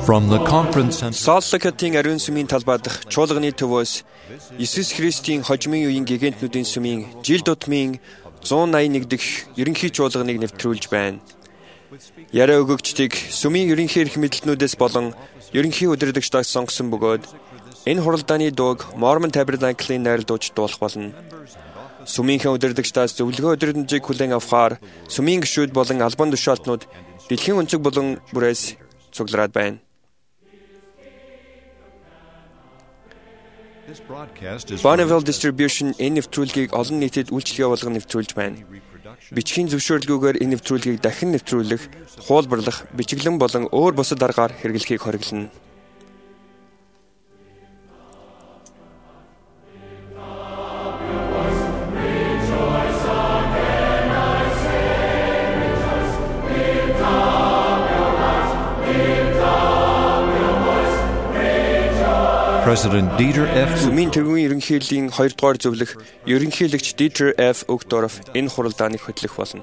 From the conference center. Соллокотын ариун сүмийн талбай дахь чуулганы төвөөс Иесус Христийн хожимын үеийн гигантнуудын сүмийн жил тутмын 181 дэх ерөнхий чуулганыг нэвтрүүлж байна. Яриа өгөгчдийг сүмийн ерөнхий эрх мэдэлтнүүдээс болон ерөнхий удирдагчдаас сонгосон бөгөөд энэ хуралдааны дууг Mormon Tabernacle-ийн найрал дууч дуулах болно. Сүмийнхэн удирдагчдаас зөвлөгөө өдрөмжийг хүлээн авахаар сүмийн гишүүд болон албан тушаалтнууд дэлхийн өнцөг болон бүрээс цуглараад байна. Bonneville Distribution энэ нэвтрүүлгийг олон нийтэд үйлчлэгээ болгон нэвтрүүлж байна. Бичгийн зөвшөөрлгүйгээр энэ нэвтрүүлгийг дахин нэвтрүүлэх, хуулбарлах, бичиглэн болон өөр бусад аргаар хэрэглэхийг хориглоно. President Dieter F. Сүмийн тэргүүн ерөнхийллийн 2 дугаар зөвлөх ерөнхийлөгч Dieter F. Uchtdorf энэ хуралдааныг хөтлөх болно.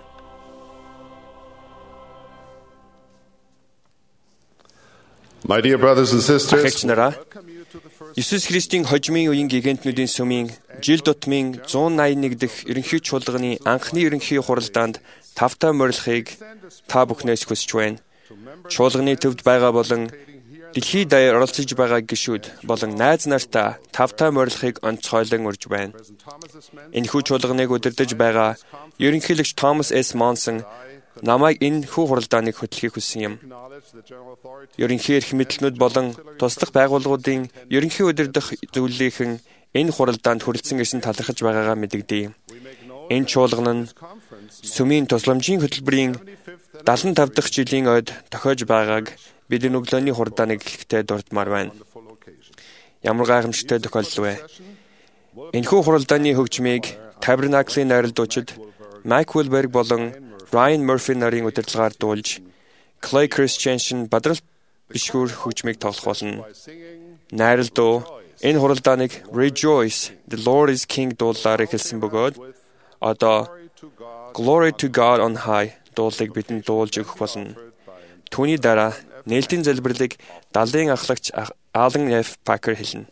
My dear brothers and sisters, Иесус Христийн хожимын үеийн гигантнуудын сүмийн жил тутмын 181 дэх ерөнхий чуулганы анхны ерөнхий хуралдаанд тавтай морилохыг та бүхнээс хүсэж байна. Чуулганы төвд байгаа болон дэлхийд даяар оролцож байгаа гишүүд болон найз нартаа тавтай морилохыг онцгойлон урьж байна. Энэхүү чуулганыг удирдах байгаа ерөнхийлөгч Thomas S. Monson намайг энэ хүү хуралдааныг хөтлөхийг хүссэн юм. Ерөнхий эрх мэдэлтнүүд болон туслах байгууллагуудын ерөнхий удирдах зөвлөлийнхэн энэ хуралдаанд хүрэлцэн ирсэн талархаж байгаагаа мэдэгдэе. Энэ чуулган нь сүмийн тусламжийн хөтөлбөрийн 75 дахь жилийн ойд тохиож байгааг бид энэ өглөөний хуралдааныг эхлэхдээ дурдмаар байна. Ямар гайхамшигтай тохиолдол вэ? Энэхүү хуралдааны хөгжмийг Tabernacle-ийн найрал дуучид Mike Wilberg болон Ryan Murphy нарын удирдлагаар дуулж, Clay Christensen бадрал бишгүүр хөгжмийг тоглох болно. Найрал дуу энэ хуралдааныг Rejoice, the Lord is King дуулаар эхэлсэн бөгөөд одоо Glory to God on high дуулыг бидэнд дуулж өгөх болно. Түүний дараа нээлтийн залбирлыг далайн ахлагч Alan F. Packer хэлнэ.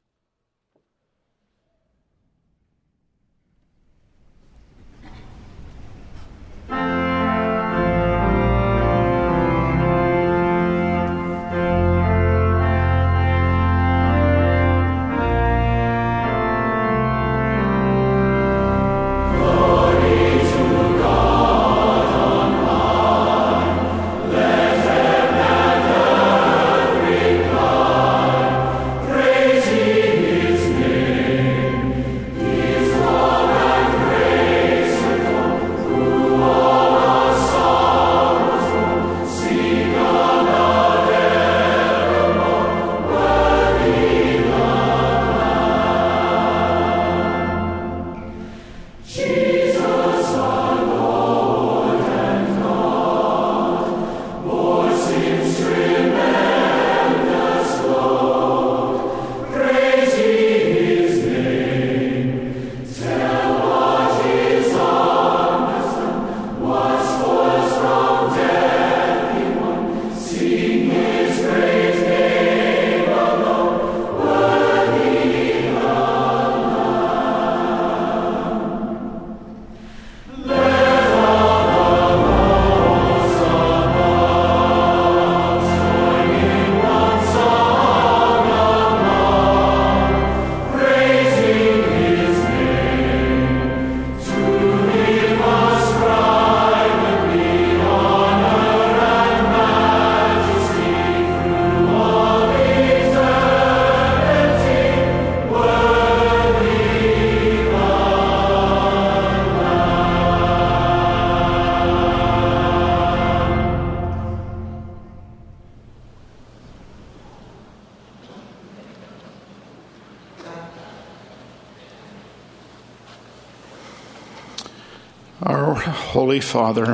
Our Holy Father,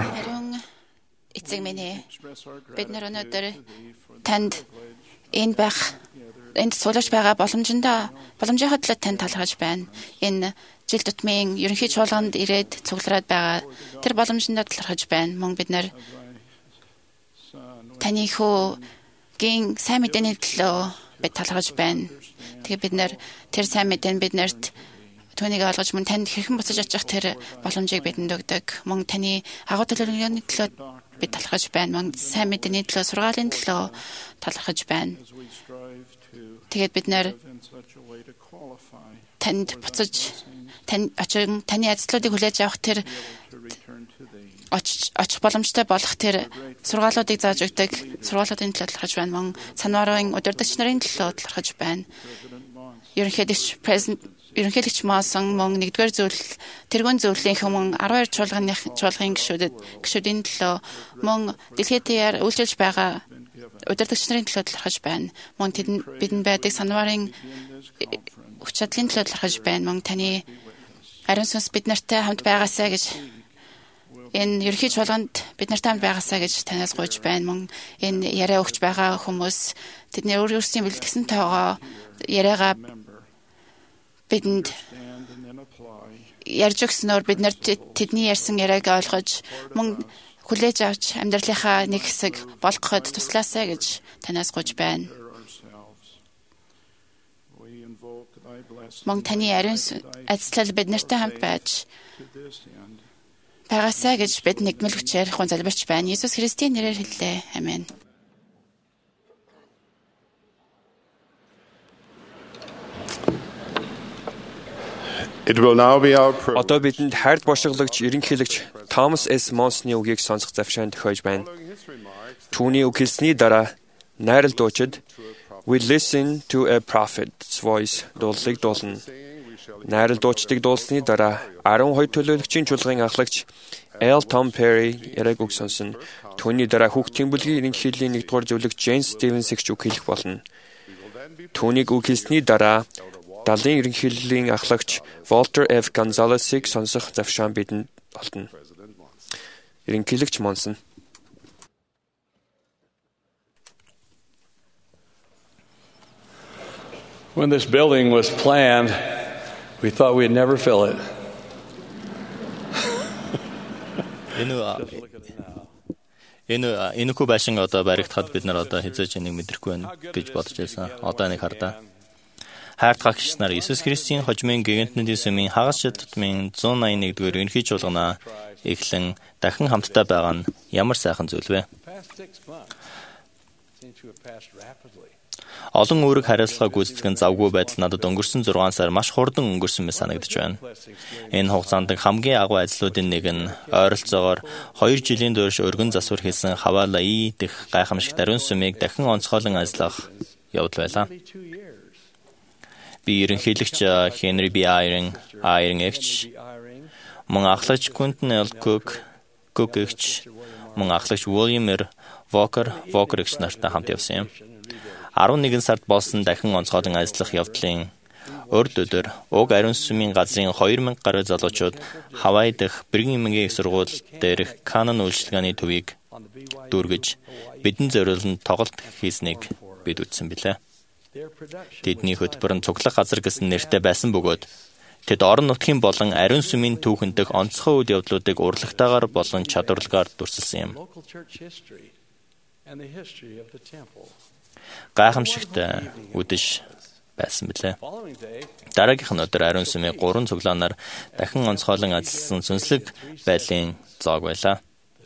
эцэг минь бид нар өнөөдөр танд энд суулгаж байгаа боломжийнхаа төлөө танд талархаж байна. Энэ жил тутмын ерөнхий чуулганд ирээд цуглараад байгаа тэр боломжинд талархаж байна. Мөн бид нар таны хүү Гийн сайн мэдээний төлөө бид талархаж байна. Тэгээ бид нэр тэр сайн мэдээ нь биднэрт түүнийг олгож мөн танд хэрхэн буцаж очих тэр боломжийг бидэнд өгдөг. Мөн таны агуу төлөвлөгөөний төлөө бид талархаж байна. Мөн сайн мэдээний төлөө, сургаалын төлөө талархаж байна. Тэгээд бид нэр танд буцаж таны ажлуудыг хүлээж авах тэр очих боломжтой болох тэр сургаалуудыг зааж өгдөг сургаалуудын төлөө талархаж байна. Мөн санварын удирдагч нарын төлөө талархаж байна. Ерөнхийлөгч Мосон мөн 1-р тэргүүн зөвлөлийн хүмүүн 12 чуулгын гишүүдийн төлөө мөн дэлхийд даяар үйлчилж байгаа удирдагч нарын төлөө талархаж байна. Мөн бидэнд байдаг санварын хүч чадлын төлөө талархаж байна. Мөн таны ариун сүнс бид нартай хамт байгаасаа гэж энэ ерөнхий чуулганд бид нартай хамт байгаасаа гэж танаас гуйж байна. Мөн энэ яриа өгч байгаа хүмүүс тэдний өөрсдийн бэлтгэсэн тоогоо яриагаа бидэнд ярьж өгснөөр бид нар тэдний ярьсан яриаг ойлгож мөн хүлээж авч амьдралынхаа нэг хэсэг болгоход туслаасаа гэж танаас гуйж байна. Мөн таны ариун ажлал бид нартай хамт байж байгаасаа гэж бид нэгмэл хүчээр хүн залбирч байна. Иесус Христийн нэрээр хэллээ. Амен. Одоо бидэнд хайрт бошиглагч ерөнхийлөгч Томас С. Монсны үгийг сонсох завшаан тохиож байна. Түүний үг хэлсний дараа найрал дуучид "We listen to a prophet's voice" дуулыг дуулна. Найрал дуучдыг дуулсны дараа 12 төлөөлөгчийн чуулгын ахлагч L. Tom Perry яриг үг сонсно. Түүний дараа хүүхдийн бүлгийн ерөнхийллийн 1-р зөвлөгч James Stevens ч үг хэлэх болно. Түүнийг үг хэлсний дараа Далайн ерөнхийллийн ахлагч Walter F. Gonzalez-ийг сонсох завшаан бидэнд олдно. Ерөнхийлөгч Монсон. When this building was planned, we thought we'd never fill it. Энэ хүү байшин одоо баригдахад бид нар одоо хязгаарч энийг мэдрэхгүй байна гэж бодож байсан. Одоо нэг хардаа. Хайртай гэгч нар Иесус Христийн хожмын гэгэнтнүүдийн сүмийн хагас шид тутмын 181-р ерөнхий чуулгана эхлэн дахин хамтдаа байгаа нь ямар сайхан зүйл вэ? Олон үүрэг хариуцлага гүйцэтгэн завгүй байдал надад өнгөрсөн 6 сар маш хурдан өнгөрсөн мэт санагдаж байна. Энэ хугацаанд хамгийн агуу ажлуудын нэг нь ойролцоогоор 2 жилийн турш өргөн засвар хийсэн Хавалаи дэх гайхамшигт ариун сүмийг дахин онцгойлон ажиллах явдал байлаа. Би ерөнхийлөгч Henry B. Eyring эгч, мөн ахлагч Quentin L. Cook эгч, мөн ахлагч William R. Walker эгч нартай хамт явсан юм. 11 сард болсон дахин онцгойлон ажиллах явдлын урд өдөр уг ариун сүмийн газрын 2000 гаруй залуучууд Хавай дэх Бригмингийн их сургууль дээрх канон үйлчилгээний төвийг дүүргэж бидэн зориулсан тоглолт хийснийг бид үзсэн билээ. Тэдний хөтөлбөр нь цуглах газар гэсэн нэртэй байсан бөгөөд тэд орон нутгийн болон ариун сүмийн түүхэн дэх онцгой үйл явдлуудыг урлагтайгаар болон чадварлагаар дүрсэлсэн юм. Гайхамшигтай үдэш байсан билээ. Дараагийнх нь өдөр ариун сүмийн 3 цуглаанаар дахин онцгойлон ажилласан сүнслэг байдлын зоог байлаа.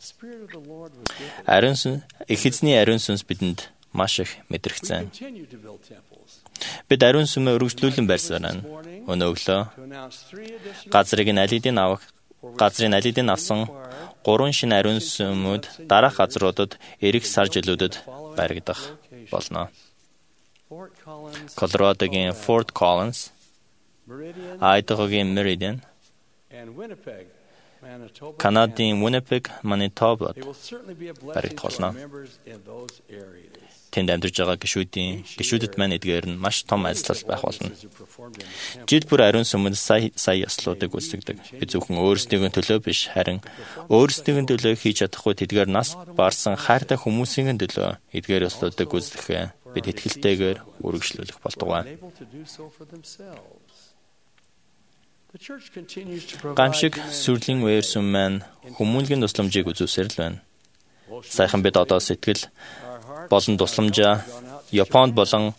Эхэзний ариун сүнс бидэнд маш их мэдрэгцэн. Бид ариун сүмээ өргөжлүүлэн барьсан. Өнөө өглөө газрын алидын авсан 3 шинэ ариун сүмүүд дараах газруудад эрэх сар жилүүдэд баригдах болно. Колорадогийн Fort Collins, Айдахогийн Meridian, Канадын Winnipeg, Manitoba баригдах болно. Тэнд амьдарч байгаа гишүүдэд маань эдгээр нь маш том ажил байх болно. Жил бүр ариун сүмэд сая ёслуудыг үүсгдэг. Би зөвхөн өөрсдийн төлөө биш, харин өөрсдийн төлөө хийж чадахгүй тэдгээр нас барсан хайртай хүмүүсийн төлөө эдгээр ёслуудыг үүсгэх бид итгэлтэйгээр үргэлжлүүлэх болтугай. Гамшиг сүрлийн үеэр сүм маань хүмүүнлэгийн тусламжийг үзүүлсээр л байна. Сайхан бид одоо сэтгэл болон тусламжаа Японд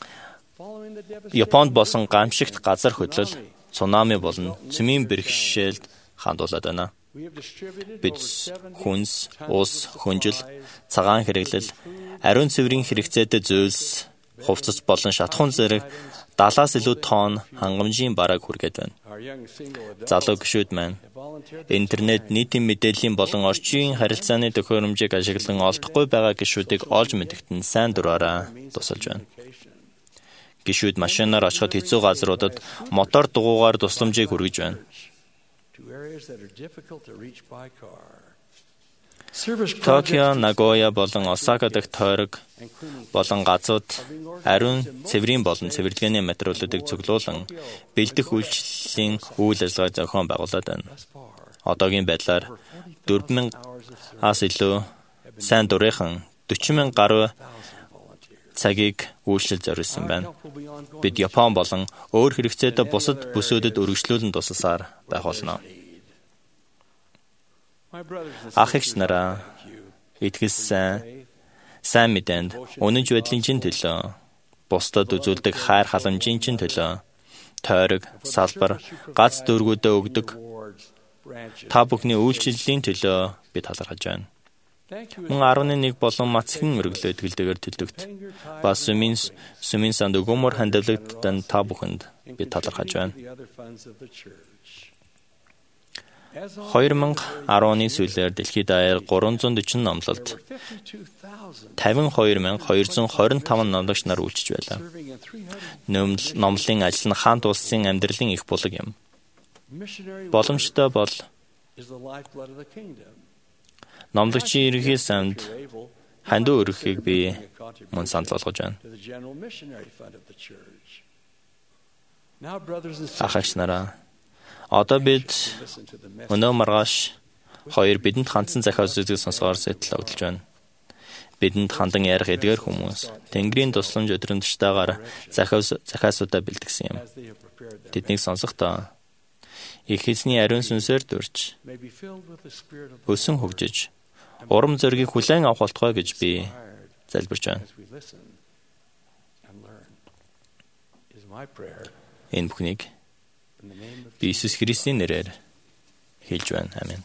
болсон гамшигт газар хөдлөл, цунами болон цөмийн бэрхшээлд хандуулаад байна. Бид хүнс, ус, хүнжил, цагаан хэрэглэл, ариун цэврийн хэрэгцээтэй зүйлс, хувцас болон шатхуун зэрэг 70-аас илүү тонн хангамжийн барааг хүргээд байна. Залуу гишүүд маань интернет, нийтийн мэдээллийн болон орчин харилцааны төхөөрөмжийг ашиглан олдохгүй байгаа гишүүдийг олж мэдэгтэн сайн дураараа тусалж байна. Гишүүд машинаар очиход хэцүү газруудад мотор дугуйгаар тусламжийг хүргэж байна. Токио, Нагоя болон Осака дахь тойрог болон газрууд ариун цэврийн болон цэвэрлэгээний материалуудыг цуглуулан бэлдэх үйлчлэлийн үйл ажиллагааг зохион байгуулад байна. Одоогийн байдлаар 4,000-аас илүү сайн дурынхан 40,000 гаруй цагийг үйлчлэл зориулсан байна. Бид Япон болон өөр хэрэгцээтэй бусад бүсүүдэд үргэлжлүүлэн тусалсаар байх болно. Ах эгч нараа, итгэс сайн мэдээнд үнэнч байдлын чин төлөө, бусдад үзүүлдэг хайр халамжийн чин төлөө, тойрог, салбар, гац дүүргүүдэд өгдөг та бүхний үйлчлэлийн төлөө би талархаж байна. Мөн 11 болон мацхин өргөлөө итгэлтэйгээр төлөвт ба сүмийн санд өгөөмөр хандлагдан та бүхэнд би талархаж байна. 2010-оны сүүлээр дэлхийд даяар 340 номлолд 52,225 номлогч нар үйлчилж байлаа. Номлолын ажил нь хаант улсын амьдралын их булаг юм. Боломжтой бол номлогчийн ерөнхий санд хандуу өргөхийг би мөн санал болгож байна. Ах эгч нараа, одоо бид өнөө маргааш хоёр бидэнд хандсан захиа үзэг сонсгоор сэтэл огдолж байна. Бидэнд хандан ярих эдгээр хүмүүс Тэнгэрийн тусламж өдрөмтчтайгаар захиасуудаа бэлтгэсэн юм. Тэднийг сонсохдоо их эзний ариун сүнсээр дурж, өсөн хөгжиж, урам зоригийг хүлээн авах болтугай гэж би залбирч байна. Энэ бүхнийг би Иесус Христийн нэрээр хэлж байна. Амен.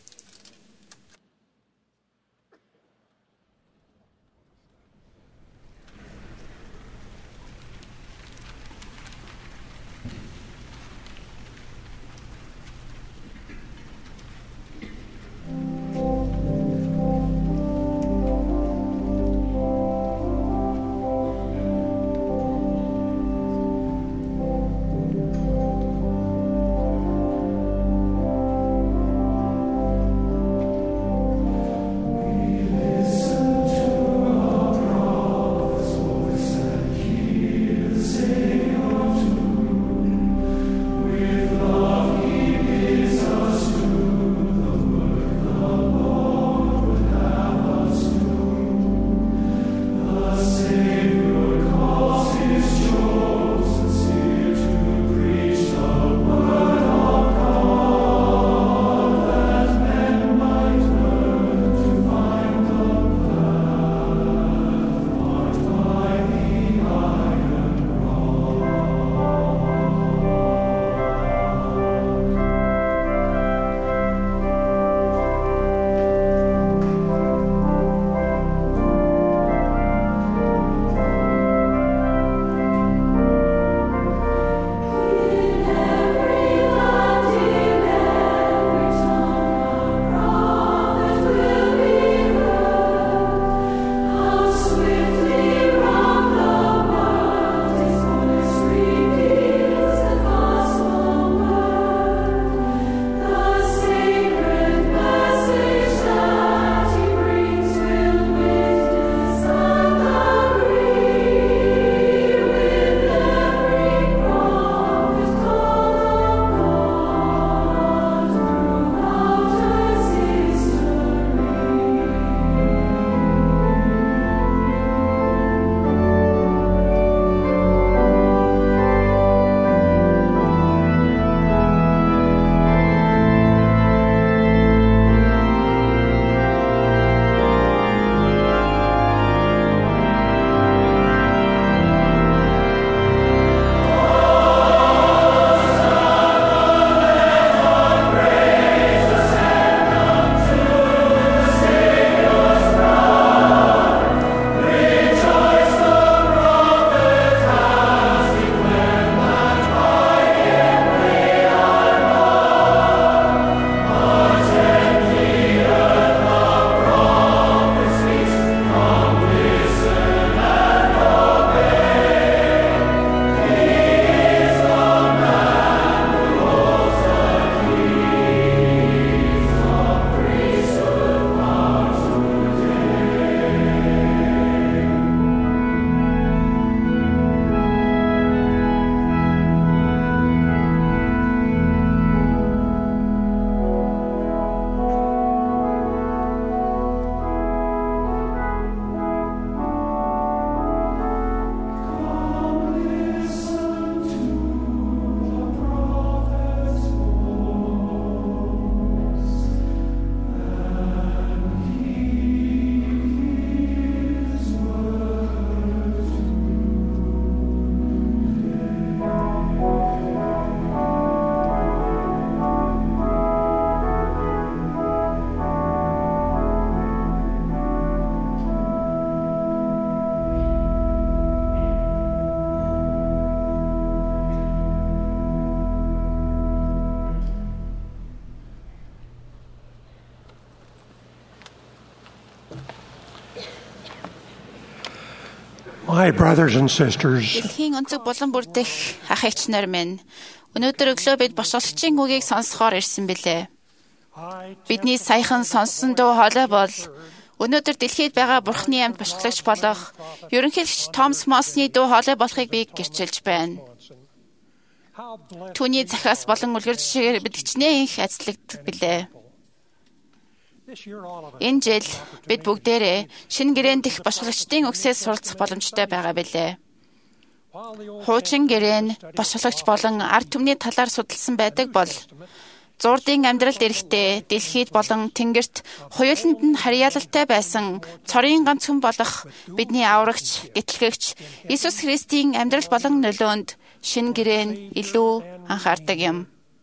My brothers and sisters, Дэлхийн өнцөг булан бүрдэх ах эгч нар минь, өнөөдөр өглөө бид бошголчийн үгийг сонсохоор ирсэн билээ. Бидний саяхан сонссон дуу хоолой бол өнөөдөр дэлхийд байгаа Бурхны амьд бошголагч болох ерөнхийлөгч Томас Монсны дуу хоолой болохыг би гэрчилж байна. Түүний захиас болон үлгэр жишээгээр бид хичнээн их ажиглагддаг билээ. Энэ жил бид бүгдээрээ шинэ гэрээн дэх бошголагчдын үгсээс суралцах боломжтой байгаа билээ. Хуучин гэрээн бошголагч болон ард түмний талаар судалсан байдаг бол зурдын амьдралд эрэхтэй дэлхийд болон тэнгэрт хуйланд нь харьяалалтай байсан цорын ганц хүн болох бидний аврагч, гэтлэгч Иесус Христийн амьдрал болон нөлөөнд шинэ гэрээн илүү анхаардаг юм.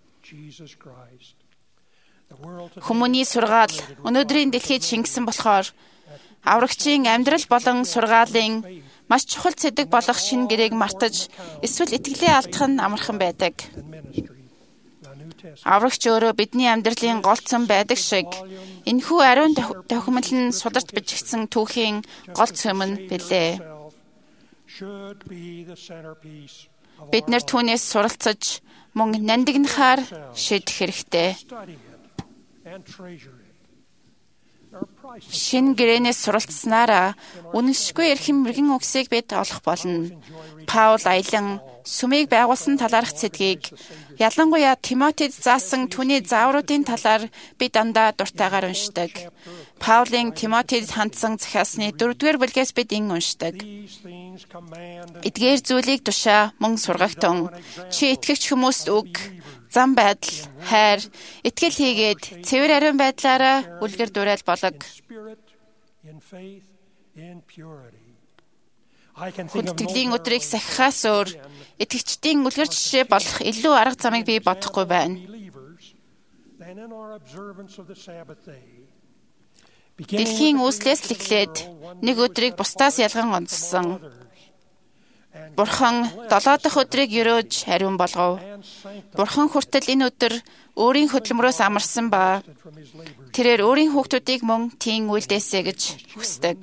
Хүмүүний сургаал өнөөдрийн дэлхийд шингэсэн болохоор аврагчийн амьдрал болон сургаалын маш чухал цэдэг болох шинэ гэрээг мартаж эсвэл итгэлээ алдах нь амархан байдаг. Аврагч өөрөө бидний амьдралын голцсон байдаг шиг энэхүү ариун тохиомл нь сударт бичигдсэн түүхийн голц юм билээ. Бид нэр түүнээс суралцаж мөн нандинахаар шийдэх хэрэгтэй. Шинэ гэрээнээс суралцсанаараа үнэлшгүй эрхэм мэрэгэн үгсийг бид олох болно. Паул аялан сүмийг байгуулсан талаарх цэдгийг ялангуяа Тимотед заасан түүний заавруудын талаар би дандаа дуртайгаар уншдаг. Паулын Тимотед хандсан захиасны 4-р бүлгээс бид уншдаг. Эдгээр зүйлийг тушаа мөн сургагтун. Чи итгэгч хүмүүст үг, зам байдал, хайр, итгэл хийгээд цэвэр ариун байдлаараа үлгэр дуурайл болог. Хүндэтгэлийн өдрийг сахихаас өөр итгэгчдийн үлгэр жишээ болох илүү арга замыг би бодохгүй байна. Дэлхийн үүслээс л эхлээд нэг өдрийг бусдаас ялган онцлсон. Бурхан 7 дахь өдрийг өрөөж ариун болгов. Бурхан хүртэл энэ өдөр өөрийн хөдөлмөрөөс амарсан ба тэрээр өөрийн хүүхдүүдийг мөн тийм үйлдээсэй гэж хүсдэг.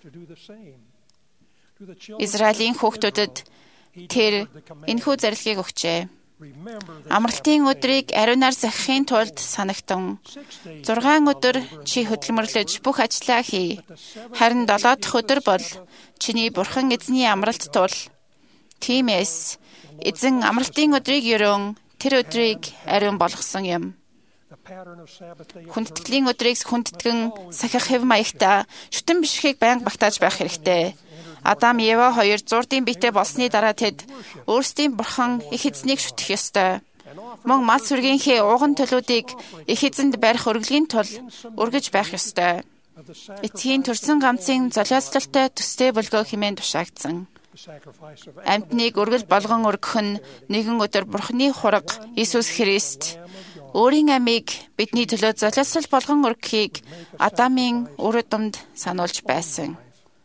Израилийн хүүхдүүдэд тэр энэхүү зарилгыг өгчээ. Амралтын өдрийг ариунаар захихын тулд санагтун. 6 өдөр чи хөдөлмөрлөж бүх ажлаа хий. Харин 7 дахь өдөр бол чиний бурхан эзний амралт тул. Тиймээс эзэн амралтын өдрийг өрөөн тэр өдрийг ариун болгосон юм. Хүндэтгэлийн өдрийг хүндэтгэн сахих хэв маягтай шүтэн бишгийг байнга багтааж байх хэрэгтэй. Адам, Ева хоёр зурдын биетэй болсны дараа тэд өөрсдийн бурхан их эзнийг шүтэх ёстой. Мөн мал сүргийнхээ ууган төлүүдийг их эзэнд барих өргөлийн тул өргөж байх ёстой. Эцгийн төрсөн ганцын золиослолтой төстэй бөлгөө хэмээн тушаагдсан. Амьтныг өргөл болгон өргөх нь нэгэн өдөр Бурхны хураг Иесус Христ өөрийн амийг бидний төлөө золиослол болгон өргөхийг Адамын үр дүнд сануулж байсан.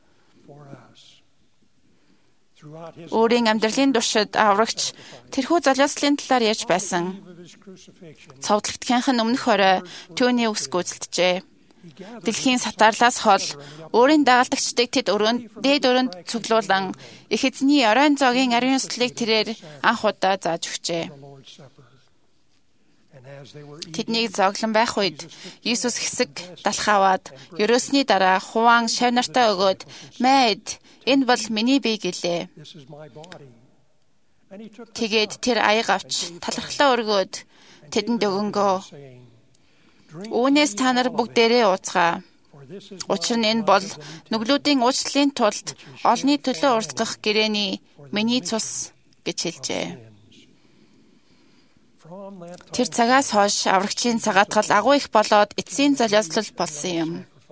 Өөрийн амьдралын туршид аврагч тэрхүү золиослын талаар ярьж байсан. Цовдлогдохынх нь өмнөх орой түүний үгс гүйцэлджээ. Дэлхийн сатаарлаас хол өөрийн дагалдагчдыг тэд дээд өрөөнд цуглуулан их эзний оройн зоогийн ариун ёслолыг тэрээр анх удаа зааж өгчээ. Тэднийг зоглон байх үед Иесус хэсэг далах аваад ерөөсний дараа хуваан шав нартаа өгөөд "Мэд, энэ бол миний бие" гэлээ. Тэгээд тэр аяг авч талархлаа өргөөд тэдэнд өгөнгөө. "Үүнээс та нар бүгдээрээ ууцгаа. Учир нь энэ бол нүглүүдийн уучлалын тулд олны төлөө урсгах гэрээний миний цус" гэж хэлжээ. Тэр цагаас хойш аврагчийн цагаатгал агуу их болоод эцсийн золиослол болсон юм.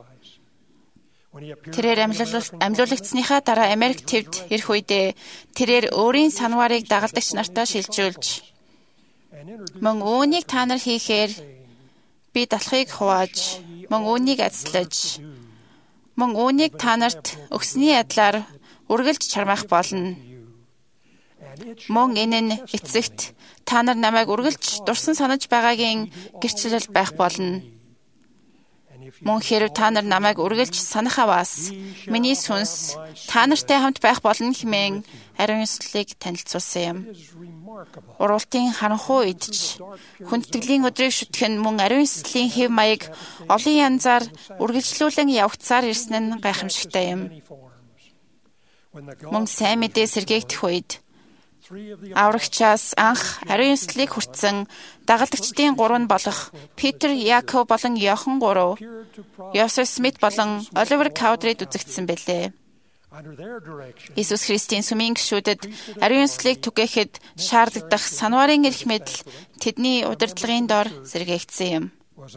Тэрээр амьлуулагдсныхаа дараа Америк төвд ирэх үедээ тэрээр өөрийн санварыг дагалдагч нартаа шилжүүлж "Мөн үүнийг та нар хийхээр би далахыг хувааж, мөн үүнийг азлаж, мөн үүнийг та нарт өгсөний адилаар үргэлж чармаах болно. Мөн энэ нь эцэгт та нар намайг үргэлж дурсан санаж байгаагийн гэрчлэл байх болно." Мөн хэрв та нар намайг үргэлж санах аваас миний сүнс та нартай хамт байх болно хэмээн ариун ёслолыг танилцуулсан юм. Уралтын харанхуй идч хүндтгэлийн өдрийг шүтгэн мөн ариун ёслолийн хэв маяг олон янзаар үргэлжлүүлэн явагцаар ирсэн нь гайхамшигтай юм. Мөн сайн мэдээ сэргээгдэх үед аврагчаас анх ариун ёслолыг хүртсэн дагалдагчдын 3 болох Питер, Яков болон Йохан 3, Йосеф Смит болон Оливер Каудрид үзэгдсэн байлээ. Иесус Христийн сүмийн гишүүдэд ариун ёслолыг түгээхэд шаардлагадах санварын эрх мэдэл тэдний удирдлагын дор сэргээгдсэн юм.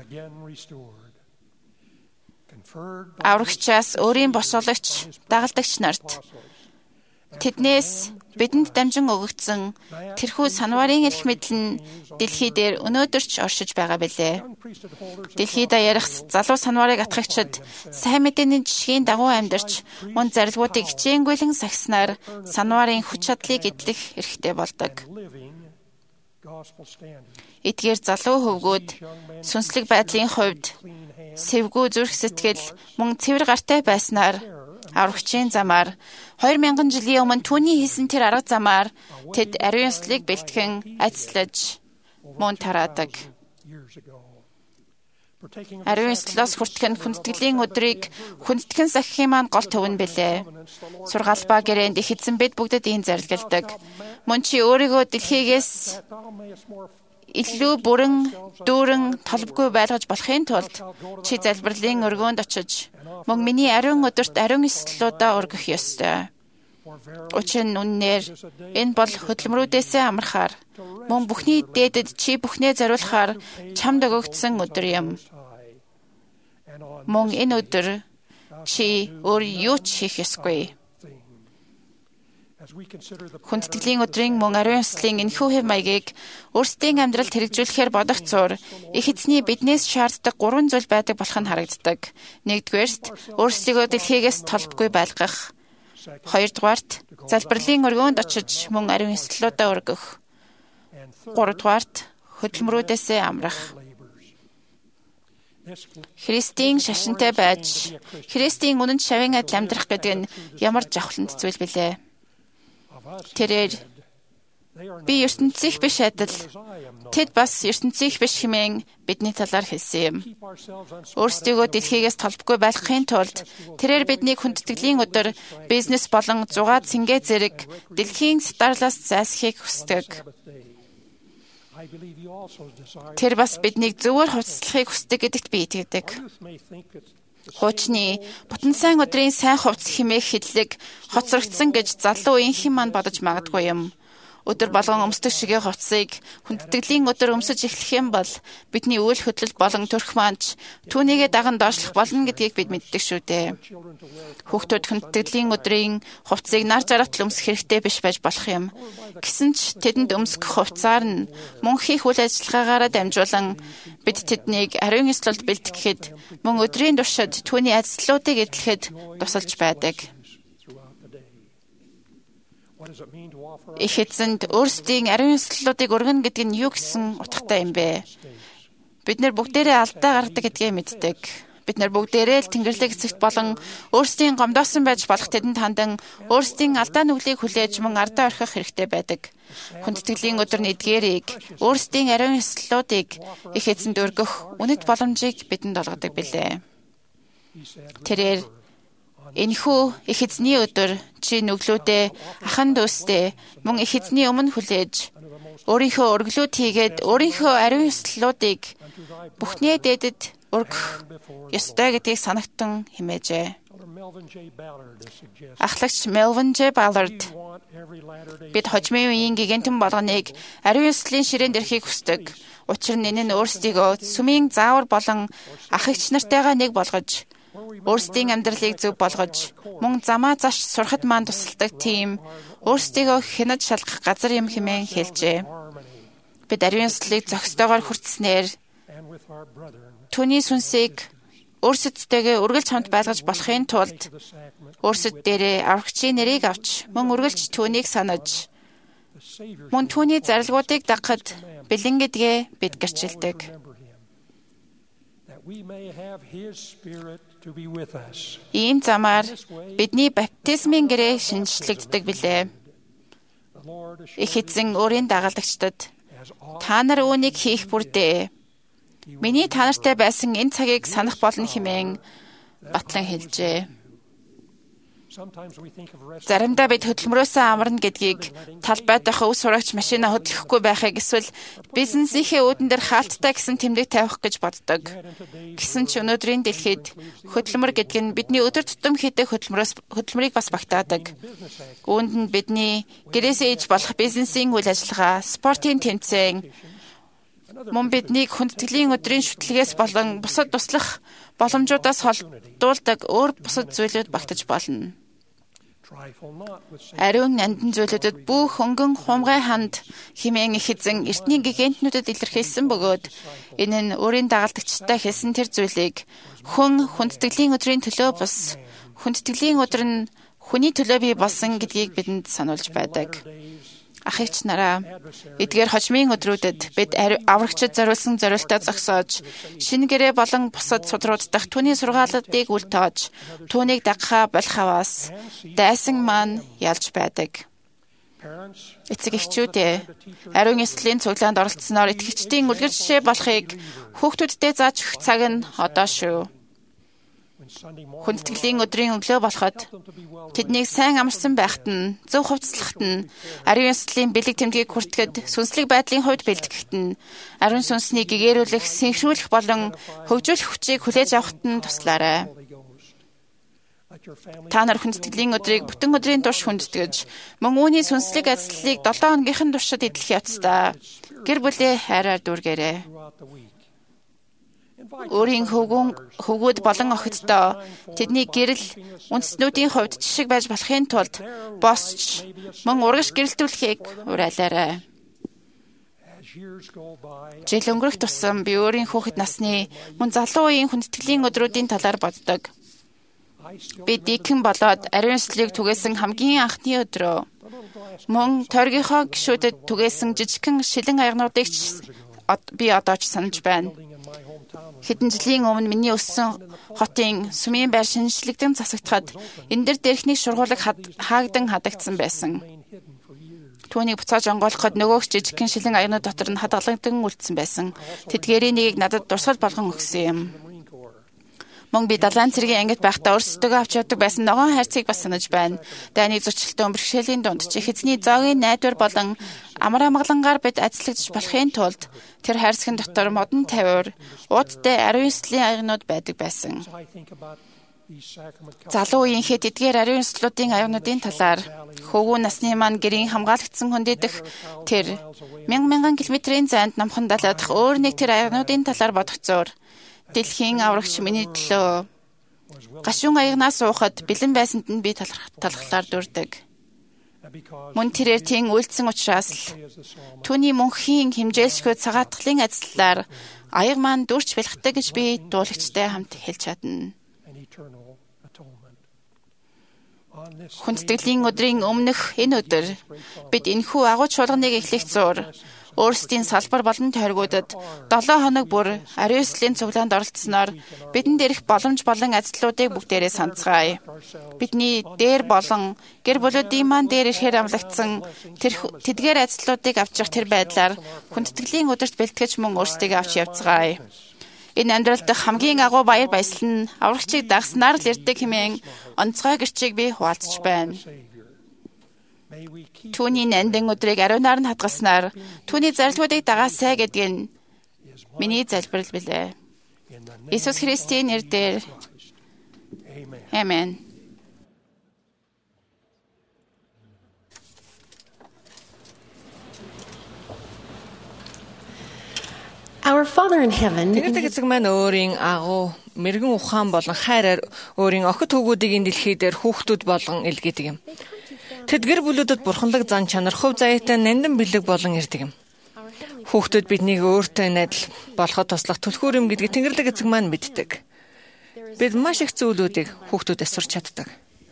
Аврагчаас өөрийн босгоологч дагалдагч нарт тэднээс бидэнд дамжин өгөгдсөн тэрхүү санварын эрх мэдэл нь дэлхий дээр өнөөдөр ч оршиж байгаа билээ. Дэлхий даяарх залуу санварыг атгагчид сайн мэдээний жишгийн дагуу амьдарч мөн зарилгуудыг хичээнгүйлэн сагснаар санварын хүч чадлыг эдлэх эрхтэй болдог. Эдгээр залуу хөвгүүд сүнслэг байдлын хувьд сэвгүү зүрх сэтгэл мөн цэвэр гартай байснаар аврагчийн замаар 2000 жилийн өмнө түүний хийсэн тэр арга замаар тэд ариун ёслолыг бэлтгэн ажиллаж мөн тараадаг. Ариун ёслолоос хүртэх нь хүндэтгэлийн өдрийг хүндтгэн сахихын маань гол төв нь билээ. Сургаалбаа гэрээнд их эзэн бид бүгдэд ийм зарилгалдаг. Мөн чи өөрийгөө дэлхийгээс илүү бүрэн дүүрэн толбгүй байлгаж болохын тулд чи залбирлын өргөөнд очиж мөн миний ариун өдөрт ариун ёслолуудаа өргөх ёстой. Учир нь үннээр энэ бол хөдөлмөрүүдээсээ амархаар мөн бүхний дээдэд чи бүхнээ зориулахаар чамд өгөгдсөн өдөр юм. Мөн энэ өдөр чи өөр юу ч хийх ёсгүй. Хүндэтгэлийн өдрийн мөн ариун ёслолын энэхүү хэв маягийг өөрсдийн амьдралд хэрэгжүүлэхээр бодогцоор их эзний биднээс шаарддаг 3 зүйл байдаг болох нь харагддаг. Нэгдүгээрт өөрсдийгөө дэлхийгээс толбгүй байлгах. Хоёрдугаарт залбирлын өргөөнд очиж мөн ариун ёслолуудаа өргөх. Гуравдугаарт хөдөлмөрүүдээсээ амрах. Христийн шашинтай байж Христийн үнэнд шавын адил амьдрах гэдэг нь ямар жавхлант зүйл билээ. Тэрээр би ертөнцийнх биш адил тэд бас ертөнцийнх биш хэмээн бидний талаар хэлсэн юм. Өөрсдийгөө дэлхийгээс толбгүй байлгахын тулд тэрээр биднийг хүндэтгэлийн өдөр бизнес болон зугаа цэнгэ зэрэг дэлхийн старлаас зайлсхийх хүсдэг. Тэр бас биднийг зөвөр хувцаслахыг хүсдэг гэдэгт би итгэдэг. Хуучны бутан сайн өдрийн сайн хувцс хэмээх хэллэг хоцрогдсон гэж залуу инхэн маань бодож магадгүй юм. Өдөр болгон өмсдөг шигээ хувцсыг хүндэтгэлийн өдөр өмсөж эхлэх юм бол бидний үйл хөдлөл болон төрх маанч түүнийгээ даган доошлох болно гэдгийг бид мэддэг шүү дээ. Хүүхдүүд хүндэтгэлийн өдрийн хувцсыг нар жаргатал өмсөх хэрэгтэй биш байж болох юм. Гэсэн ч тэдэнд өмсөх хувцаар нь мөн хийх үйл ажиллагаагаараа дамжуулан бид тэднийг ариун ёслолд бэлтгэхэд мөн өдрийн туршид түүний ажлуудыг эдлэхэд тусалж байдаг. Их эзэнд өөрсдийн ариун ёслолуудыг өргөнө гэдэг нь юу гэсэн утгатай юм бэ? Бид нар бүгдээрээ алдаа гаргадаг гэдгээ мэддэг. Бид нар бүгдээрээ л Тэнгэрлэг эцэгт болон өөрсдийн гомдоосон байж болох тэдэнд хандан өөрсдийн алдаа нүглийг хүлээж мөн ардаа орхих хэрэгтэй байдаг. Хүндэтгэлийн өдөр нь эдгээрийг өөрсдийн ариун ёслолуудыг их эзэнд өргөх үнэт боломжийг бидэнд олгодог билээ. Тэрээр энэхүү их эзний өдөр чи нүглүүдээ ахан дүүстэй мөн их эзний өмнө хүлээж өөрийнхөө өргөлүүд хийгээд өөрийнхөө ариун ёслолуудыг бүхнээ дээдэд өргөх ёстой гэдгийг санагтан хэмээжээ. Ахлагч Melvin J. Ballard бид хожмын үеийн гигантэн болгоныг ариун ёслолын ширээнд ирэхийг хүсдэг. Учир нь энэ нь өөрсдийгөө сүмийн заавар болон ах эгч нартайгаа нэг болгож өөрсдийн амьдралыг зөв болгож мөн замаа заш сурахад маань тусалдаг тийм өөрсдийгөө хянаж шалгах газар юм хэмээн хэлжээ. Бид ариун ёслолыг зохистойгоор хүртснээр түүний сүнсийг өөрсөдтэйгээ үргэлж хамт байлгаж болохын тулд өөрсөд дээрээ аврагчийн нэрийг авч мөн үргэлж түүнийг санаж мөн түүний зарилгуудыг дагахад бэлэн гэдгээ бид гэрчилдэг. Ийм замаар бидний баптизмын гэрээ шинжлэгддэг билээ. Их эзэн өөрийн дагалдагчдад та нар үүнийг хийх бүрдээ. Миний та нартай байсан энэ цагийг санах болно хэмээн батлан хэлжээ. Заримдаа бид хөдөлмөрөөсөө амарна гэдгийг талбайд байх өв сурагч машинаа хөдлөхгүй байхыг эсвэл бизнесийнхээ үүдэн дээр хаалттай гэсэн тэмдэг тавих гэж боддог. Гэсэн ч өнөөдрийн дэлхийд хөдөлмөр гэдэг нь бидний өдөр тутам хийдэг хөдөлмөрийг бас багтаадаг. Үүнд нь бидний гэрээсээ иж болох бизнесийн үйл ажиллагаа, спортын тэмцээн, мөн биднийг хүндэтгэлийн өдрийн шүтлэгээс болон бусад туслах боломжуудаас холдуулдаг өөр бусад зүйлүүд багтаж болно. Ариун нандин зүйлүүдэд бүх хөнгөн хумгай ханд хэмээн их эзэн эртний гигантнүүдэд илэрхийлсэн бөгөөд энэ нь өөрийн дагалдагчтай хэлсэн тэр зүйлийг хүндэтгэлийн өдрийн төлөө бус, хүндэтгэлийн өдөр нь хүний төлөө бий болсон гэдгийг бидэнд сануулж байдаг. Ах эгч нараа, эдгээр хожмын өдрүүдэд бид аврагчид зориулсан зорилтоо зогсоож, шинэ гэрээ болон бусад судрууд дахь түүний сургаалуудыг үл тоож, түүнийг дагахаа болох аваас дайсан маань ялж байдаг. Эцэг эхчүүдээ, ариун ёслолын цуглаанд оролцсноор итгэгчдийн үлгэр жишээ болохыг хүүхдүүддээ зааж өгөх цаг нь одоо шүү. Хүндэтгэлийн өдрийн өглөө болоход тэднийг сайн амарсан байхад нь, зөв хувцлахад нь, ариун ёслолын бэлэг тэмдгийг хүртэхэд сүнслэг байдлын хувьд бэлтгэхэд нь, ариун сүнснийг гэгээрүүлэх, синхруулах болон хөгжүүлэх хүчийг хүлээж авахд нь туслаарай. Та нар хүндэтгэлийн өдрийг бүтэн өдрийн турш хүндэтгэж, мөн үүний сүнслэг ажлыг 7 хоногийн туршид эдлэх явцдаа гэр бүлээ хайраар дүүргээрэй. Өөрийн хөвгүүд болон охиддоо тэдний гэрэл үндэстнүүдийн хувьд жишг байж болохын тулд босч мөн урагш гэрэлтүүлэхийг уриалаарай. Жил өнгөрөх тусам би өөрийн хүүхэд насны мөн залуу үеийн хүндэтгэлийн өдрүүдийн талаар боддог. Би дикэн болоод ариун ёслолыг түгээсэн хамгийн анхны өдрөө мөн тойргийнхоо гишүүдэд түгээсэн жижигхэн шилэн аягнуудыг би одоо ч санаж байна. Хэдэн жилийн өмнө миний өссөн хотын сүмийн байр шинжлэгдэн засагдахад энэ дэр дээрхний шургуулаг хаагдан хадагдсан байсан. Түүнийг буцааж онгойлгоход нөгөөх жижигхэн шилэн аягнууд дотор нь хадгалагдсан үлдсэн байсан. Тэдгээрийн нэгийг надад дурсгал болгон өгсөн юм. Мөн би далайн цэргийн ангид байхдаа өөрсдөө авч явдаг байсан ногоон хайрцгийг бас санаж байна. Дайны зөрчилтөн бэрхшээлийн дунд ч их эзний зоогийн найдвар болон амар амгалангаар бид ажиллагдж болохын тулд тэр хайрцагын дотор модон тавиур, уудтай ариун ёслолын аягнууд байдаг байсан. Залуу үеийнхээ тэдгээр ариун ёслолуудын аягнуудын талаар хөвгүү насны маань гэрийн хамгаалагдсан хүндийдэх тэр мянган километрийн зайд намхан далайдах өөр нэг тэр аягнуудын талаар бодгцоор дэлхийн аврагч миний төлөө гашуун аягнаас уухад бэлэн байсанд нь би талхлаар дүрдэг. Мөн тэрээр тийм үйлдсэн учраас л түүний мөнхийн хэмжээлшгүй цагаатгалын ажиллаар аяг маань дүрч бэлхдэг гэж би дуулагчтай хамт хэлж чадна. Хүндэтгэлийн өдрийн өмнөх энэ өдөр бид энэхүү агуу чуулганыг эхлэх зуур өөрсдийн салбар болон тойргуудад 7 хоног бүр ариун ёслолын цуглаанд оролцсноор бидэнд ирэх боломж болон ажлуудыг бүгдээрээ санацгаая. Бидний дээр болон гэр бүлүүдийн маань дээр ирэхээр амлагдсан тэдгээр ажлуудыг авчрах тэр байдлаар хүндэтгэлийн өдөрт бэлтгэж мөн өөрсдийгөө авч явцгаая. Энэ амьдрал дахь хамгийн агуу баяр баясгал нь аврагчийг дагснаар л ирдэг хэмээн онцгой гэрчийг би хуваалцж байна. Түүний нандин өдрийг ариунаар нь хадгалснаар түүний зарилгуудыг дагаасай гэдэг нь миний залбирал билээ. Иесус Христийн нэрээр. Амен. Our Father in heaven. Тэнгэрийн эзэн маань өөрийн агуу мэрэгэн ухаан болон хайраар өөрийн охид хөвгүүдийг энэ дэлхий дээр хүүхдүүд болгон илгээдэг юм. Тэд гэр бүлүүдэд бурханлаг зан чанар, хөв заяатай нандин бэлэг болон ирдэг юм. Хүүхдүүд биднийг өөртөө найдал болоход туслах түлхүүр юм гэдгийг Тэнгэрлэг эзэн маань мэддэг. Бид маш их зүйлүүдийг хүүхдүүдээс сурч чаддаг.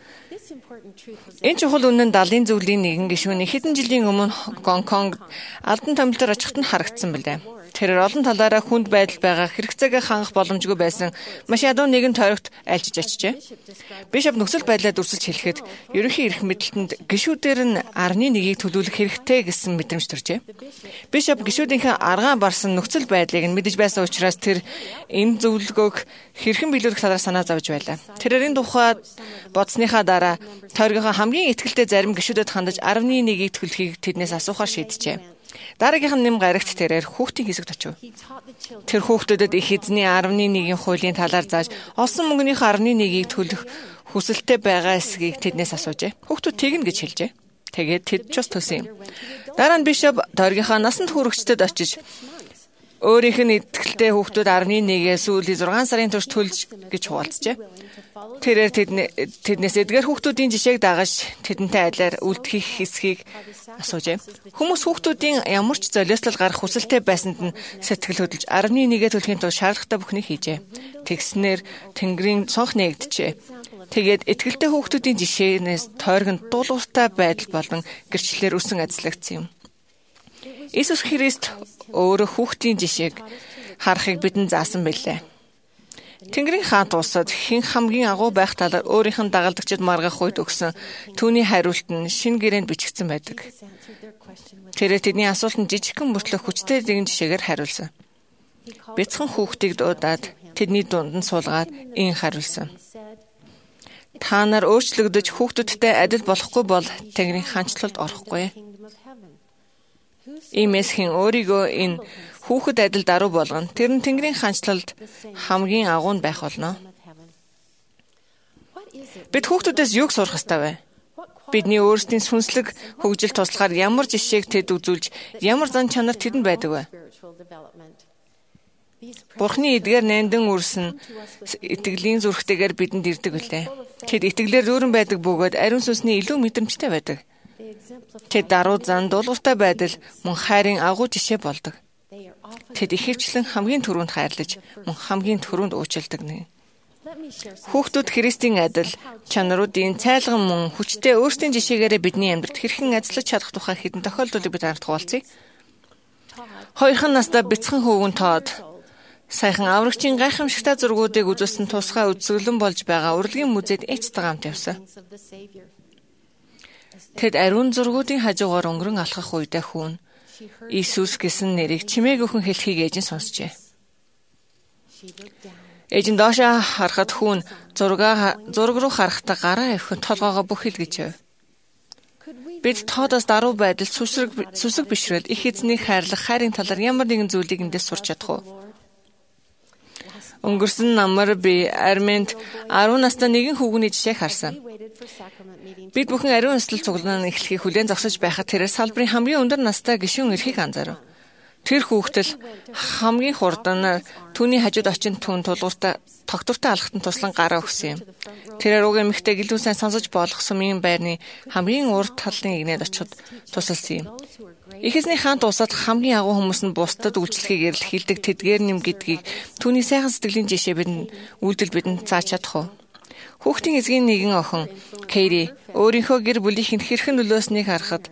Энэ чухал үнэн далайн зөвлөлийн нэгэн гишүүний хэдэн жилийн өмнө Гонконг алдан томилтоор очиход нь харагдсан билээ. Тэрээр олон талаараа хүнд байдал байгаа хэрэгцээгээ хангах боломжгүй байсан маш ядуу нэгэн тойрогт айлчиж очжээ. Бишоп нөхцөл байдлаа дүрсэж хэлэхэд ерөнхий эрх мэдэлтэнд гишүүдээр нь арны нэгийг төлөвлөх хэрэгтэй гэсэн мэдрэмж төржээ. Бишоп гишүүдийнхээ аргаан барсан нөхцөл байдлыг нь мэдэж байсан учраас тэр энэ зөвлөгөөг хэрхэн биелүүлэх талаар санаа зовж байлаа. Тэрээр энэ тухайд бодсныхаа дараа тойргийнхаа хамгийн ихтгэлтэй зарим гишүүдэд хандаж 11-ийг төлөхийг тэднээс асуухаар шийджээ. Дараагийнх нь нэм гарагт тэрээр хүүхдийн хэсэгт очив. Тэр хүүхдүүдэд их эзний 11-ийн хуулийн талаар зааж олсон мөнгөнийхөө 11-ийг төлөх хүсэлтэй байгаа эсэхийг тэднээс асуужээ. Хүүхдүүд тэгнэ гэж хэлжээ. Тэгээд тэд ч бас төсөн юм. Дараа нь бишоп тойргийнхаа насанд хүрэгчдэд очиж өөрийнх нь итгэлтэй хүүхдүүд 11-ээс сүүлийн 6 сарын турш төлж гэж хуваалцжээ. Тэрээр тэднээс эдгээр хүүхдүүдийн жишээг дагаж тэдэнтэй айлаар үлдэхийг хэсгийг асуужээ. Хүмүүс хүүхдүүдийн ямар ч золиослол гарах хүсэлтэй байсанд нь сэтгэл хөдлөж 11-гээ төлөхийн тулд шаардлагатай бүхнийг хийжээ. Тэгснээр Тэнгэрийн цонх нээгдэжээ. Тэгээд итгэлтэй хүүхдүүдийн жишээнээс тойргонд дуулууртай байдал болон гэрчлэлээр үсэн ажиллагдсан юм. Иесус Христ өөрөө хүүхдийн жишээг харахыг бидэнд заасан билээ. Тэнгэрийн хаант улсад хэн хамгийн агуу байх талаар өөрийнх нь дагалдагчид маргах үед өгсөн түүний хариулт нь шинэ гэрээнд бичигдсэн байдаг. Тэрээр тэдний асуултанд жижигхэн мөртлөө хүчтэй нэгэн жишээгээр хариулсан. Бяцхан хүүхдийг дуудаад тэдний дунд нь суулгаад ийн хариулсан. Та нар өөрчлөгдөж хүүхдүүдтэй адил болохгүй бол Тэнгэрийн хаанчлалд орохгүй. Иймээс хэн өөрийгөө энэ хүүхэд адил даруй болгоно. Тэр нь Тэнгэрийн хаанчлалд хамгийн агуу байх болно. Бид хүүхдүүдээс юуг сурах ёстой вэ? Бидний өөрсдийн сүнслэг хөгжил туслахаар ямар жишээг тэд үзүүлж, ямар зан чанар тэдэнд байдаг вэ? Бурхны эдгээр нандин үрсэн итгэлийн зүрхтэйгээр бидэнд ирдэг үлээ. Тэд итгэлээр дүүрэн байдаг бөгөөд ариун сүнсний илүү мэдрэмжтэй байдаг. Тэд даруй зан дуулууртай байдал мөн хайрын агуу жишээ болдог. Тэд ихэвчлэн хамгийн түрүүнд хайрлаж, мөн хамгийн түрүүнд уучлдаг нэг. Хүүхдүүд Христийн адил чанаруудын цайлган мөн хүчтэй өөрсдийн жишээгээрээ бидний амьдралд хэрхэн ажиллаж чадах тухай хэдэн тохиолдлыг бид харж хуваалцъя. Хоёрхан настай бяцхан хөвгөн Тод саяхан аврагчийн гайхамшигтай зургуудыг үзүүлсэн тусгай үзэсгэлэн болж байгаа урлагийн музейд эцтэй хамт явсан. Тэд ариун зургуудын хажуугаар өнгөрөн алхах үедээ хүүн Иесус гэсэн нэрийг чимээг өхөн хэлхийг ээж нь сонсчээ. Ээж нь доошоо харахад хүүн зураг руу харахтаа гараа өвхөн толгоогоо бүхэл гэж байв. Бид Тодоос даруй байдал сүсэг бишрэл их эзнийг хайрлах хайрын талаар ямар нэгэн зүйлийг эндээс сурч чадах уу? Өнгөрсөн намар би Армент 10 настай нэгэн хүүгний жишээг харсан. Бид бүхэн ариун эслэл цуглаан эхлэхийг хүлээн зогсож байхад тэрээр салбарын хамгийн өндөр настай гишүүн эрхийг анзаарав. Тэр хүүхдэл хамгийн хурдан түүний хажууд очин түн тулгууртай тогтвортой алхтан туслан гараа өгсөн юм. Тэрээр уг эмэгтэй гэлүү сайн сонсож болох сумын байрны хамгийн урд талын игнэд очиход тусалсан юм. Их эзний хаант усад хамгийн агуу хүмүүс нь бусдад үйлчлэхийг эрэлхийлдэг тэдгээр нэм гэдгийг түүний сайхан сэтгэлийн жишээ бидэнд зааж чадах уу? Хүүхдийн эзгийн нэгэн охин Кэри өөрийнхөө гэр бүлийнх нь хэрхэн нөлөөснийг харахад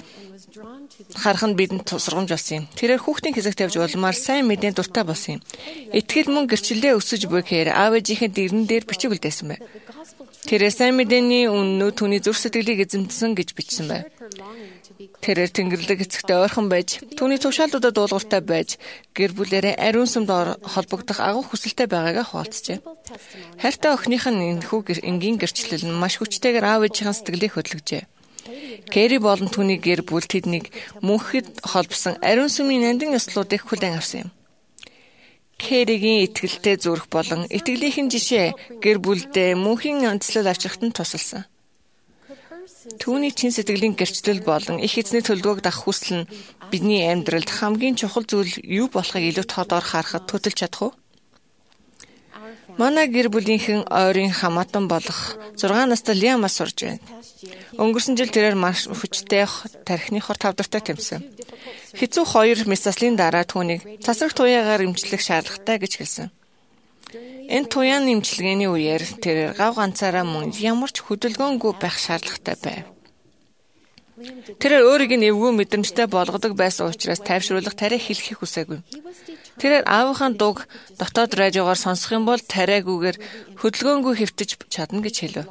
бидэнд тусрамж болсон юм. Тэрээр хүүхдийн хэсэг тавьж улмаар сайн мэдээ дуртай болсон юм. Итгэл мөн гэрчлэлээ өсөж буйхээр аав ээжийнхээ дэрэн дээр бичиг үлдээсэн байна. Тэрээр сайн мэдээний үннүүд түүний зүрх сэтгэлийг эзэмдсэн гэж бичсэн байна. Тэрээр Тэнгэрлэг эцэгтэй ойрхон байж, түүний тушаалуудад дуулууртай байж, гэр бүлээрээ ариун сүмд холбогдох агуу хүсэлтэй байгаагаа хуваалцжээ. Хайртай охиных нь энэхүү энгийн гэрчлэл нь маш хүчтэйгээр аав ээжийн сэтгэлийг хөдөлгөжээ. Кэри болон түүний гэр бүл тэднийг мөнхөд холбосон ариун сүмийн нандин ёслуудыг хүлээн авсан юм. Кэригийн итгэлтэй зүрх болон итгэлийнхэн жишээ гэр бүлдээ мөнхийн онцлол авчрахад нь тусалсан. Түүний чин сэтгэлийн гэрчлэл болон их эзний төлөвлөгөөг дагах хүсэл нь бидний амьдралд хамгийн чухал зүйл юу болохыг илүү тодор харахад төтөлж чадах уу? Манай гэр бүлийнхэн ойрын хамаатан болох 6 настай Лиамаас сурж байна. Өнгөрсөн жил тэрээр маш хүчтэй тархины хор тавдартай тэмсэн. Хэцүү 2 месаслын дараа түүнийг тасрах туяагаар эмчлэх шаардлагатай гэж хэлсэн. Энэ туяан нэмчилгээний үеэр тэрээр гав ганцаараа мөн ямар ч хөдөлгөөнгүй байх шаардлагатай байв. Тэрээр өөрийг нь эвгүй мэдрэмжтэй болгодог байсан учраас тайвшруулах тариа хэлхийг хүсээгүй. Тэрээр аавынхаа дууг дотоод радиогоор сонсох юм бол тариагүйгээр хөдөлгөөнгүй хэвтэж чадна гэж хэлв.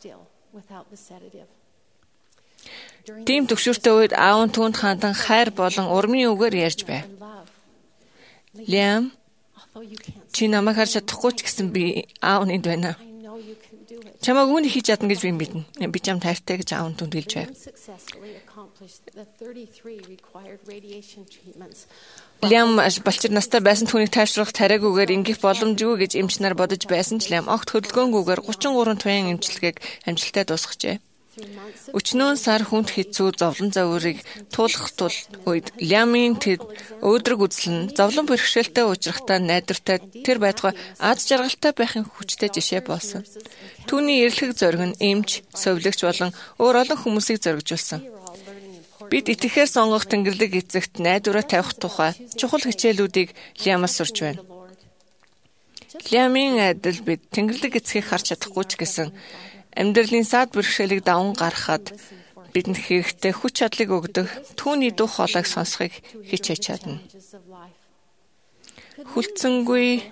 Тийм төгшөртэй үед аав нь түүнд хандан хайр болон урмын үгээр ярьж байв. Лиам, чи намайг харж чадахгүй ч гэсэн би аав нэнд байна. Чамайг үүнийг хийж чадна гэж би мэднэ. Би чам тайртай гэж аав нь түнд хэлж байв. Лиам балчир настай байсан түүнийг тайвшруулах тариагүйгээр ингэх боломжгүй гэж эмч нар бодож байсан ч Лиам огт хөдөлгөөнгүйгээр 33 туяан эмчилгээг амжилттай дуусгажээ. Өчнөө сар хүнд хэцүү зовлон завирыг туулах үед Лиамын өөдрөг үзэл нь зовлон бэрхшээлтэй ужрахтаа найдвартай тэр байтугай аз жаргалтай байхын хүчтэй жишээ болсон. Түүний эрлэг зориг нь эмч, совилогч болон өөр олон хүмүүсийг зоригжуулсан. Бид итгэхээр сонгох Тэнгэрлэг эцэгт найдвараа тавих тухай чухал хичээлүүдийг Лиамаас сурч байна. Лиамын адил бид Тэнгэрлэг эцгийг харж чадахгүй ч гэсэн амьдралын саад бэрхшээлийг даван гаргахад бидэнд хэрэгтэй хүч чадлыг өгдөг түүний дуу хоолойг сонсохыг хичээж чадна. Хүлцэнгүй,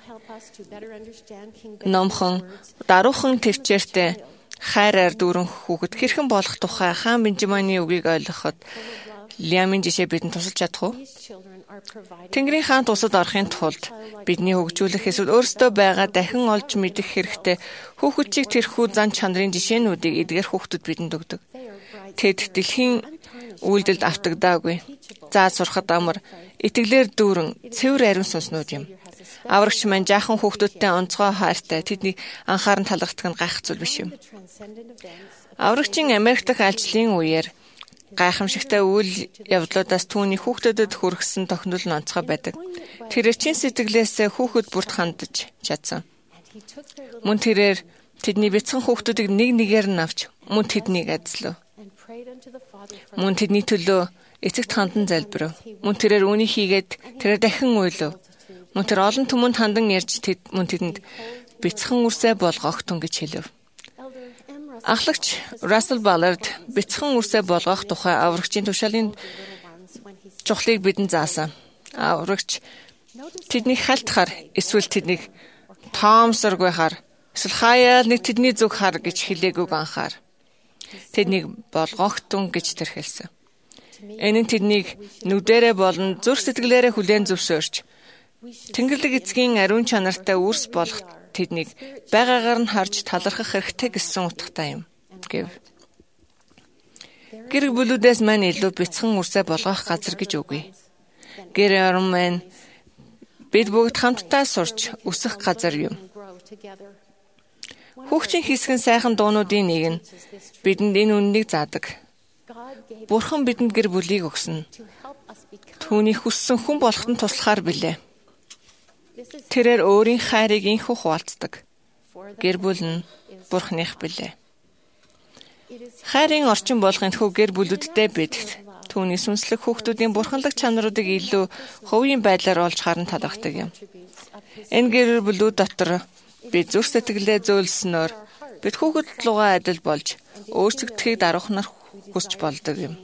номхон, даруухан төвчээртэй хайраар дүүрэн хүүхэд хэрхэн болох тухай хаан Бенжамины үгийг ойлгоход Лиамын жишээ бидэнд тусалж чадах уу? Тэнгэрийн хаан тусад орохын тулд бидний хөгжүүлэх эсвэл өөрсдөө байгаа дахин олж мэдэх хэрэгтэй хүүхэдчиг тэрхүү зан чанарын жишээнүүдийг эдгээр хүүхдүүд бидэнд өгдөг. Тэд дэлхийн үйлдэлд автагдаагүй. Зааж сурахад амар, итгэлээр дүүрэн, цэвэр ариун сүнснүүд юм. Аврагч маань жаахан хүүхдүүдтэй онцгой хайртай тэдний анхааран талархдаг нь гайхах зүйл биш юм. Аврагчийн Америк дахь ажлын үеэр гайхамшигтай үйл явдлуудаас түүний хүүхдэд хүргэсэн тохиолдол нь онцгой байдаг. Тэр чин сэтгэлээсээ хүүхэд бүрт хандж чадсан. Мөн тэрээр тэдний бяцхан хүүхдүүдийг нэг нэгээр нь авч мөн тэднийг адслав. Мөн тэдний төлөө эцэгт хандан залбирав. Мөн тэрээр үүнийг хийгээд тэрээр дахин уйлав. Мөн тэр олон түмэнд хандан ярьж мөн тэдэнд бяцхан үрсээ болгох тун гэж хэлв. Ахлагч Russell Ballard бяцхан үрсээ болгох тухай аврагчийн тушаалын чухлыг бидэнд заасан. Аврагч тэднийг халтахаар эсвэл тэднийг тоомсоргүй хар эсвэл хаяал нэг тэдний зүг хар гэж хэлээгүйг анхаар. Тэднийг болгохтун гэж тэр хэлсэн. Энэ нь тэднийг нүдэрээ болон зүрх сэтгэлээрээ хүлээн зөвшөөрч Тэнгэрлэг эцгийн ариун чанартай үрс болох тэднийг байгаагаар нь харж талархах хэрэгтэй гэсэн утгатай юм гэв. Гэр бүлүүдээс маань илүү бяцхан үрсээ болгох газар гэж үгүй. Гэр орон маань бид бүгд хамтдаа сурч өсөх газар юм. Хүүхдийн хийсгэн сайхан дуунуудын нэг нь бидэнд энэ үннийг заадаг. Бурхан бидэнд гэр бүлийг өгсөн. Түүний хүссэн хүн болоход нь туслахаар билээ. Тэрээр өөрийн хайрыг инхүү хуваалцдаг. Гэр бүл нь Бурханых билээ. Хайрын орчин болох энэхүү гэр бүлүүдтэй бид түүний сүнслэг хүүхдүүдийн бурханлаг чанаруудыг илүү хувийн байдлаар олж харан талархдаг юм. Энэ гэр бүлүүд дотор бид зүрх сэтгэлээ зөөлснөөр бид хүүхэд лугаа адил болж өөрсдөлтгийг даруухнаар хүсч болдог юм.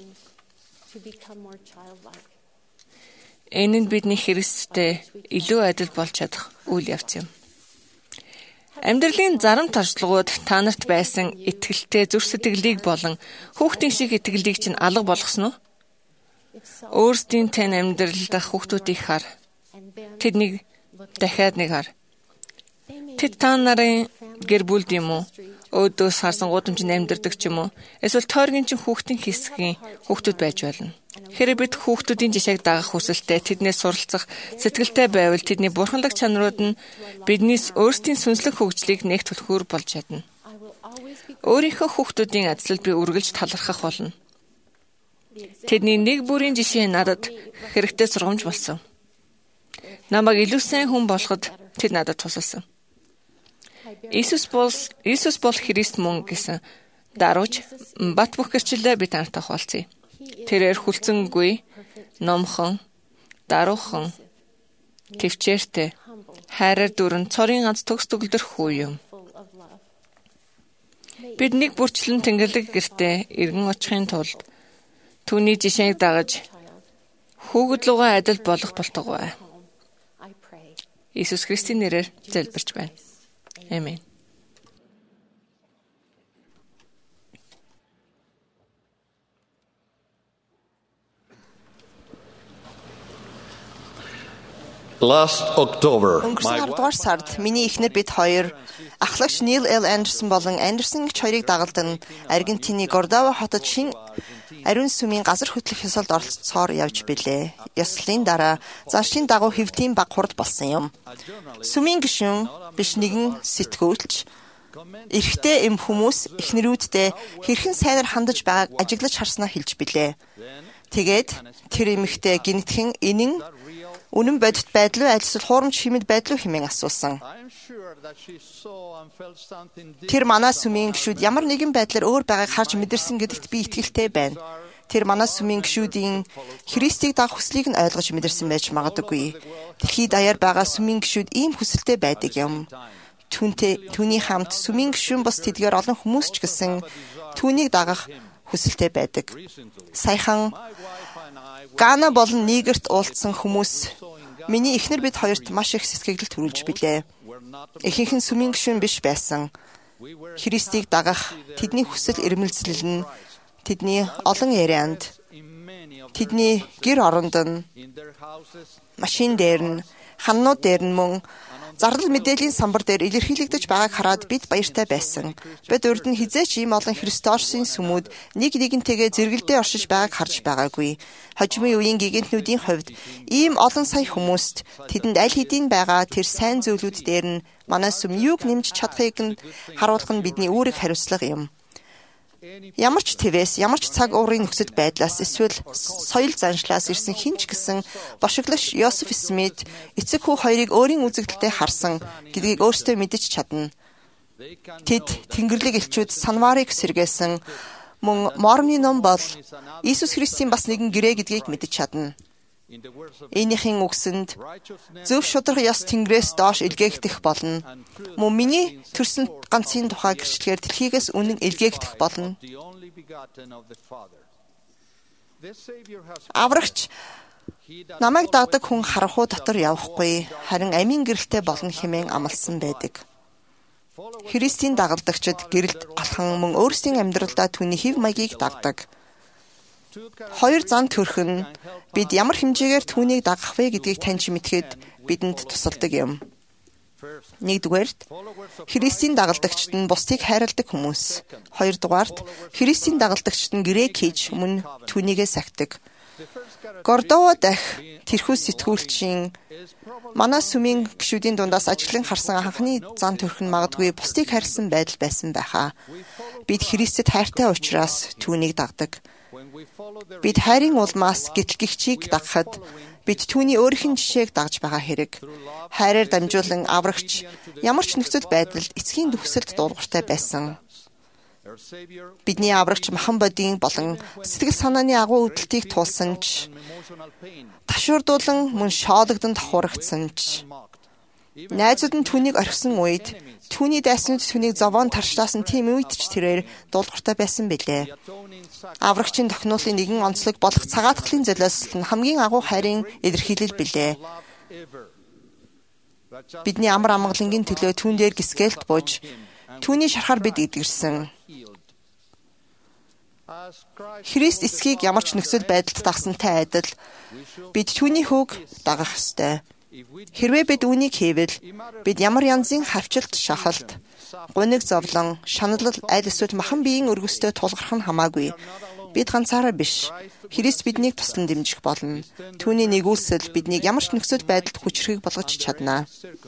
Энэ нь бидний Христтэй илүү адил болж чадах үйл явц юм. Амьдралын зарим тарчлагууд та нарт байсан итгэлтэй зүрх сэтгэлийг болон хүүхдийн шиг итгэлийг чинь алга болгосон уу? Өөрсдийн тань амьдрал дах хүүхдүүдийг хар. Тэднийг дахиад нэг хар. Тэд та нарын гэр бүлд юм уу? Өөдөөс харсан гудамжинд амьдардаг ч юм уу? Эсвэл тойргийн чинь хүүхдийн хэсгийн хүүхдүүд байж болно. Хэрэг бид хүүхдүүдийн жишээг дагах хүсэлтэй тэднээс суралцах сэтгэлтэй байвал тэдний бурханлаг чанарууд нь бидний өөрсдийн сүнслэг хөгжлийг нэгт түлхүүр болж чадна. Өөрийнхөө хүүхдүүдийн ажлыг би үргэлж талархах болно. Тэдний нэг бүрийн жишээ надад хэрэгтэй сургамж болсон. Намайг илүү сайн хүн болоход тэд надад тусалсан. Иесус бол Христ мөн гэсэн дарууч бат бөх гэрчлэлээ би тантай хуваалцъя. Тэрээр хүлцэнгүй, номхон, даруухан, төвчээртэй, хайраар дүүрэн цорын ганц төгс төгөлдөх хүү юм. Бид нэг бүрчлэн тэнгэрлэг гэртээ иргэн очихын тулд түүний жишээг дагаж хүүгд лугаа адил болох болтугай. Иесус Христийн нэрээр залбирч байна. Амен. Өнгөрсөн 10 дугаар сард миний эхнэр бид хоёр ахлагч Нил Л. Андерсон болон Андерсон гэх хоёрыг дагалдан Аргентины Кордова хотод шин ариун сүмийн газар хөдлөх ёсолд оролцохоор явж билээ. Ёслолын дараа заншлын дагуу хэвтийн баг хурд болсон юм. Сүмийн гишүүн биш нэгэн сэтгүүлч эрэгтэй эм хүмүүс эхнэрүүддээ хэрхэн сайнаар хандаж байгааг ажиглаж харснаа хэлж билээ. Тэгээд тэр эмэгтэй гинтхэн энэн үнэн бодит байдал уу альсвал хуурамч хэмэд байдал уу хэмээн асуусан. Тэр манай сүмийн гишүүд ямар нэгэн байдлаар өөр байгааг харж мэдэрсэн гэдэгт би итгэлтэй байна. Тэр манай сүмийн гишүүдийн Христийг дагах хүслийг нь ойлгож мэдэрсэн байж магадгүй. Дэлхийд даяар байгаа сүмийн гишүүд ийм хүсэлтэй байдаг юм. Түүний хамт сүмийн гишүүн бас тэдгээр олон хүмүүс ч гэсэн түүнийг дагах хүсэлтэй байдаг. Саяхан Гана болон Нигерт уулзсан хүмүүс миний эхнэр бид хоёрт маш их сэтгэгдэл төрүүлж билээ. Ихэнх нь сүмийн гишүүн биш байсан. Христийг дагах тэдний хүсэл эрмэлзэл нь тэдний олон ярианд, тэдний гэр оронд нь, машин дээр нь, ханнууд дээр нь мөн зардал мэдээллийн самбар дээр илэрхийлэгдэж байгааг хараад бид баяртай байсан. Бид урд нь хизээч ийм олон Христосын сүмүүд нэг нэгэнтэйгээ зэрэгэлдээ оршиж байгааг харж байгаагүй. Хожимын үеийн гигантнүүдийн хувьд ийм олон сая хүмүүст тэдэнд аль хэдийн байгаа тэр сайн зүйлүүд дээр нь манай сүм юуг нэмж чадахыг нь харуулах нь бидний үүрэг хариуцлага юм. Ямар ч твэс, ямар ч цаг уурын нөхцөл байдлаас эсвэл соёл заншлаас ирсэн хинч гэсэн бошиглогч Йосеф Смит эцэг хүү хоёрыг өөрийн үзэгдэлтэй харсан гэдгийг өөрсдөө мэдэж чадна. Тэд Тэнгэрлэг элчүүд санварыг сэргээсэн мөн Мормны ном бол Иесус Христийн бас нэгэн гэрээ гэдгийг мэдэж чадна. Энийхэн үгсэнд зөв шударга ёс Тэнгэрээс доош илгээгдэх болно. Мөн миний төрсөн ганцын тухай гэрчлэгээр дэлхийгээс үнэн илгээгдэх болно. Аврагч намайг дагдаг хүн харанхуй дотор явахгүй, харин амийн гэрэлтэй болно хэмээн амласан байдаг. Христийн дагалдагчид гэрэлд алхан мөн өөрсдийн амьдралдаа түүний хэв маягийг дагдаг. Хоёр зан төрх нь бид ямар хэмжээгээр түүнийг дагах вэ гэдгийг таньж мэдхэд бидэнд тусалдаг юм. Нэгдүгээрт Христийн дагалдагчид нь бусдыг хайрладаг хүмүүс. Хоёрдугаарт Христийн дагалдагчид нь грек хийж мөн түүнийгээ сахидаг. Кордова дах тэрхүү сэтгүүлчийн манай сүмийн гишүүдийн дундаас ажиглан харсан анхны зан төрх нь магадгүй бусдыг хайрлсан байдал байсан байхаа. Бид Христэд хайртай учраас түүнийг дагдаг. Бид хайрын улмаас гэтлэгчийг дагахад бид түүний өөрийнх нь жишээг дагж байгаа хэрэг. Хайраар дамжуулан аврагч ямар ч нөхцөл байдалд эцгийн төгсөлд дуулууртай байсан. Бидний аврагч махан бодийн болон сэтгэл санааны агуу өвдөлтийг туулсан ч, ташуурдуулан мөн шоологдон тохуурагдсан ч, найзууд нь түүнийг орхисон үед түүний дайснууд түүнийг зовоон таршлаасан тийм үед ч тэрээр дуулууртай байсан билээ. Аврагчийн тохиолын нэгэн онцлог болох цагаатгалын золиослол нь хамгийн агуу хайрын илэрхийлэл билээ. Бидний амар амгалангийн төлөө түүн дээр гисгэлт бууж, түүний шарахаар бид эдгэрсэн. Христ эсхийг ямар ч нөхцөл байдалд дагсантай адил бид түүний хөөг дагах ёстой. Хэрвээ бид үүнийг хийвэл бид ямар янзын хавчилт, шахалт, гуниг зовлон, шаналл аль эсвэл махан биеийн өргөстэй тулгарх нь хамаагүй. Бид ганцаараа биш. Христ биднийг туслан дэмжих болно. Түүний нэгүүлсэл биднийг ямар ч нөхцөл байдалд хүчрхэг болгож чадна.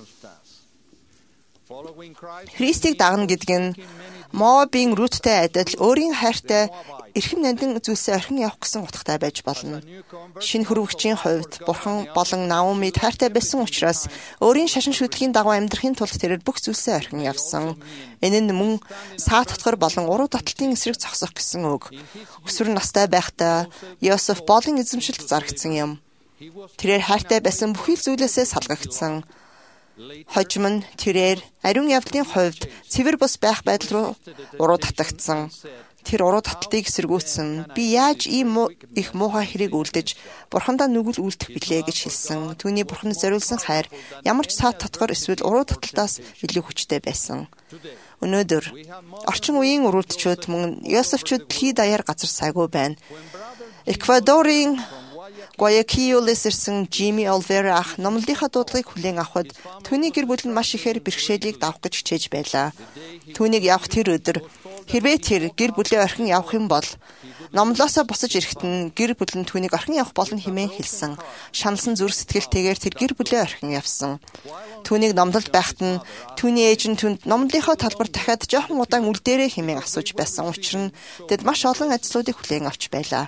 Христийг дагна гэдэг нь Моабын Руттэй адил өөрийн хайртай эрхэм нандин зүйлсээ орхин явах гэсэн утгатай байж болно. Шинэ хөрвөгчийн хувьд Бурхан болон Наомид хайртай байсан учраас өөрийн шашин шүтлгийн дагуу амьдрахын тулд тэрээр бүх зүйлсээ орхин явсан. Энэ нь мөн саа татгар болон уруу таталтын эсрэг зогсох гэсэн үг. Өсвөр настай байхдаа Йосеф болон эзэмшилд зарагдсан юм. Тэрээр хайртай байсан бүхий л зүйлээсээ салгагдсан. Хожим нь тэрээр ариун явдлын хувьд цэвэр бус байх байдал руу уруу татагдсан. Тэр уруу татлыг эсэргүүцсэн. Би яаж ийм их муухай хэрэг үлдэж бурхандаа нүгэл үлдэх билээ гэж хэлсэн. Түүний бурханд зориулсан хайр ямар ч цаад татвар эсвэл уруу татлаас илүү хүчтэй байсан. Өнөөдөр орчин үеийн өрүүлдчүүд мөн Йосефчуд дэлхийд даяар газар сайгүй байна. Эквадорын Guayaquil-с ирсэн Jimmy Olvera ах номлолынхаа дуудлагыг хүлээн авахд түүний гэр бүл нь маш ихээр бэрхшээлийг давах гэж хичээж байлаа. Түүнийг явах тэр өдөр хэрвээ тэр гэр бүлээ орхин явах юм бол номлоосоо босож ирэхэд нь гэр бүл нь түүнийг орхин явах болно хэмээн хэлсэн. Шаналсан зүрх сэтгэлтэйгээр тэр гэр бүлээ орхин явсан. Түүнийг номлолд байхад нь түүний ээж нь түнд номлолынхаа талбар дахиад жоохон удаан үлдээрэй хэмээн асууж байсан. Учир нь тэд маш олон ажлуудыг хүлээн авч байлаа.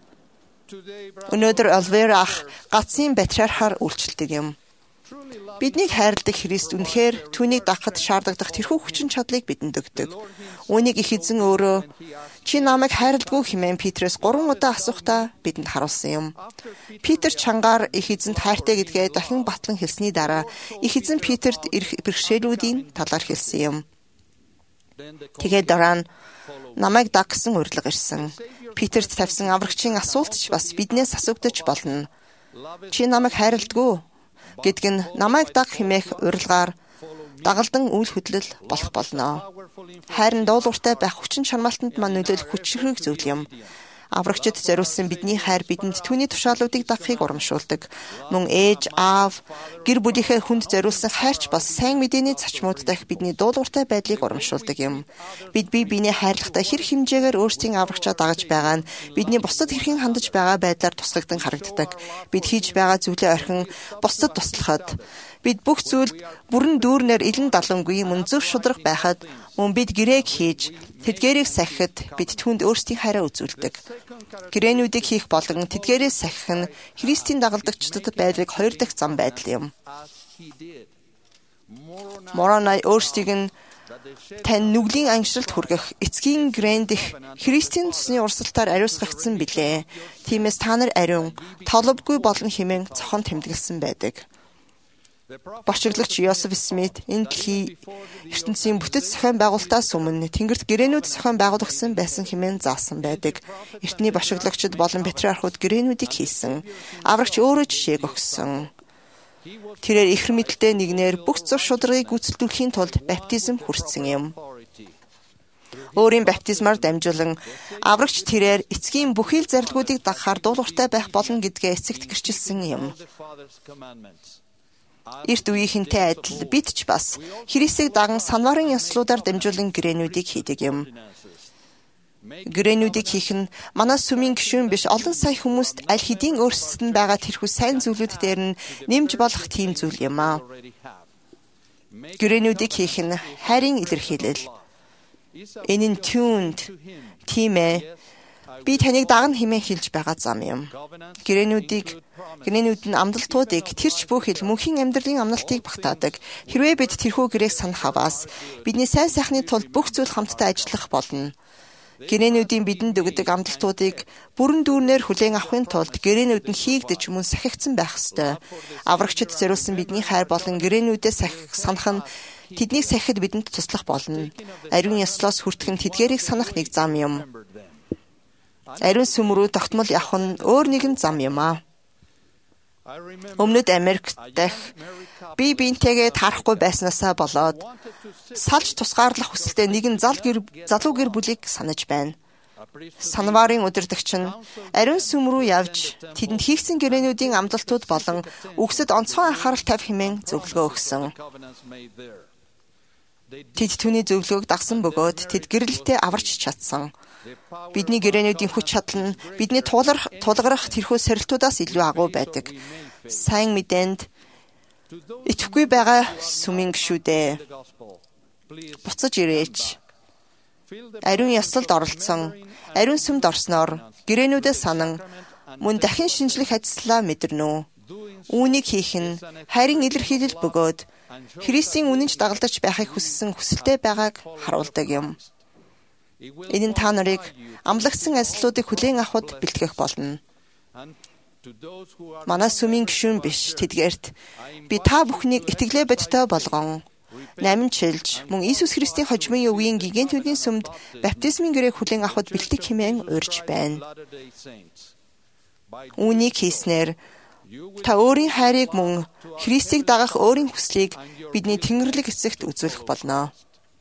Өнөөдөр Олвера ах гацын патриархаар үйлчилдэг юм. Биднийг хайрладаг Христ үнэхээр түүнийг дагахад шаардлагатай тэрхүү хүчин чадлыг бидэнд өгдөг. Үүнийг их эзэн өөрөө чи намайг хайрладгүй хэмээн Петрээс 3 удаа асуухтаа бидэнд харуулсан юм. Петр чангаар их эзэнд хайртай гэдгээ дахин батлан хэлсний дараа их эзэн Петрт ирэх бэрхшээлүүдийн талаар хэлсэн юм. Тэгээд дараа нь намайг даг гэсэн урилга ирсэн. Петрт тавьсан аврагчийн асуулт ч бас биднээс асуугдаж болно. Чи намайг хайрладгүй гэдг нь намайг даг хэмээх урилгаар дагалдан үйл хөдлөл болох болно. Хайрын дуулууртай байх хүчин чармаалтанд маань нөлөөлөх хүчрхэг зүйл юм. Аврагчид зориулсан бидний хайр бидэнд түүний тушаалуудыг дагахыг урамшуулдаг. Мөн ээж, аав, гэр бүлийнхээ хүнд зориулсан хайрч бас сайн мэдээний зочмууд дахь бидний дуулууртай байдлыг урамшуулдаг юм. Бид бие биенээ хайрлахдаа хэр хэмжээгээр өөрсдийн аврагчаа дагаж байгаа нь бидний бусдад хэрхэн хандаж байгаа байдлаар туслагдан харагддаг. Бид хийж байгаа зүйлээ орхин бусдад туслахад бид бүх зүйлд бүрэн дүүрнээр илэн далангүй мөн зөв шударга байхад мөн бид гэрээг хийж тэдгээрийг сахихад бид түүнд өөрсдийн хайраа үзүүлдэг. Гэрээнүүдийг хийх болон тэдгээрээ сахих нь Христийн дагалдагчдад байдаг хоёр дахь зам байдал юм. Моронай өөрсдийг нь тань нүглийн ангижралд хүргэх эцгийн грэнд их Христийн цусны урсалтаар ариусгагдсан билээ. Тиймээс та нар ариун, толбгүй болно хэмээн цохон тэмдэглэсэн байдаг. Бочиглагч Йосеф Смит энэ дэлхийн ертөнцийн бүтэц зохион байгуулалтаас өмнө Тэнгэрт гэрээнүүд зохион байгуулагдсан байсан хэмээн заасан байдаг. Эртний бочиглагчид болон патриархууд гэрээнүүдийг хийсэн. Аврагч өөрөө жишээг өгсөн. Тэрээр ихэр мэдлэлтэй нэгнээр бүх зур шударгыг гүйцэлдүүлэхийн тулд баптизм хүртсэн юм. Өөрийн баптизмаар дамжуулан аврагч тэрээр эцгийн бүхий л зарилгуудыг дагахаар дуулууртай байх болно гэдгээ эцэгт гэрчилсэн юм. Эрт үеийнхэнтэй адил бид ч бас Христийг даган санварын ёслуудаар дамжуулан гэрээнүүдийг хийдэг юм. Гэрээнүүдийг хийх нь манай сүмийн гишүүн биш олон сая хүмүүст аль хэдийн өөрсдөд нь байгаа тэрхүү сайн зүйлүүд дээр нь нэмж болох тийм зүйл юм аа. Гэрээнүүдийг хийх нь хайрын илэрхийлэл. Энэ нь tuned тийм ээ. Би таныг дагна хэмээн хэлж байгаа зам юм. Гэрээнүүд нь амлалтуудыг тэрч бүхэл мөнхийн амьдралын амлалтыг багтаадаг. Хэрвээ бид тэрхүү гэрээг санах аваас бидний сайн сайхны тулд бүх зүйл хамтдаа ажиллах болно. Гэрээнүүдийн бидэнд өгдөг амлалтуудыг бүрэн дүүрнээр хүлээн авахын тулд гэрээнүүд нь хийгдэж мөн сахигдсан байх ёстой. Аврагчид зориулсан бидний хайр болон гэрээнүүдээ санах нь тэднийг сахихад бидэнд туслах болно. Ариун ёслоос хүртэх нь тэдгээрийг санах нэг зам юм. Ариун сүм рүү тогтмол явах нь өөр нэгэн зам юм аа. Өмнөд Америк дахь бие биентэйгээ таарахгүй байснаасаа болоод салж тусгаарлах хүсэлтэй нэгэн залуу гэр бүлийг санаж байна. Санварын удирдагч нь ариун сүм рүү явж тэдэнд хийгдсэн гэрээнүүдийн амлалтууд болон үгсэд онцгой анхаарал тавих хэмээн зөвлөгөө өгсөн. Тэд түүний зөвлөгөөг дагсан бөгөөд тэд гэрэлтэй аварч чадсан. Бидний гэрээнүүдийн хүч чадал нь бидний тулгарах тэрхүү сорилтуудаас илүү агуу байдаг. Сайн мэдээнд итгэхгүй байгаа сүмийн гишүүдээ буцаж ирээч. Ариун ёслолд оролцсон, ариун сүмд орсноор гэрээнүүдээ санан мөн дахин шинжлэх ажиллаа мэдэрнэ. Үүнийг хийх нь хайрын илэрхийлэл бөгөөд Христийн үнэнч дагалдаж байхыг хүссэн хүсэлтэй байгааг харуулдаг юм. Энэ нь та нарыг амлагдсан ажлуудыг хүлээн авахд бэлтгэх болно. Манай сүмийн гишүүн биш тэдгээрт би та бүхнийг итгэлээ бодтой болгон намжчилж мөн Иесус Христийн хожимын үеийн гигантүүдийн сүмд баптизмын гэрээг хүлээн авахд бэлтэг хэмээн урьж байна. Үүнийг хийснээр та өөрийн хайрыг мөн Христийг дагах өөрийн хүслийг бидний Тэнгэрлэг эцэгт үзүүлэх болно.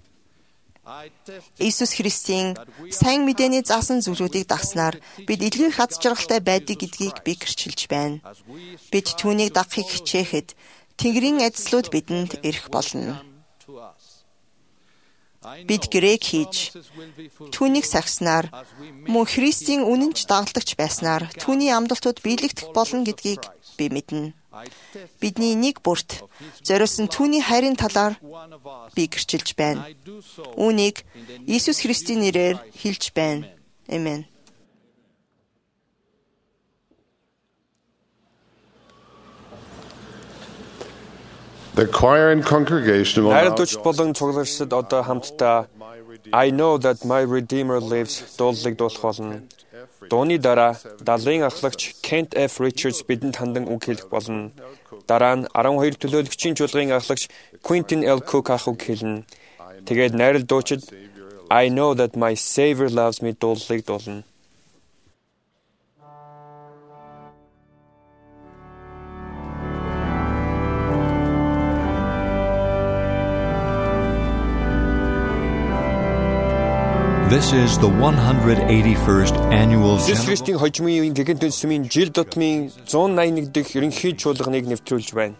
Иесус Христийн сайн мэдээний заасан зүйлүүдийг дагснаар бид илүү их аз жаргалтай байдаг гэдгийг би гэрчилж байна. Бид түүнийг дагахыг хичээхэд Тэнгэрийн эзлүүд бидэнд ирэх болно. Бид грээг хийж түүнийг сахиснаар мөн Христийн үнэнч дагалдагч байснаар түүний амлалтууд биелэгдэх болно гэдгийг би мэднэ. Бидний нэг бүрт зориулсан түүний хайрын талаар би гэрчилж байна. Үүнийг Иесус Христийн нэрээр хэлж байна. Амен. The choir and congregation will now Найрамдагч болон цуглагчид одоо хамтдаа I know that my Redeemer lives дуулыг дуулах болно. Дууны дараа далайн ахлагч Kent F. Richards бидэнд хандан үг хэлэх болно. Дараа нь 12 төлөөлөгчийн чуулгын ахлагч Quentin L. Cook ах үг хэлнэ. Тэгээд найрал дуучид I know that my Savior loves me дуулыг дуулна. This is the 181st annual Иесус Христийн хожимын үеийн гигантын сүмийн жил тутмын 181 дэх ерөнхий чуулганыг нэвтрүүлж байна.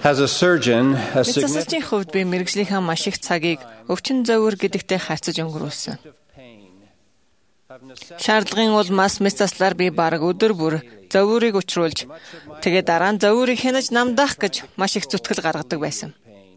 Мэдсэлчийн хувьд би мэрэгжлийнхаа маш их цагийг өвчин зөвөр гэдэгтэй харьцаж өнгөрүүлсэн. Шаардлагын улмаас мэс заслаар би бараг өдөр бүр зөвөрийг учруулж тэгээд дараа нь зөвөрийг хянаж намдаах гэж маш их зүтгэл гаргадаг байсан.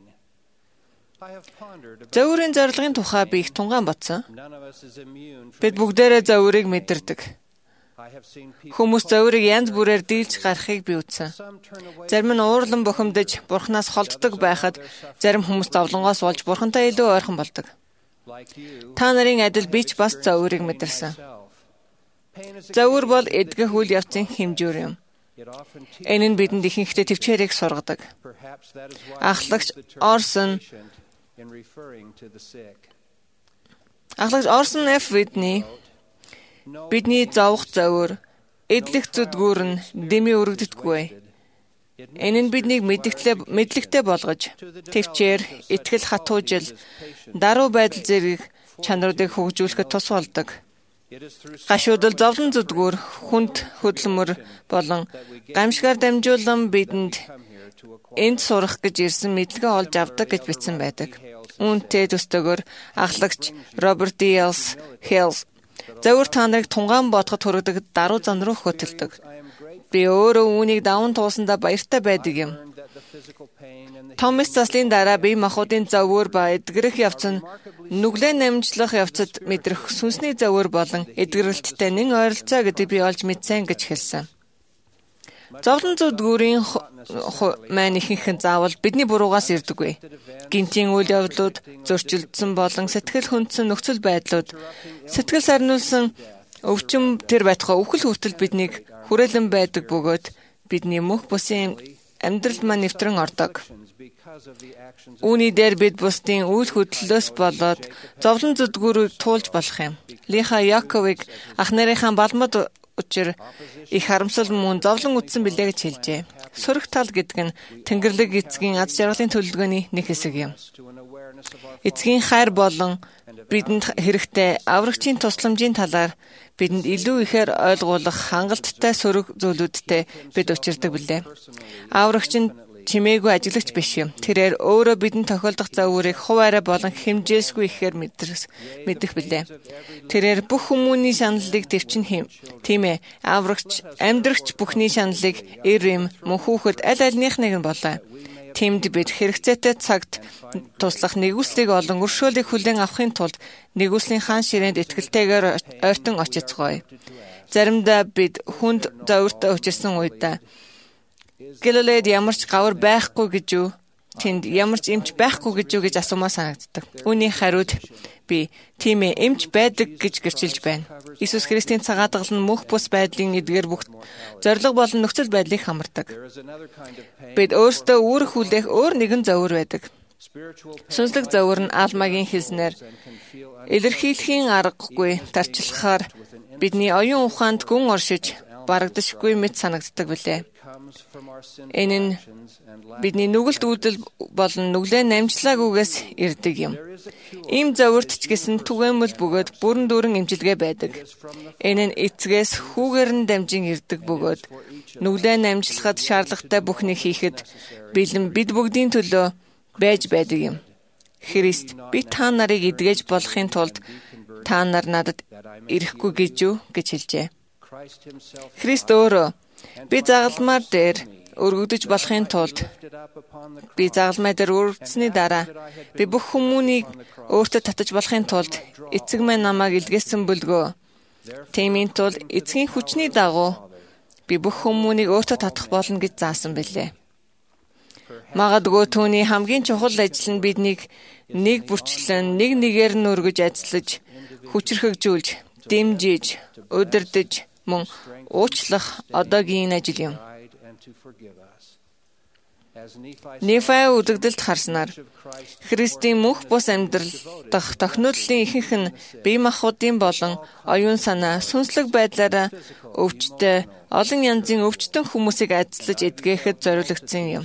Зөвөрийн зорилгын тухай би их тунгаан бодсон. Бид бүгдээрээ зөвөрийг мэдэрдэг. Хүмүүс зөвөрийг янз бүрээр дийлж гарахыг би үзсэн. Зарим нь уурлан бухимдаж бурхнаас холддог байхад зарим хүмүүс зовлонгоос болж бурхантай илүү ойрхон болдог. Та нарын адил би ч бас зөвөрийг мэдэрсэн. Зөвөр бол эдгэх үйл явцын хэмжүүр юм. Энэ нь бидэнд ихэнхдээ төвчээрийг сургадаг. Ахлагч Орсон Ф. Бидний зовх зөвөр, эдлэх зүдгүүр нь дэмий өргөддөггүй. Энэ нь биднийг мэдлэгтэй болгож, төвчээр, итгэл хатуужил, даруй байдал зэрэг чанаруудыг хөгжүүлэхэд тус болдог. Гашуудал зовлон зүдгүүр, хүнд хөдөлмөр болон гамшигар дамжуулан бидэнд энд сурах гэж ирсэн мэдлэгээ олж авдаг гэж бичсэн байдаг. Үүнтэй төстөгөр ахлагч Роберт Д. Хейлс зөвөр та нарыг тунгаан бодоход хүргэдэг даруй зан руу хөтэлдэг. Би өөрөө үүнийг даван туусандаа баяртай байдаг юм. Томас заслын дараа бие махбодын зөвөр ба эдгэрэх явц нь нүглээ намжлах явцад мэдрэх сүнсний зөвөр болон эдгэрэлттэй нэн ойролцоо гэдэг би олж мэдсэн гэж хэлсэн. Зовлон зүдгүүрийн маань ихэнх нь заавал бидний буруугаас ирдэггүй. Гинтийн үйл явдлууд, зөрчилдсөн болон сэтгэл хөндсөн нөхцөл байдлууд, сэтгэл сарниулсан өвчин тэр байтугай үхэл хүртэл биднийг хүрээлэн байдаг бөгөөд бидний мөнх бүсийн амьдрал маань нэвтрэн ордог. Үүний дээр бид бусдын үйл хөдлөлөөс болоод зовлон зүдгүүрийг туулж болох юм. Лиха Яковыг ах нарынхаа балмад учир их харамсал мөн зовлон үтсэн билээ гэж хэлжээ. Сөрөг тал гэдэг нь Тэнгэрлэг эцгийн аз жаргалын төлөвлөгөөний нэг хэсэг юм. Эцгийн хайр болон бидэнд хэрэгтэй аврагчийн тусламжийн талаар бидэнд илүү ихээр ойлгуулах хангалттай сөрөг зүйлүүдтэй бид учирдаг билээ. Аврагч нь чимээгүй ажиглагч биш юм. Тэрээр өөрөө бидэнд тохиолдох зөвөрийг хуваарай болон хэмжээсгүй ихээр мэдэх билээ. Тэрээр бүх хүмүүний шаналлыг төвчин тийм ээ. Аврагч, амьдрагч бүхний шаналлыг эрэм, мөн хүүхэд аль альнийхныг нь болоо. Тиймд бид хэрэгцээтэй цагт туслах нэгүслийг олон өршөөлийг хүлээн авахын тулд нэгүслийн хаан ширээнд итгэлтэйгээр ойртон очицгоё. Заримдаа бид хүнд зөвөртөө учирсан үедээ Гэлэлэд ямар ч гавар байхгүй гэж юу? Тэнд ямар ч эмч байхгүй гэж юу гэж асуумаа санагддаг. Үүний хариуд би тийм ээ эмч байдаг гэж гэрчилж байна. Иесус Христийн цагаатгал нь мөнх бус байдлын эдгээр бүх зориг болон нөхцөл байдлыг хамардаг. Бид өөрсдөө үүрэг хүлээх өөр нэгэн зөвөр байдаг. Сүнслэг зөвөр нь Алмагийн хэлснээр илэрхийлэхийн аргагүй тарчлахаар бидний оюун ухаанд гүн оршиж барагдашгүй мэт санагддаг билээ. Энэ нь бидний нүгэлт үүдэл болон нүглээ намжлаагүйгээс ирдэг юм. Ийм зөвөрт ч гэсэн түгээмэл бөгөөд бүрэн дүүрэн имчилгээ байдаг. Энэ нь эцгээс хүүгээр нь дамжин ирдэг бөгөөд нүглээ намжлахад шаардлагатай бүхнийг хийхэд бэлэн бид бүгдийн төлөө байж байдаг юм. Христ би та нарыг эдгэж болохын тулд та нар надад ирэхгүй гэж юу гэж хэлжээ. Христ өөрөө би загалмаар дээр өргөгдөж болохын тулд би загалмай дээр өргөгдсөний дараа би бүх хүмүүнийг өөртөө татаж болохын тулд эцэг минь намайг илгээсэн бөлгөө. Тиймийн тулд эцгийн хүчний дагуу би бүх хүмүүнийг өөртөө татах болно гэж заасан билээ. Магадгүй түүний хамгийн чухал ажил нь биднийг нэг бүрчлэн нэг нэгээр нь өргөж ажиллаж, хүчрхэгжүүлж, дэмжиж, удирдах мөн уучлах одоогийн ажил юм. Нефай үдэгдэлд харснаар Христийн мөнх бус амьдрал дахь тохиолдлын ихэнх нь бие махбодын болон оюун санаа, сүнслэг байдлаараа өвчтөй, олон янзын өвчтөн хүмүүсийг ажиллаж эдгээхэд зориулагдсан юм.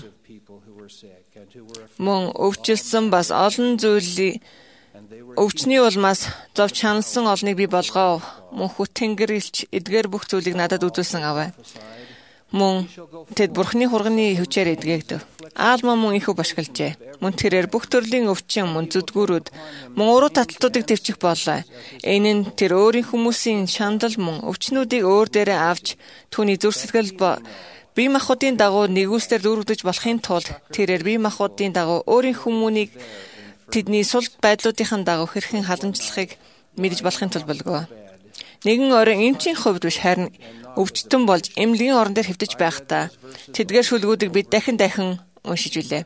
Мөн өвчлсөн бас олон зүйлийн өвчний улмаас зовж хансан олныг би болгоо. Мөнх Тэнгэр элч эдгээр бүх зүйлийг надад үзүүлсэн аваа. Мөн тэд Бурхны хурганы хүчээр эдгээгдэв. Аалма мөн их башгалжээ. Мөн тэрээр бүх төрлийн өвчин, мөн зүдгүүрүүд, мөн уруу таталтуудыг төвчих боллоо. Энэ нь тэр өөрийн хүмүүсийн шандал мөн өвчнүүдийг өөр дээрээ авч түүний зүрх сэтгэл бие махбодын дагуу нэгүслэр дүүргэж болохын тулд тэрээр бие махбодын дагуу өөрийн хүмүүнийг тэдний сул байдлуудын дагуу хэрхэн халамжлахыг мэдэж болохын тулд болов. Нэгэн орон эмчийн хувьд биш харин өвчтөн болж эмнэлгийн орон дээр хэвтэж байхдаа тэдгээр шүлгүүдийг бид дахин уншиж билээ.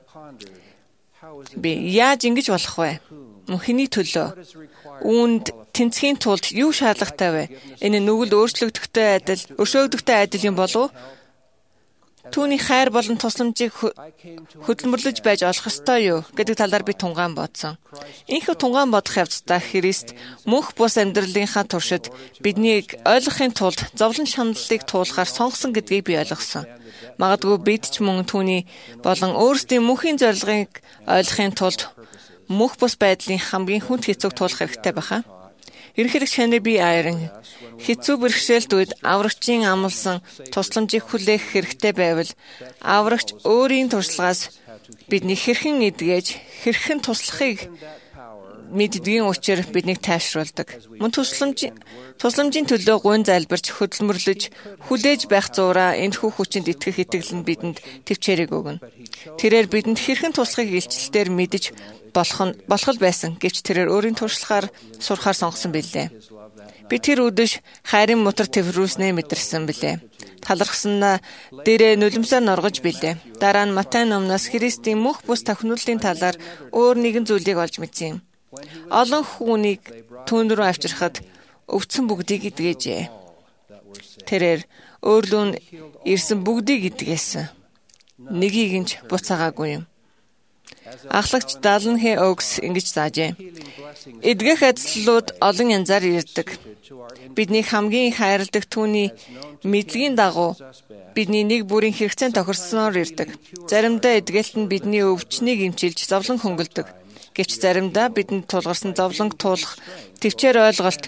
Би яаж ингэж болох вэ? Мөнхний төлөө үүнд тэнцхийн тулд юу шаардлагатай вэ? Энэ нүгэл өөрчлөгдөхтэй адил, өршөөгдөхтэй адил юм болов уу? Түүний хайр болон тусламжийг хөдөлмөрлөж байж олох ёстой юу гэдэг талаар би тунгаан бодсон. Ийхүү тунгаан бодох явцдаа Христ мөнх бус амьдралынхаа туршид биднийг ойлгохын тулд зовлон шаналлыг туулахаар сонгосон гэдгийг би ойлгосон. Магадгүй бид ч мөн түүний болон өөрсдийн мөнхийн зорилгыг ойлгохын тулд мөнх бус байдлын хамгийн хүнд хэцүүг туулах хэрэгтэй байхаа. Ерөнхийдөө Хенри Айрон хэцүү бэрхшээлт үед аврагчийн амлсан тусламжийг хүлээх хэрэгтэй байвал аврагч өөрийн туршлагаас бидний хэрхэн эдгэж, хэрхэн туслахыг мэддгийн учир биднийг тайвшруулдаг. Мөн тусламжийн төлөө гун залбирч хөдөлмөрлөж, хүлээж байх зураа энэхүү хүчинд итгэх итгэл нь бидэнд төвчээрийг өгнө. Тэрээр бидэнд хэрхэн туслахыг илчлэлээр мэдэж болох байсан гэвч тэрээр өөрийн туршлагаар сурахаар сонгосон билээ. Би тэр өдөш хайрын мотор төврүүлснээ мэдэрсэн билээ. Талархсанаа дээрээ нулимсаар норгож билээ. Дараа нь Матай номноос Христийн мөнх бус тахнууллын талаар өөр нэгэн зүйлийг олж мэдсэн юм. Олон хүнийг түүн рүү авчирхад өвдсөн бүгдийг эдгэжээ. Тэрээр өөрлөө нь ирсэн бүгдийг эдгээсэн. Нэгийг нь ч буцаагаагүй юм. Ахлагч Далнхэ Окс ингэж заажээ. Эдгэх ажлууд олон янзаар ирдэг. Бидний хамгийн хайрладаг түүний мэдлэгийн дагуу бидний нэг бүрийн хэрэгцээнд тохирсноор ирдэг. Заримдаа эдгэлт нь бидний өвчнийг эмчилж зовлон хөнгөлдөг. Гэвч заримдаа бидэнд тулгарсан зовлонг туулах төвчээр ойлголт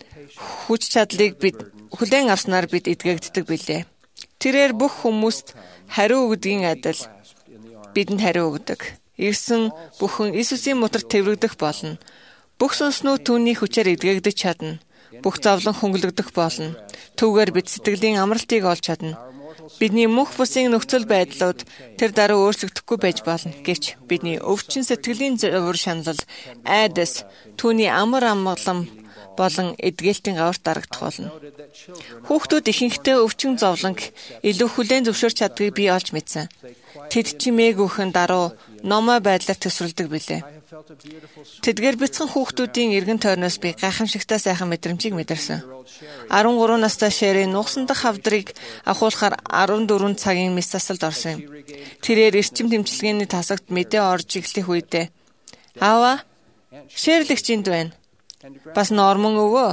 хүч чадлыг бид хүлээн авснаар бид эдгэгддэг билээ. Тэрээр бүх хүмүүст хариу өгдгийн адил бидэнд хариу өгдөг. Ирсэн бүхэн Иесусийн мотор тэврэгдэх болно. Бүх сүнснүүд түүний хүчээр эдгэгдэж чадна. Бүх зовлон хөнгөлөгдөх болно. Түүгээр бид сэтгэлийн амралтыг олж чадна. Бидний мөнх бусын нөхцөл байдлууд тэр дараа өөрчлөгдөхгүй байж болно. Гэвч бидний өвчин сэтгэлийн зовөр шанал, айдас, түүний амар амгалан болон эдгээлтийн гаварт дарагдах болно. Хүүхдүүд ихэнхдээ өвчин зовлонг илүү хүлээн зөвшөөрч чаддгийг би олж мэдсэн. Тэд чимээгүйхэн даруй номой байдлаар төсрөлдөг билээ. Тэдгээр бяцхан хүүхдүүдийн эргэн тойрноос би гайхамшигтай сайхан мэдрэмжийг мэдэрсэн. 13 настай Шэри нугсан дахь хавдрыг ахуулахаар 14 цагийн мэс засалд орсон юм. Тэрээр эрчим тэмчилгээний тасагт мэдээ орж эхлэх үедээ "Аава, Шэрлэгч энд байна. Бас Норман өвөө.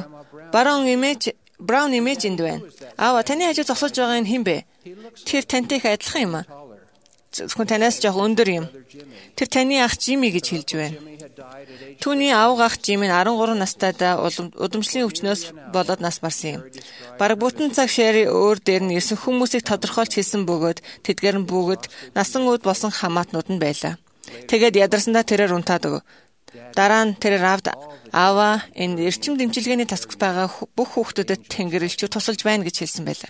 Браун имэж энд байна. Аава, таны хажуу зогсож байгаа нь хэн бэ? Тэр тантай их адилхан юм аа. Зөвхөн танаас жоох өндөр юм. Тэр таны ах Жими гэж хэлж байна." Түүний авга ах Жими 13 настайдаа удамшлын өвчнөөс болоод нас барсан юм. Бараг бүтэн цаг Шэри өөр дээр нь ирсэн хүмүүсийг тодорхойлж хэлсэн бөгөөд тэдгээр нь бүгд насан үүд болсон хамаатнууд нь байлаа. Тэгээд ядарсандаа тэрээр унтаадаг. Дараа нь тэрээр "Аава, энэ эрчим дэмчилгээний тасагт байгаа бүх хүүхдүүдэд Тэнгэрлэгч тусалж байна" гэж хэлсэн байлаа.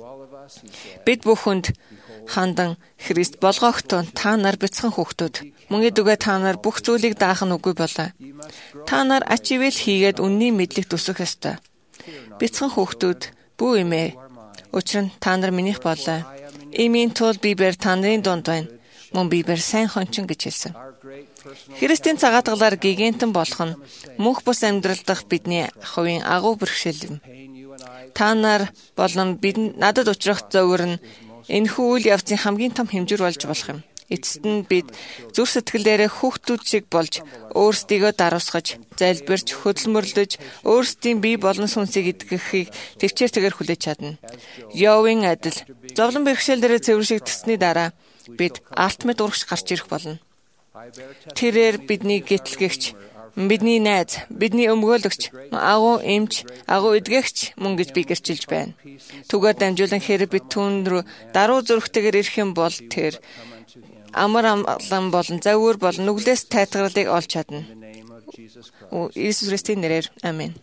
Бид бүхэнд хандан Христ болгоогтун та нар бяцхан хүүхдүүд. Мөн эдүгээ та нар бүх зүйлийг даах нь үгүй болоо. Та нар ачивэл хийгээд үнний мэдлэгт өсөх ёстой. Бяцхан хүүхдүүд, бүү эмээ. Учир нь та нар минийх болоо. Эмийн тул би бэр та нарын дунд байна. Мөн би бэр сайн хончин гэж хэлсэн. Христийн цагаатгалаар гигантэн болох нь мөнх бус амьдрал дахь бидний хувийн агуу бэрхшээл юм. Та нар болон бид надад учрах зөвөр нь энэхүү үйл явцын хамгийн том хэмжүүр болж болох юм. Эцэст нь бид зүрх сэтгэлээрээ хүүхдүүд шиг болж өөрсдийгөө даруусгаж, залбирч, хөдөлмөрлөж, өөрсдийн бие болон сүнсийг эдгэхийг төвчээртэйгээр хүлээж чадна. Йовын адил зовлон бэрхшээлээрээ цэвэршигдсэний дараа бид алтмид урагш гарч ирэх болно. Тэрээр бидний гэтлэгч Бидний найз, бидний өмгөөлөгч, агуу эмч, агуу эдгэгч мөн гэж би гэрчилж байна. Түгээр дамжуулан хэрэг бид түүн рүү даруй зүрхтэйгээр ирэх юм бол тэр амар амлан болон завгүй болон нүглээс тайтгаралыг олж чадна. Иесус Христийн нэрээр амин.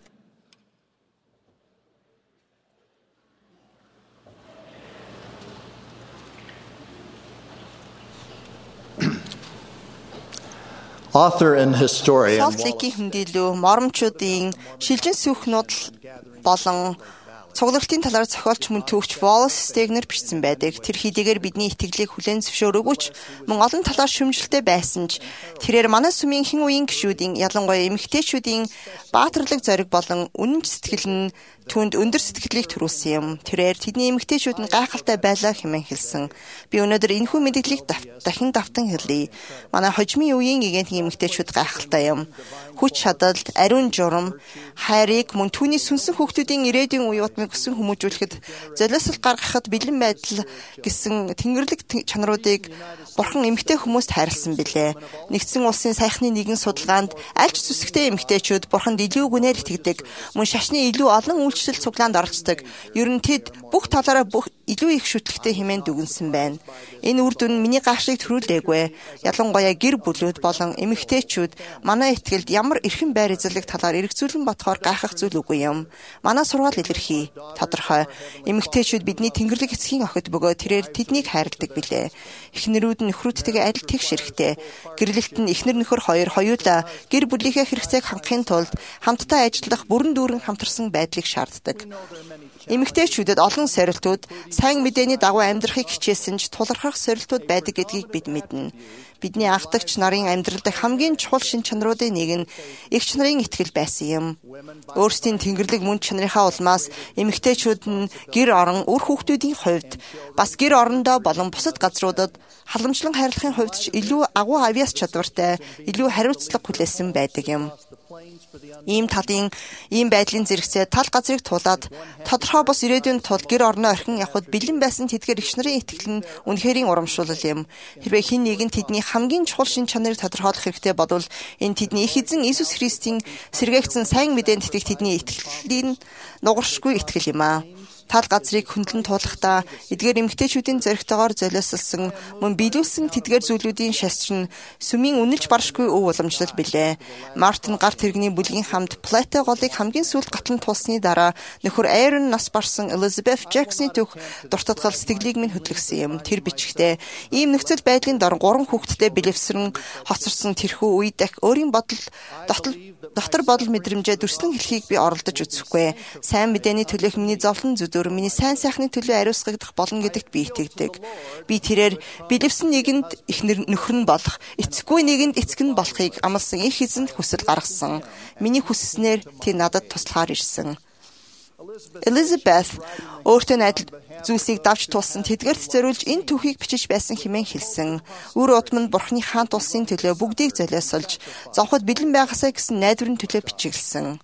Author and historian Солт Лейкийн хөндөлөө моромчуудын шилжин сүхнүүд болон цуглалтын талаар зохиолч мөн төвч Wallace Stegner бичсэн байдаг. Тэр хэдийгээр бидний итгэлийг хүлээн зөвшөөрөөгүй ч мөн олон талаар шүмжлэлтэй байсан ч тэрээр манай сүмийн хэн үеийн гишүүдийн ялангуяа эмэгтэйчүүдийн баатарлаг зориг болон үнэн сэтгэл нь түүнд өндөр сэтгэлийг төрүүлсэн юм. Тэрээр тэдний эмэгтэйчүүд нь гайхалтай байлаа хэмээн хэлсэн. Би өнөөдөр энэхүү мэдээллийг дахин давтан хэлье. Манай хожимын үеийн гигантын эмэгтэйчүүд гайхалтай юм. Хүч чадал, ариун журам, хайрыг мөн түүний сүнсэн хүүхдүүдийн ирээдүйн үе удмыг өсөн хүмүүжүүлэхэд золиослол гаргахад бэлэн байдал гэсэн тэнгэрлэг чанаруудыг Бурхан эмэгтэй хүмүүст хайрлсан билээ. Нэгдсэн улсын саяхны нэгэн судалгаанд альч зүсэгтэй эмэгтэйчүүд Бурханд илүү гүнээр итгэдэг, мөн шашны илүү олон үйлчлэл цуглаанд оролцдог. Ер нь тэд бүх талаараа илүү их шүтлэгтэй хэмээн дүгнсэн байна. Энэ үр дүн миний гайхшиг төрүүлээгүй. Ялангуяа гэр бүлүүд болон эмэгтэйчүүд манай итгэлд ямар эрхэм байр эзэрлэг талаар эргцүүлэн бодохоор гайхах зүйл үгүй юм. Манай сургаал илэрхий. Тодорхой. Эмэгтэйчүүд бидний тэнгэрлэг эцгийн охид бөгөөд тэрээр тэднийг хайрладаг билээ. Эхнэрүүд нь нөхрүүдтэйгээ адил тэгш хэрэгтэй. Гэрлэлт нь эхнэр нөхөр хоёулаа гэр бүлийнхээ хэрэгцээг хангахын тулд хамтдаа ажиллах бүрэн дүүрэн хамтарсан байдлыг шаарддаг. Эмэгтэйчүүдэд олон сорилтууд, сайн мэдээний дагуу амьдрахыг хичээсэн ч тулгархах сорилтууд байдаг гэдгийг бид мэднэ. Бидний анхдагч нарын амьдрал дахь хамгийн чухал шин чанаруудын нэг нь эгч нарын итгэл байсан юм. Өөрсдийн тэнгэрлэг мөн чанарынхаа улмаас эмэгтэйчүүд нь гэр орон, үр хүүхдүүдийн хувьд бас гэр орондоо болон бусад газруудад халамжлан хайрлахын хувьд ч илүү агуу авьяас чадвартай, илүү хариуцлага хүлээсэн байдаг юм. Ийм байдлын зэрэгцээ тал газрыг туулаад тодорхой бус ирээдүйн тулд гэр орноо орхин явхад бэлэн байсан тэдгээр эгч нарын итгэл нь үнэхэрийн урамшуулал юм. Хэрвээ хэн нэгэн тэдний хамгийн чухал шин чанарыг тодорхойлох хэрэгтэй бодвол энэ тэдний их эзэн Иесус Христийн сэргээгдсэн сайн мэдээнд итгэх тэдний итгэлийн нугаршгүй итгэл юм аа. Тал газрыг хөндлөн туулахдаа эдгээр эмэгтэйчүүдийн зоригтойгоор золиослсон мөн биелүүлсэн тэдгээр зүйлүүдийн шасч нь сүмийн үнэлж баршгүй өв уламжлал билээ. Мартин гар тэрэгний бүлгийн хамт Плато голыг хамгийн сүүлд гатлан туулсны дараа нөхөр Aaron нас барсан Elizabeth Jackson төх дуртатгал сэтгэлийг минь хөдлөсөн юм. Тэр бичгтээ ийм нөхцөл байдлын дор 3 хүүхэдтэй бэлэвсрэн хоцорсон тэрхүү үед дах өөрийн дотор бодол мэдрэмжээ дүрслэн хэлхийг би оролдож үзэхгүй. Сайн мэдээний төлөөх миний зовлон миний сайн сайхны төлөө ариусгагдах болно гэдэгт би итгэдэг. Би тэрээр билэвсэн нэгэнд эхнэр нөхөр нь болох, эцэггүй нэгэнд эцэг нь болохыг амласан их эзэнд хүсэл гаргасан. Миний хүсснээр тэр надад туслахаар ирсэн. Elizabeth өөртөө найдал зүйлсийг давж туулсан тэдгээрт зориулж энэ түүхийг бичиж байсан хэмээн хэлсэн. Үр удам нь Бурхны хаант улсын төлөө бүгдийг золиосолж, зовход бэлэн байгаасаа гэсэн найдварын төлөө бичиглсэн.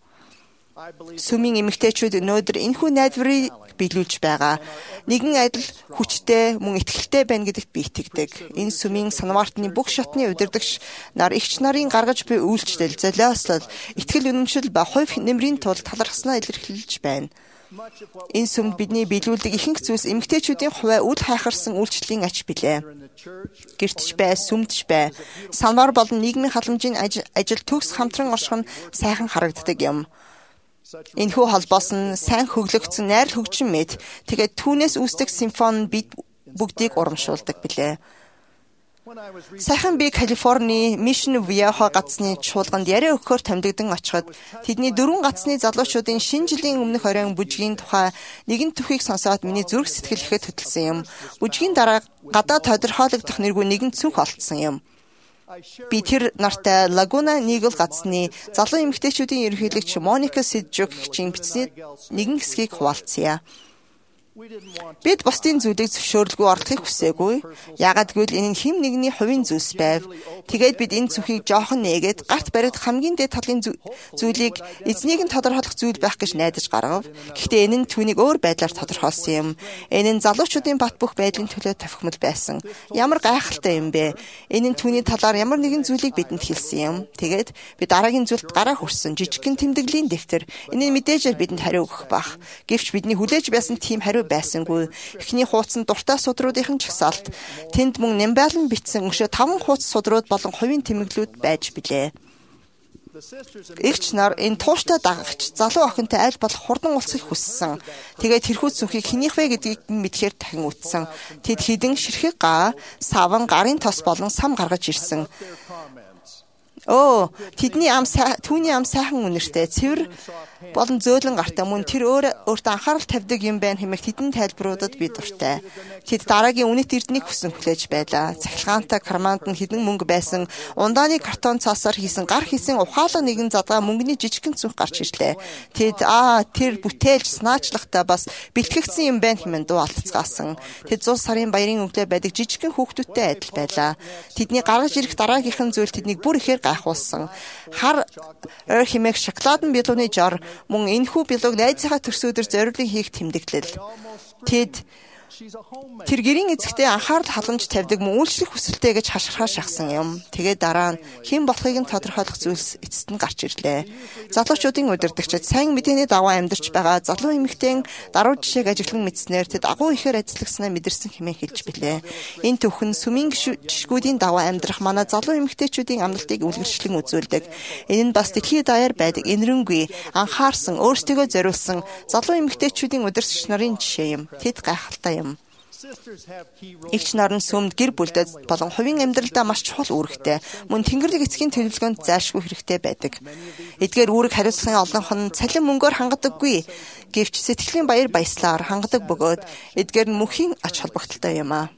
Сүмийн эмэгтэйчүүд өнөөдөр энэхүү найдварыг биелүүлж байгаа. Нэгэн адил хүчтэй мөн итгэлтэй байна гэдэгт би итгэдэг. Энэ сүмийн санваартны бүх шатны удирдагч нар эгч нарын гаргаж буй үйлчлэл, золиослол, итгэл үнэмшил ба хувь нэмрийн тулд талархснаа илэрхийлж байна. Энэ сүмд бидний биелүүлдэг ихэнх зүйлс эмэгтэйчүүдийн хувьд үл хайхарсан үйлчлэлийн ач билээ. Гэртч бай, сүмдч бай. Санвар болон нийгмийн халамжийн ажил төгс хамтран орших нь сайхан харагддаг юм. Энэхүү холбоос нь сайн хөглөгдсөн найрал хөгжим мэд тэгээд түүнээс үүсдэг симфони бид бүгдийг урамшуулдаг билээ. Сайхан би Калифорни Mission Viejo гацны чуулганд яриа өгөхөөр томдогдсон очиход тэдний 4 гацны залуучуудын шинэ жилийн өмнөх оройн бүжгийн тухай нэгэн түүхийг сонсоод миний зүрх сэтгэл ихэд хөдөлсөн юм. Бүжгийн дараа гадаа тодорхойлогдох нэргүй нэгэн цүнх олдсон юм. Би тэр нартай Лагуна Нигл гацны залуу эмэгтэйчүүдийн ерөнхийлөгч Моника Сиджук хичээн бичсний нэгэн хэсгийг хуваалцъя. Бид бусдын зүйлийг зөвшөөрлгүй ордлыг хүсээгүй. Яагаад гэвэл энэ нь хэн нэгний хувийн зүйлс байв. Тэгээд бид энэ зүхийг жоохон нээгээд гарт баригдах хамгийн дээд талын зүйлийг эзнийг нь тодорхойлох зүйл байх гэж найдаж гаргав. Гэхдээ энэ нь түүнийг өөр байдлаар тодорхойлсон юм. Энэ нь залуучуудын бат бөх байдлын төлөө тохихмол байсан. Ямар гайхалтай юм бэ? Энэ нь түүний талаар ямар нэгэн зүйлийг бидэнд хэлсэн юм. Тэгээд би дараагийн зүйлд гараа хүрсэн жижигхэн тэмдэглэлийн дэвтэр. Энэ нь мэдээж бидэнд хариу өгөх бах. Гэвч бидний хүлээж байсан тийм хариу байсангүй. Эхний хуудас нь дуртай судруудын жагсаалт. Тэнд мөн Нямбалан бичсэн өшөө 5 хуудас судрууд болон хувийн тэмдэглүүд байж билээ. Игч нар энэ тууштай дагагч залуу охинтой аль болох хурдан уулзахыг хүссэн. Тэгээд тэрхүү зүхийг хэнийх вэ гэдгийг мэдхээр дахин үтсэн. Тэд хідэн ширхэг гаа, саван, гарын тос болон сам гаргаж ирсэн. Тэдний түүний ам сайхан үнэртэй, цэвэр болон зөөлөн гартай мөн тэр өөртөө анхаарал тавьдаг юм байна хэмээх тэдний тайлбаруудад би дуртай. Тэд дараагийн үнэт эрднийг хүсэн хүлээж байлаа. Цахилгаантай карманд нь хэдэн мөнгө байсан, ундааны картон цаасаар хийсэн гар хийсэн ухаалаг нэгэн задгаа мөнгөний жижигхэн цүнх гарч ирлээ. Тэд тэр бүтээлж санаачлагтай бас бэлтгэгдсэн юм байна хэмээн дуу алдцгаасан. Тэд 100 сарын баярын өглөө байдаг жижигхэн хүүхдүүдтэй адил байлаа. Тэдний гаргаж ирэх дараагийнхан зүйл тэднийг бүр ихээр гайхуулсан. Хар ойр хэмээх шоколадын билууны жор мөн энэхүү билууг найзынхаа төрсөдөр зориулан хийх тэмдэглэл. Тэд тэр гэрийн эзэгтээ анхаарал халамж тавьдаг мөн үйлчлэх хүсэлтэй гэж хашгираа шахсан юм. Тэгээд дараа нь хэн болохыг нь тодорхойлох зүйлс эцэст нь гарч ирлээ. Залуучуудын удирдагчид сайн мэдээний дагуу амьдарч байгаа залуу эмэгтэйн даруй жишээг ажиглан мэдснээр тэд агуу ихээр ажиллагснаа мэдэрсэн хэмээн хэлж билээ. Энэ төвхөн сүмийн гишгүүдийн дагуу амьдрах манай залуу эмэгтэйчүүдийн амлалтыг үлгэрчлэн үзүүлдэг. Энэ нь бас дэлхийд даяар байдаг энэрэнгүй, анхаарсан, өөрсдийгөө зориулсан залуу эмэгтэйчүүдийн удирдагч нарын жишээ юм. Тэд гайхалтай юм. Игч нар нь сүмд гэр бүлдээ болон хувийн амьдралдаа маш чухал үүрэгтэй. Мөн Тэнгэрлэг эцгийн төлөвлөгөөнд зайлшгүй хэрэгтэй байдаг. Эдгээр үүрэг хариуцлагын олонх нь цалин мөнгөөр хангадаггүй. Гэвч сэтгэлийн баяр баясгалаар хангадаг бөгөөд эдгээр нь мөнхийн ач холбогдолтой юм аа.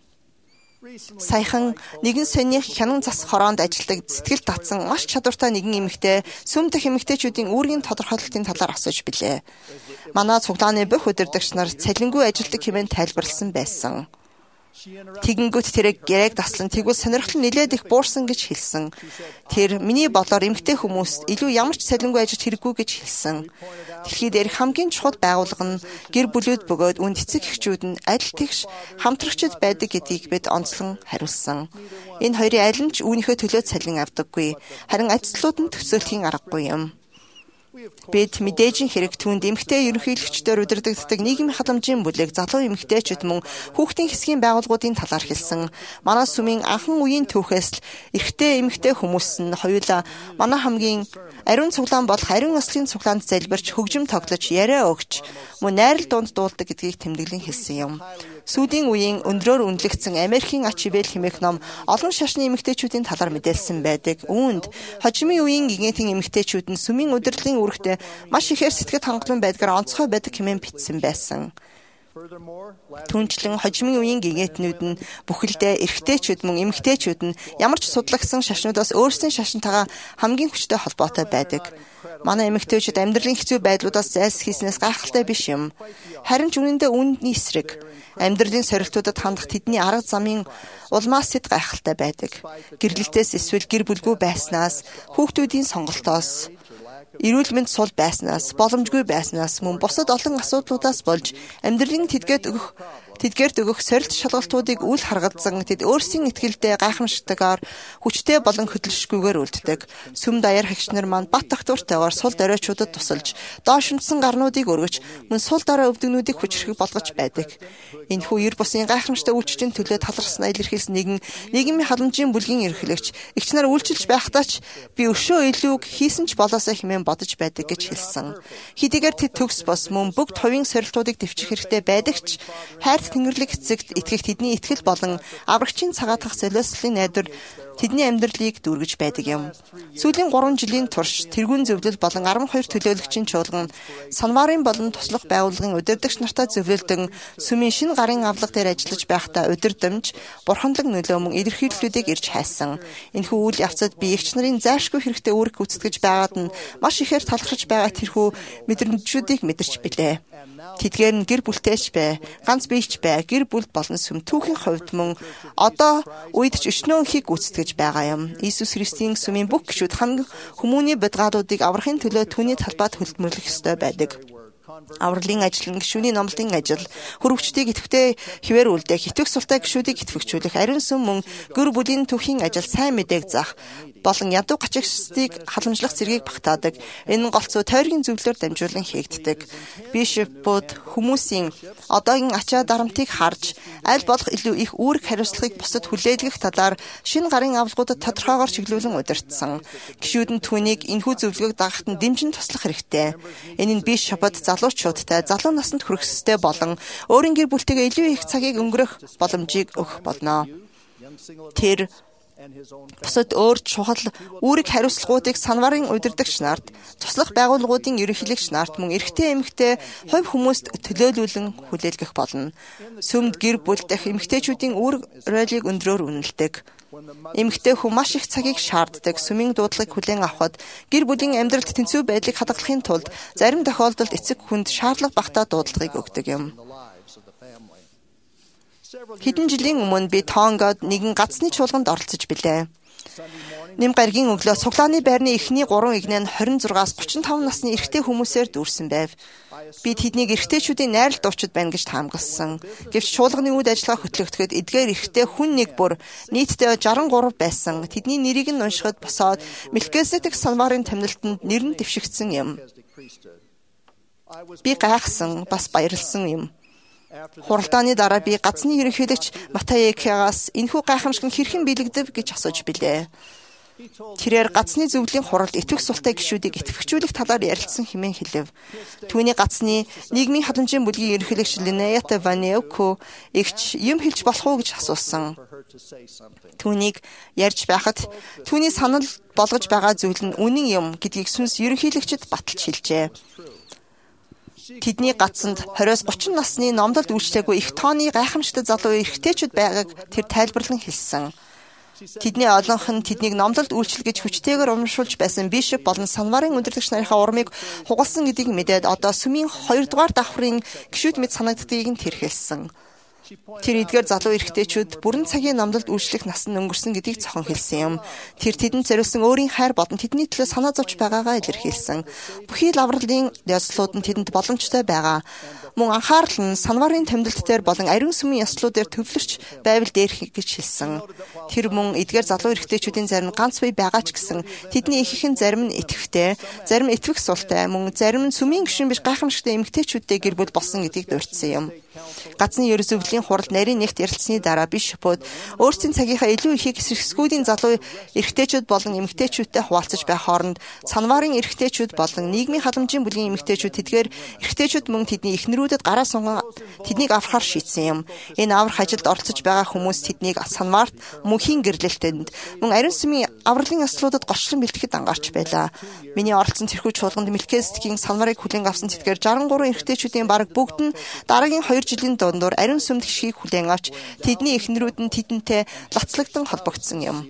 Саяхан нэгэн соних хянан зас хороонд ажилладаг сэтгэл татсан маш чадвартай нэгэн эмэгтэй сүм дэх эмэгтэйчүүдийн үүргийн тодорхойлолтын талаар асууж билээ. Манай цуглааны бүх удирдагч нар цалингүй ажилдаг хэмээн тайлбарласан байсан. Тэгэнгүүт тэрэг гэрэг таслан тэгвэл сонирхол нилээд их буурсан гэж хэлсэн. Тэр миний бодлоор эмэгтэй хүмүүст илүү ямар ч цалингүй ажиллаж хэрэггүй гэж хэлсэн. Дэлхийд дээрх хамгийн чухал байгууллага нь гэр бүлүүд бөгөөд үнд эцэг эхчүүд нь адил тэгш хамтрагчид байдаг гэдгийг бид онцлон хариулсан. Энэ хоёрын аль нь ч үүнийхээ төлөө цалин авдаггүй. Харин ажлууд нь төсөөлхийн аргагүй юм. Бид мэдээж хэрэг түүнд эмэгтэй ерөнхийлөгчдөөр удирдагддаг нийгмийн халамжийн бүлэг залуу эмэгтэйчүүд мөн хүүхдийн хэсгийн байгууллагуудын талаар хэлсэн. Манай сүмийн анхан үеийн түүхээс л эрэгтэй эмэгтэй хүмүүс нь хоёулаа манай хамгийн ариун цуглаан болох ариун ослын цуглаанд залбирч хөгжим тоглож яриа өгч мөн найрал дунд дуулдаг гэдгийг тэмдэглэн хэлсэн юм. Сүүлийн үеийн өндрөөр үнэлэгдсэн Америкийн Ачибел хэмээх ном олон шашны эмэгтэйчүүдийн талаар мэдээлсэн байдаг. Үүнд хожимын үеийн гигантын эмэгтэйчүүд нь сүмийн удирдлын үүрэгтээ маш ихээр сэтгэл хангалуун байдгаар онцгой байдаг хэмээн бичсэн байсан. Түүнчлэн хожимын үеийн гигантнүүд нь бүхэлдээ эрэгтэйчүүд мөн эмэгтэйчүүд нь ямар ч судлагдсан шашнуудаас өөрсдийн шашинтайгаа хамгийн хүчтэй холбоотой байдаг. Манай эмэгтэйчүүд амьдралын хэцүү байдлуудаас зайлсхийснээс гайхалтай биш юм. Харин ч үнэндээ үүний эсрэг амьдралын сорилтуудад хандах тэдний арга замын улмаас тэд гайхалтай байдаг. Гэрлэлтээс эсвэл гэр бүлгүй байснаас, хүүхдүүдийн сонголтоос, эрүүл мэнд сул байснаас, боломжгүй байснаас мөн бусад олон асуудлуудаас болж амьдралын тэдгээрт өгөх сорилт шалгалтуудыг үл харгалзан тэд өөрсдийн итгэлдээ гайхамшигтайгаар хүчтэй болон хөдөлшгүйгээр үлддэг. Сүм даяар хагч нар маань бат тогтвортойгоор сул доройчуудад тусалж, доош унтсан гарнуудыг өргөж, мөн сул дараа өвдөгнүүдийг хүчрхэг болгож байдаг. Энэхүү ер бусын гайхамшигтай үйлчлэлийн төлөө талархснаа илэрхийлсэн нэгэн нийгмийн халамжийн бүлгийн ерөнхийлөгч эгч нар үйлчилж байхдаа ч би өшөө илүүг хийсэн ч болоосоо хэмээн бодож байдаг гэж хэлсэн. Хэдийгээр тэд төгс бос мөн бүгд хувийн сорилтуудыг дэвчих хэрэгтэй байдаг ч хайрт Тэнгэрлэг эцэгт итгэх тэдний итгэл болон аврагчийн цагаатгах солиослын найдвар тэдний амьдралыг дүүргэж байдаг юм. Сүүлийн 3 жилийн турш тэргүүн зөвлөл болон 12 төлөөлөгчийн чуулган Санварын болон туслах байгууллагын удирдагч нартай зөвлөлдөн сүмийн шинэ гарын авлага дээр ажиллаж байхдаа удирдамж, бурханлаг нөлөө мөн илэрхийллүүдийг ирж хайсан. Энэхүү үйл явцад би эгч нарын зайлшгүй хэрэгтэй үүрэг гүйцэтгэж байгаад нь маш ихээр талархаж байгаа тэрхүү мэдрэмжүүдийг мэдэрч билээ. Тэдгээр нь гэр бүлтэйч бай, ганц биеч бай, гэр бүл болон сүм түүхийн хувьд мөн одоо үед ч өчнөө ихийг гүйцэтгэж байгаа юм. Иесус Христийн сүмийн бүх гишүүд хамгийн хүмүүний бодгаалуудыг аврахын төлөө түүний талбайд хөдөлмөрлөх ёстой байдаг. Авралын ажил, гишүүний номлолын ажил, хөрвөгчдийг идэвхтэй хിവэр үлдээх, итгэх суртай гишүүдийг идэвхжүүлэх, ариун сүм мөн гэр бүлийн түүхийн ажил, сайн мэдээг заах болон ядуу гачигчдыг халамжлах зэргийг багтаадаг. Энэ голцоо тойргийн зөвлөөр дамжуулан хийгддэг. Бишопууд хүмүүсийн одоогийн ачаа дарамтыг харж, аль болох илүү их үүрэг хариуцлагыг бусдад хүлээлгэх талаар шинэ гарын авлагуудад тодорхойгоор чиглүүлэн удирдсан. Гишүүд нь түүнийг энэхүү зөвлөгөөг дагахад нь дэмжин туслах хэрэгтэй. Энэ нь бишопод залуучуудтай, залуу наснд хүрэхстэй болон өөрийн гэр бүлтэйгээ илүү их цагийг өнгөрөх боломжийг өгөх болно. Тэр бусад өөр чухал үүрэг хариуцлагуудыг Санварын удирдагч нарт, туслах байгууллагуудын ерөнхийлөгч нарт мөн эрэгтэй эмэгтэй хувь хүмүүст төлөөлүүлэн хүлээлгэх болно. Сүмд гэр бүл дэх эмэгтэйчүүдийн үүрэг роолыг өндрөөр үнэлдэг. Эмэгтэй хүн маш их цагийг шаарддаг. Сүмийн дуудлагыг хүлээн авахд гэр бүлийн амьдралд тэнцүү байдлыг хадгалахын тулд зарим тохиолдолд эцэг хүнд шаардлага багтаа дуудлагыг өгдөг юм. Хэдэн жилийн өмнө би Тонгод нэгэн гацны чуулганд оролцож билээ. Нэм гаргийн өглөө цуглааны байрны эхний 3 игнэ нь 26-аас 35 насны эрэгтэй хүмүүсээр дүүрсэн байв. Би тэднийг эрэгтэйчүүдийн найрал дуучид байна гэж таамагласан. Гэвч чуулганы үйл ажиллагаа хөтлөгдөхөд эдгээр эрэгтэй хүн нэг бүр нийтдээ 63 байсан. Тэдний нэрийг нь уншихад босоод Мелкизедек Санварын томилтонд нэр нь дэвшигдсэн юм. Би гайхсан, бас баярлсан юм. Хуралдааны дараа би гацны ерөнхийлөгч Матаекагаас энэхүү гайхамшиг нь хэрхэн биелэгдэв гэж асууж билээ. Тэрээр гацны зөвлөлийн хуралд итгэх султай гишүүдийг итгэвчүүлэх талаар ярилцсан хэмээн хэлэв. Түүний гацны нийгмийн халамжийн бүлгийн ерөнхийлөгч Линеята Ванеоко эгч юм хэлж болох уу гэж асуусан. Түүнийг ярьж байхад түүний санал болгож байгаа зүйл нь үнэн юм гэдгийг сүнс ерөнхийлөгчд баталж хэлжээ. Тэдний гацанд 20-30 насны номдолд үйлчлээгүй их тооны гайхамшигтай залуу эрэгтэйчүүд байгааг тэр тайлбарлан хэлсэн. Тэдний олонх нь тэднийг номдолд үйлчлэл гэж хүчтэйгээр урамшуулж байсан бишоп болон Санварын удирдагч нарынхаа урмыг хугалсан гэдгийг мэдээд одоо сүмийн 2 дугаар давхрын гишүүд мэд санагддгийг нь тэр хэлсэн. Тэр эдгээр залуу эрэгтэйчүүд бүрэн цагийн номдолд үйлчлэх нас нь өнгөрсөн гэдгийг цохон хэлсэн юм. Тэр тэдэнд зориулсан өөрийн хайр болон тэдний төлөө санаа зовж байгаагаа илэрхийлсэн. Бүхий л авралын ёслууд нь тэдэнд боломжтой байгаа. Мөн анхаарал нь Санварын томилт дээр болон ариун сүмийн ёслуудаар төвлөрч байвал дээрх гэж хэлсэн. Тэр мөн эдгээр залуу эрэгтэйчүүдийн зарим ганц бие байгаа ч гэсэн тэдний ихэнх нь зарим нь итгэвтэй, зарим итгэх султай, мөн зарим нь сүмийн гишүүн биш гайхамшигтай эмэгтэйчүүдтэй гэр бүл болсон гэдгийг дурдсан юм. Гацны ерөнхийлөгчийн хурал нарийн нэгт ярилцсаны дараа бишопууд өөрсдийн цагийнхаа илүү ихийг эсрэгсгүүдийн залуу эрэгтэйчүүд болон эмэгтэйчүүдтэй хуваалцаж байх хооронд Санварын эрэгтэйчүүд болон нийгмийн халамжийн бүлгийн эмэгтэйчүүд тэдгээр эрэгтэйчүүд мөн тэдний эхнэрүүдэд гараа сунган тэднийг аврахаар шийдсэн юм. Энэ аврах ажилд оролцож байгаа хүмүүс тэднийг Санварт мөнхийн гэрлэлтэнд мөн ариун сүмийн авралын ёслуудад голчлон бэлтгэхэд ангаарч байлаа. Миний оролцсон тэрхүү чуулганд Мелкизедекийн Санварыг хүлээн авсан тэдгээр 63 эрэгтэйчүүдийн бараг бүгд нь дараагийн 2 жилийн дундуур ариун сүмд гişгийг хүлээн авч тэдний эхнэрүүд нь тэдэнтэй лацлагдан холбогдсон юм.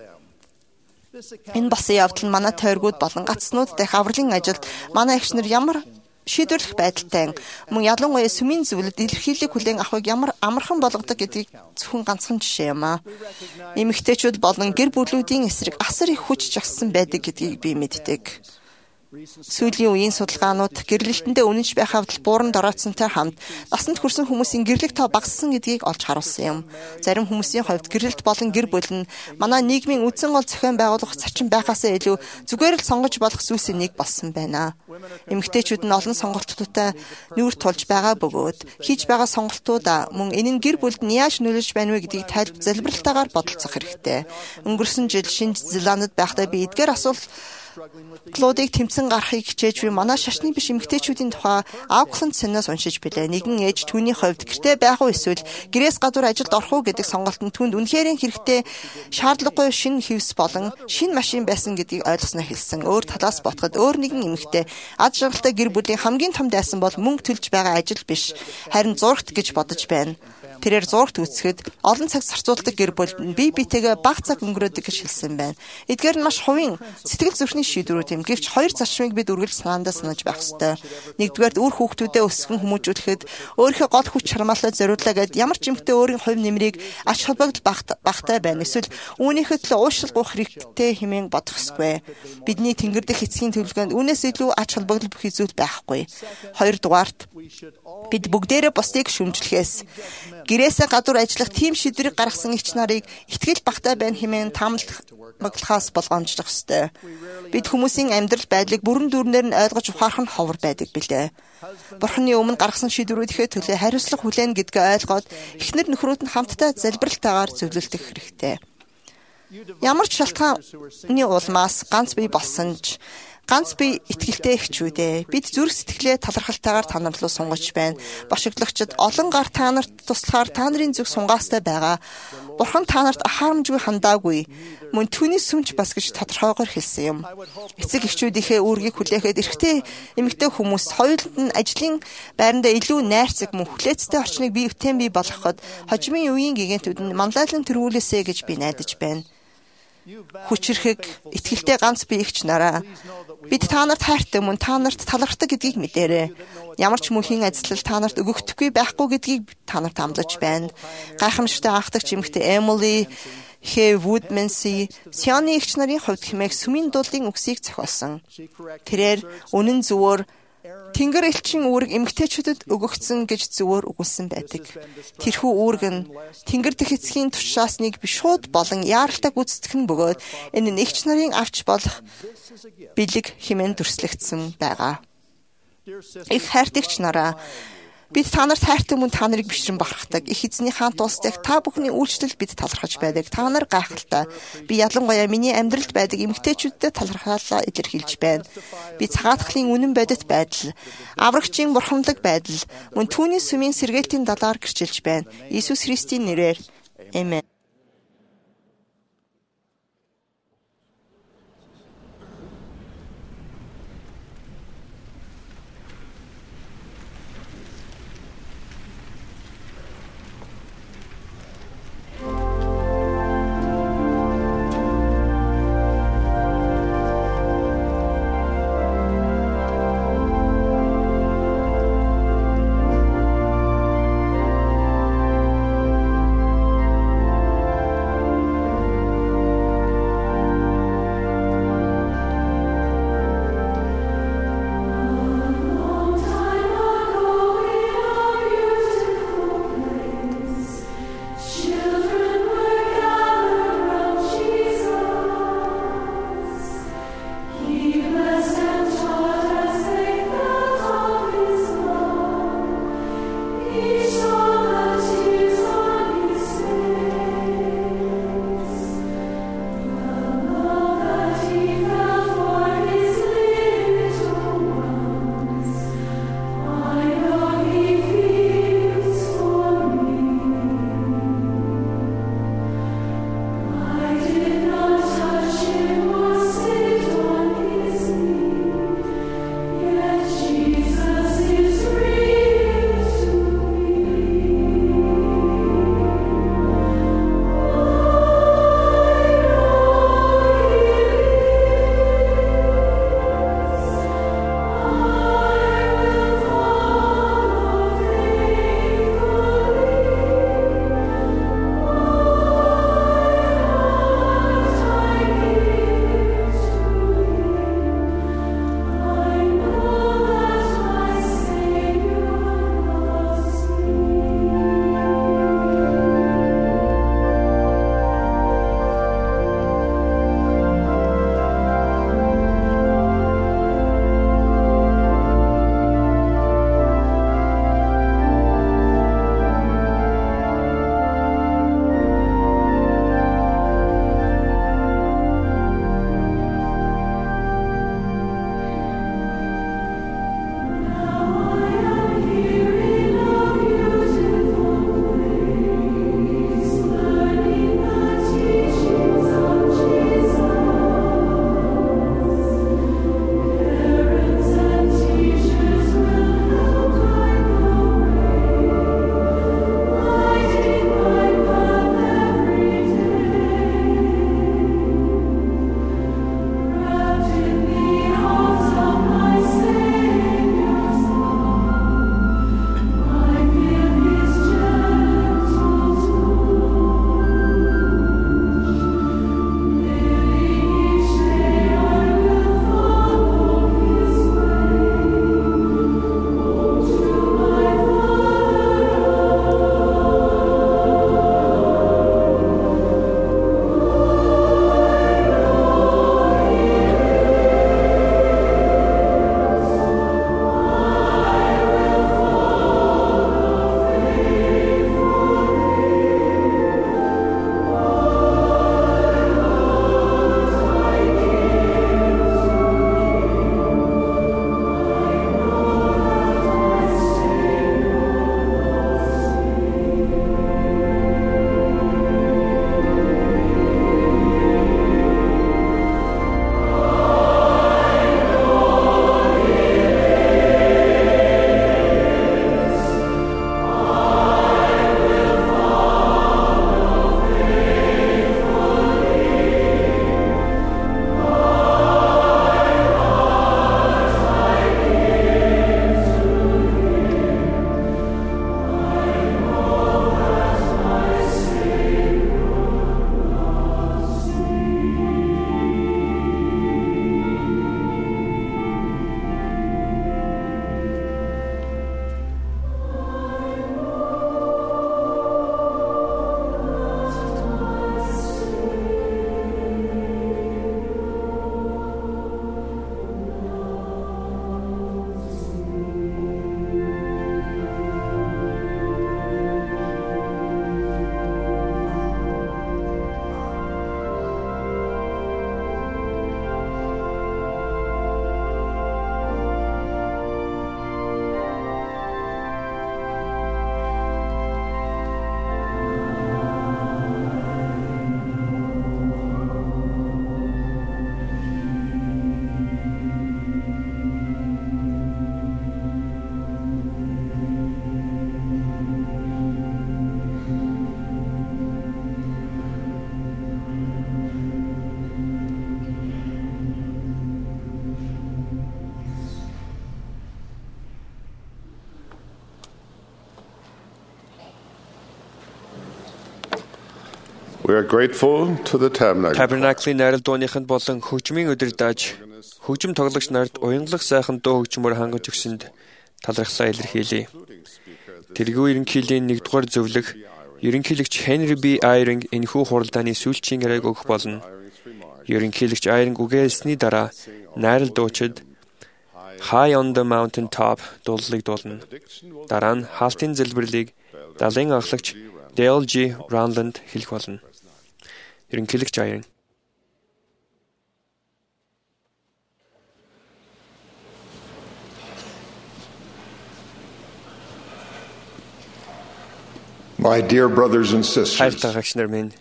Энэ басан явдал нь манай тойргууд болон гацнууд дэх авралын ажилд манай эгч нар ямар шийдвэрлэх байдалтай мөн ялангуяа сүмийн зөвлөлд илэрхийлэг хүлээн авахыг ямар амархан болгодог гэдгийг зөвхөн ганцхан жишээ юм аа. Эмэгтэйчүүд болон гэр бүлүүдийн эсрэг асар их хүч жагссан байдаг гэдгийг би мэддэг. Сүүлийн үеийн судалгаанууд гэрлэлтэндээ үнэнч байх явдал бууранд ороодсонтой хамт насанд хүрсэн хүмүүсийн гэрлэх тоо багассан гэдгийг олж харуулсан юм. Зарим хүмүүсийн хувьд гэрлэлт болон гэр бүл нь манай нийгмийн үндсэн гол зохион байгуулах зарчим байхаасаа илүү зүгээр л сонгож болох зүйлсийн нэг болсон байна. Эмэгтэйчүүд нь олон сонголтуудтай нүүр тулж байгаа бөгөөд хийж байгаа сонголтуудаа мөн энэ нь гэр бүлд нь яаж нөлөөлж байна вэ гэдгийг залбиралтайгаар бодолцох хэрэгтэй. Өнгөрсөн жил Шинэ Зеландд байхдаа би эдгээр асуулт Клодыг тэмцэн гарахыг хичээж буй манай шашны биш эмэгтэйчүүдийн тухай Auckland Sun-аас уншиж билээ. Нэгэн ээж түүний хувьд гэртээ байх уу эсвэл гэрээс гадуур ажилд орох уу гэдэг сонголтод түүнд үнэхээр хэрэгтэй шаардлагагүй шинэ хевс болон шинэ машин байсан гэдгийг ойлгосноо хэлсэн. Өөр талаас ботход өөр нэгэн эмэгтэй ад жаргалтай гэр бүлийн хамгийн том дайсан бол мөнгө төлж байгаа ажил биш, харин зурагт гэж бодож байна. Тэрээр зурагт үүсгэхэд олон цаг зарцуулдаг гэр бүл бие биетэйгээ бага цаг өнгөрөөдөг гэж хэлсэн байна. Эдгээр нь маш хувийн сэтгэл зүрхний шийдвэрүүд юм. Гэвч хоёр зарчмыг бид үргэлж санаандаа санаж байх ёстой. Нэгдүгээр үр хүүхдүүдэд өсгөн хүмүүжүүлэхэд өөрийнхөө гол хүч чармаалаа зориуллаа гэд ямар ч эмэгтэй өөрийн хувь нэмрийг ач холбогдол багтай байна. Эсвэл үүнийхээ төлөө уушлал гуйх хэрэгтэй хэмээн бодох ёсгүй. Бидний тэнгэр дэх эцгийн төлөвлөгөөнд үүнээс илүү ач холбогдол бүхий зүйл байхгүй. Хоёрдугаарт бид бүгдээрээ бусдыг шүмжлэхээс гэрээсээ гадуур ажиллах тийм шийдвэрийг гаргасан эгч нарыг итгэл багтай байна хэмээн таамаглахаас болгоомжлох ёстой. Бид хүмүүсийн амьдрал байдлыг бүрэн дүүрнээр нь ойлгож ухаарах нь ховор байдаг билээ. Бурхны өмнө гаргасан шийдвэрүүдийнхээ төлөө хариуцлага хүлээнэ гэдгээ ойлгоод эхнэр нөхрүүд нь хамтдаа залбиралтайгаар зөвлөлдөх хэрэгтэй. Ямар ч шалтгааны улмаас ганц бие болсон ч ганц бие итгэлтэй эхчүүдээ бид зүрх сэтгэлээ талархалтайгаар та нар руу сунгаж байна. Бошигдлагчид олон гар та нарт туслахаар та нарын зүг сунгаастай байгаа. Бурхан та нарт ахаарамжгүй хандаагүй. Мөн түүний сүмж бас гэж тодорхойгоор хэлсэн юм. Эцэг эхчүүдийнхээ үүргийг хүлээхэд эрэгтэй эмэгтэй хүмүүс хоёуланд нь ажлын байрандаа илүү найрцаг мөн хүлээцтэй орчныг бий болгоход хожимын үеийн гигантүүд нь манлайлан тэргүүлээсэ гэж би найдаж байна. Хүчрхэг итгэлтэй ганц бие эгч нараа бид та нарт хайртай мөн та нарт талархдаг гэдгийг мэдээрэй. Ямар ч мөнхийн ажил та нарт өгөгдөхгүй байхгүй гэдгийг та нарт амлаж байна. Гайхамшигтай анхдагч эмэгтэй Emily Woodmansey Сионы эгч нарын хувьд хэмээх сүмийн дуулын үгсийг зохиосон. Тэрээр үнэн зөвөр Тэнгэр элчин үүрэг эмэгтэйчүүдэд өгөгдсөн гэж зөвөр өгүүлсэн байдаг. Тэрхүү үүрэг нь Тэнгэр дэх эцгийн тушаасныг шууд болон яаралтай гүйцэтгэх нь бөгөөд энэ нь эгч нарын авч болох бэлэг хэмээн дүрслэгдсэн байгаа. Их хайртагч нараа бид та нарт хайртай мөн та нарыг бишрэн бахархдаг. Их эзний хаант улс дэх та бүхний үйлчлэл бид талархаж байдаг. Та нар гайхалтай. Би ялангуяа миний амьдралд байдаг эмэгтэйчүүдэд талархалаа илэрхийлж байна. Би цагаатгалын үнэн бодит байдал, аврагчийн бурхамлаг байдал, мөн түүний сүмийн сэргээлтийн далаар гэрчилж байна. Иесус Христийн нэрээр. Амен. We are grateful to the Tabernacle Tabernacle-ийн найрал дууныханд болон хөгжмийн өдөр дааж хөгжим тоглогч нарт уянгалах сайхан дуу хөгжмөр хангаж өгсөнд талархлаа илэрхийлье. Тэргүй ерөнхийллийн 1-р зөвлөх ерөнхийлөгч Henry B. Eyring энэхүү хуралдааны сүүлчийн яриаг өгөх болно. Ерөнхийлөгч Eyring үгээсний дараа найрал дуучид High on the Mountain Top дуулалыг дуулна. Дараа нь хаалтын залбирлыг далайн анхлагч Dale G. Ronland хэлэх болно. Ерөнхийлөгч Eyring. My dear brothers and sisters, хайртайгч нар минь.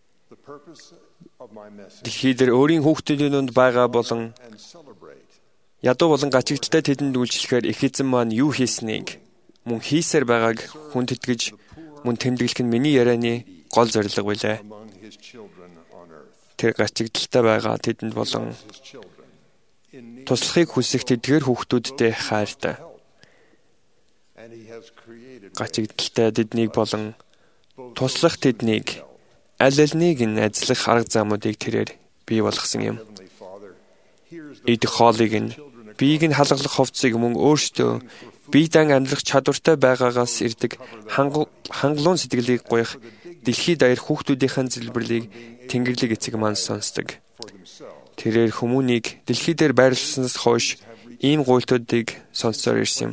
Дэлхийд өөрийн хүүхдүүдийн дунд байгаа болон ядуу болон гачигдaltaй тэдэнд үйлчлэхээр их эзэн маань юу хийснийг мөн хийсээр байгааг хүн тэтгэж мөн тэмдэглэх нь миний ярианы гол зорилго байлаа. Тэр гачигдaltaй байгаа тэдэнд болон туслахыг хүсэх тэдгээр хүүхдүүдтэй хайртай. Гачигдaltaй тэднийг болон туслах тэднийг аль алиныг нь ажиллах арга замуудыг тэрээр бий болгосон юм. Идэх хоолыг нь биеийг нь халгалах хувцсыг мөн өөртөө бие дан амьдрах чадвартай байгаагаас ирдэг хангалуун сэтгэлийг гоёх дэлхийд даяар хүүхдүүдийн залбирлыг Тэнгэрлэг эцэг маань сонсдог. Тэрээр хүмүүнийг дэлхий дээр байрлуулснаас хойш ийм гуйлтуудыг сонссоор ирсэн юм.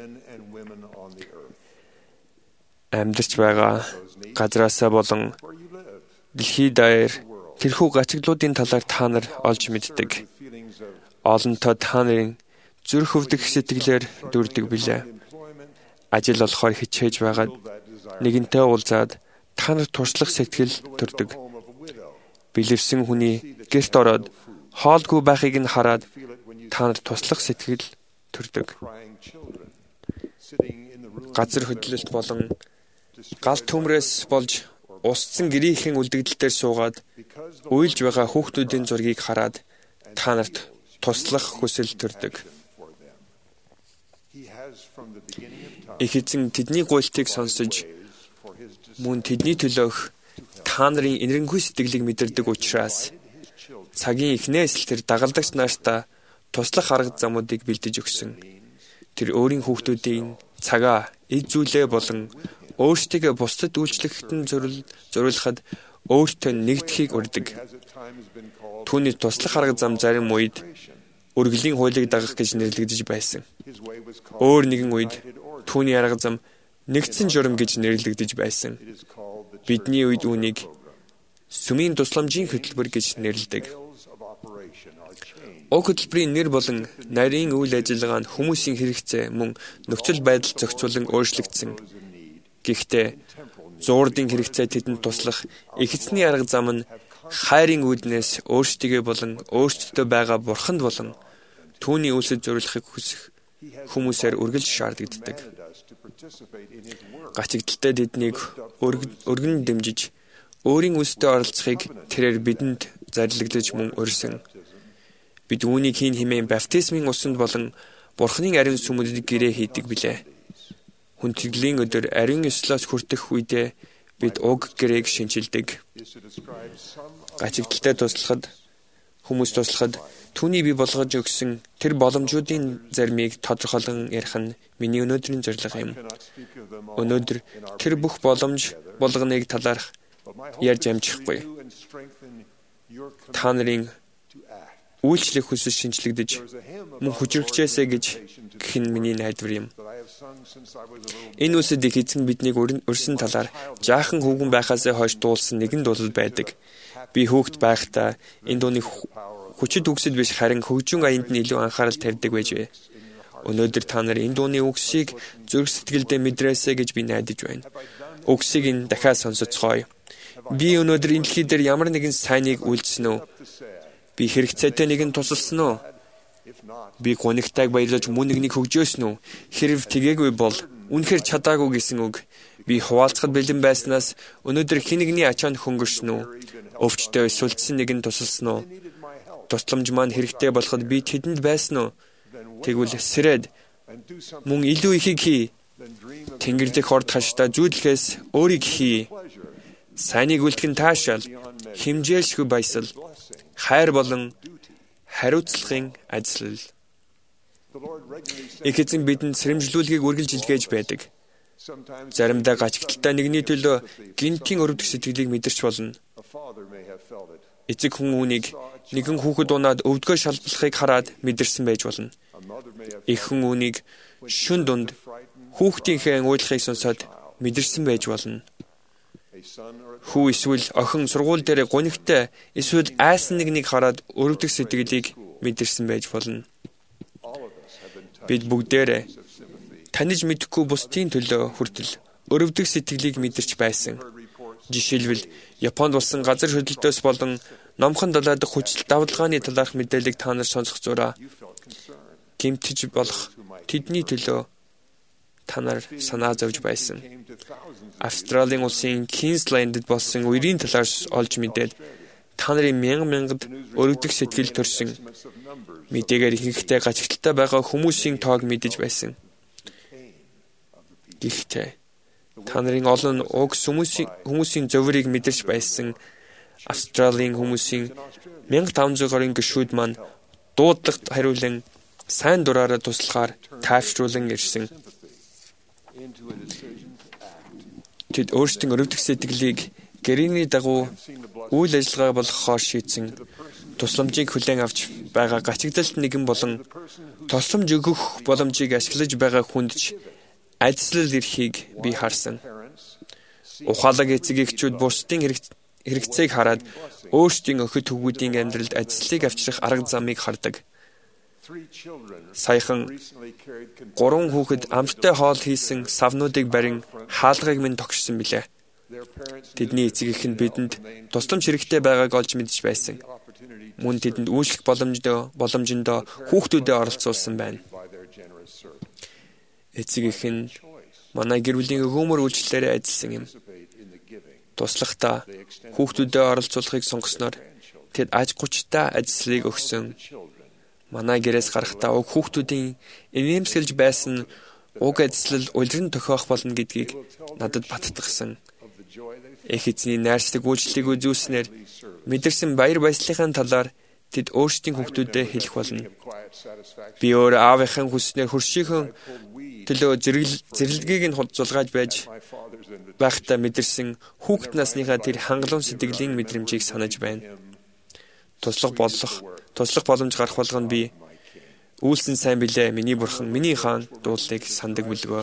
Амьдарч байгаа газраасаа болон дэлхий даяар тэрхүү гачиглуудын талаар та нар олж мэддэг. Олонтоо та нарын зүрх өвдөх сэтгэлээр дүрдэг билээ. Ажил олохоор хичээж байгаад нэгэнтэй уулзаад та нарт туршлах сэтгэл төрдөг. Билевсэн хүний гэрт ороод хоолгүй байхыг нь хараад та нарт туслах сэтгэл төрдөг. Газар хөдлөлт болон гал төмрөөс болж усцсан гэрийнхэн үлдэгдэл дээр суугаад уйлж байгаа хүүхдүүдийн зургийг хараад та нарт туслах хүсэл төрдөг. Их эзэн тэдний гуйлтыг сонсож мөн тэдний төлөөх та нарын инэрэнгүй сэтгэлийг мэдэрдэг учраас цагийн эхнээс л тэр дагалдагч наартаа туслах арга замуудыг бэлдэж өгсөн. Тэр өөрийн хүүхдүүдийн цагаа, эд зүйлээ болон өөрсдөө бусдад үйлчлэхэд зориулахад өөртөө нэгдэхийг урьдаг. Түүний туслах арга зам зарим үед өргөлийн хуулийг дагах гэж нэрлэгдэж байсан. Өөр нэгэн үед түүний арга зам нэгдсэн журам гэж нэрлэгдэж байсан. Бидний үед үүнийг сүмийн тусламжийн хөтөлбөр гэж нэрлэдэг. Уг хөтөлбөрийн нэр болон нарийн үйл ажиллагаа нь хүмүүсийн хэрэгцээ мөн нөхцөл байдал зохицуулан өөрчлөгдсөн. Гэхдээ зуурдын хэрэгцээ тэдэнд туслах их эзний арга зам нь хайрын үүднээс өөрсдөө болон өөртөө байгаа бурханд болон түүний үлсэд зориулахыг хүсэх хүмүүсээр үргэлж шаарддаг. Гачигдaltaй тэднийг өргөн дэмжиж өөрийн үлсэд оролцохыг тэрээр бидэнд зарлагдлаж мөн өрсөн. Бид үүнийг хийн хэмээн баптизмын усанд болон бурханы ариун сүмүүдэд гэрээ хийдэг билээ. Хүндэтгэлийн өдөр ариун ёслоос хүртэх үедээ бид уг гэрээг шинчилдэг. Гачигдaltaй хүмүүс туслахад түүний бий болгож өгсөн тэр боломжуудын заримыг тодорхойлон ярих нь миний өнөөдрийн зорилго юм. Өнөөдөр тэр бүх боломж болгоныг талаарх ярьж амжихгүй. Та нарын үйлчлэх хүсэл шинчлэгдэж мөн хүчрхчээсэ гэж гэх нь миний найдвар юм. Энэ үсэд их эзэн биднийг өрсөн талаар жаахан хүүхэн байхаасаа хойш дуулсан нэгэн дуулал байдаг. Би хүүхэд байхдаа энэ дууны хүчит үгсэд биш харин хөгжин аянд нь илүү анхаарал тавьдаг байж бай. Өнөөдөр та нар энэ дууны үгсийг зүрх сэтгэлдээ мэдрээсэй гэж би найдаж байна. Үгсийг нь дахиад сонсоцгоё. Би өнөөдөр энэ дэлхий дээр ямар нэгэн сайныг үйлдсэн үү? Би хэрэгцээтэй нэгэн тусалсан уу? Би гонигтайг баярлаж мөн нэгнийг хөгжөөсөн үү? Хэрв тэгээгүй бол үнэхээр чадаагүй гэсэн үг. Би хуваалцахад бэлэн байснаас өнөөдөр хэн нэгний ачаанд хөнгөрсөн үү? Өвчтөй сүлдсэн нэгэн тусалсан уу? Тусламж маань хэрэгтэй болоход би тэдэнд байсан уу? Тэгвэл сэрээд мөн илүү ихийг хий. Тэнгэр дэх орд хаштай зүйдлэхээс өөрийг хий. Сайныг үлдэх нь таашаал, хэмжээлшгүй баясал, хайр болон хариуцлагын ажил. Их эзэн бидэнд сэрэмжлүүлгийг үргэлж илгээж байдаг. Заримдаа гачигталтай нэгний төлөө гинтийн өрөвдөх сэтгэлийг мэдэрч болно. Эцэг хүн үүнийг нэгэн хүүхэд унаад өвдгөө шалблахыг хараад мэдэрсэн байж болно. Их хүн үүнийг шүн дунд хүүхдийнхээ уйлахыг сонсоод мэдэрсэн байж болно. Хүү эсвэл охин сургууль дээр гунигтай эсвэл айсан нэгнийг хараад өрөвдөх сэтгэлийг мэдэрсэн байж болно. Бид бүгдээрээ таниж мэдэхгүй бусдын төлөө хүртэл өрөвдөх сэтгэлийг мэдэрч байсан. Жишээлбэл Японд болсон газар хөдлөлтөөс болон номхон далай дахь хүчил давалгааны талаарх мэдээллийг та нар сонсох зураа гэмтэж болох тэдний төлөө та нар санаа зовж байсан. Австралийн улсын Queensland-д болсон үерийн талаар олж мэдээд та нарын мянгад өрөвдөх сэтгэл төрсөн. Мэдээгээр ихэнхдээ гачигталтай байгаа хүмүүсийн тоог мэдэж байсан. Гэхдээ та нарын олон уг хүмүүсийн зөвөрийг мэдэрч байсан Австралийн хүмүүсийн 1500 гаруй гишүүд маань дуудлагт хариулан сайн дураараа туслахаар тайвшруулан ирсэн. Тэд өөрсдийн өрөвдөх сэтгэлийг гэрээний дагуу үйл ажиллагаа болгохоор шийдсэн. Тусламжийг хүлээн авч байгаа гачигдалт нэгэн болон тусламж өгөх боломжийг ашиглаж байгаа хүндч ажиллал эрхийг би харсан. Ухаалаг эцэг эхчүүд бусдын хэрэгцээг хараад өөрсдийн охид хүүхдийн амьдралд ажлыг авчрах арга замыг хардаг. Саяхан 3 хүүхэд амттай хоол хийсэн савнуудыг барин хаалгыг минь тогшсон билээ. Тэдний эцэг эх нь бидэнд тусламж хэрэгтэй байгааг олж мэдж байсан. Мөн тэдэнд үйлчлэх боломжиндоо хүүхдүүдэд оролцуулсан байна. Эцэг эх нь манай гэр бүлийн өгөөмөр үйлчлэлээр ажилласан юм. Туслахтаа хүүхдүүдэд оролцуулахыг сонгосноор тэд аж гучтай ажлыг өгсөн. Манай гэрээс гарахдаа уг хүүхдүүдийн инээмсэглэж байсан уг ажил улиран тохиох болно гэдгийг надад баттгсан. Эх эзний найрсаг үйлчлэлийг үзүүлснээр мэдэрсэн баяр баясгалын талаар тэд өөрсдийн хүүхдүүдэд хэлэх болно. Би өөр аавынхаа хүснээр хөршийнхөө төлөө зэрлэгийг нь зулгааж байж байхдаа мэдэрсэн хүүхэд насныхаа тэр хангалуун сэтгэлийн мэдрэмжийг санаж байна. Туслах боломж гарах болгоно би үйлсэн сайн билээ миний бурхан миний хаан дуулыг сандаг бүлгөө.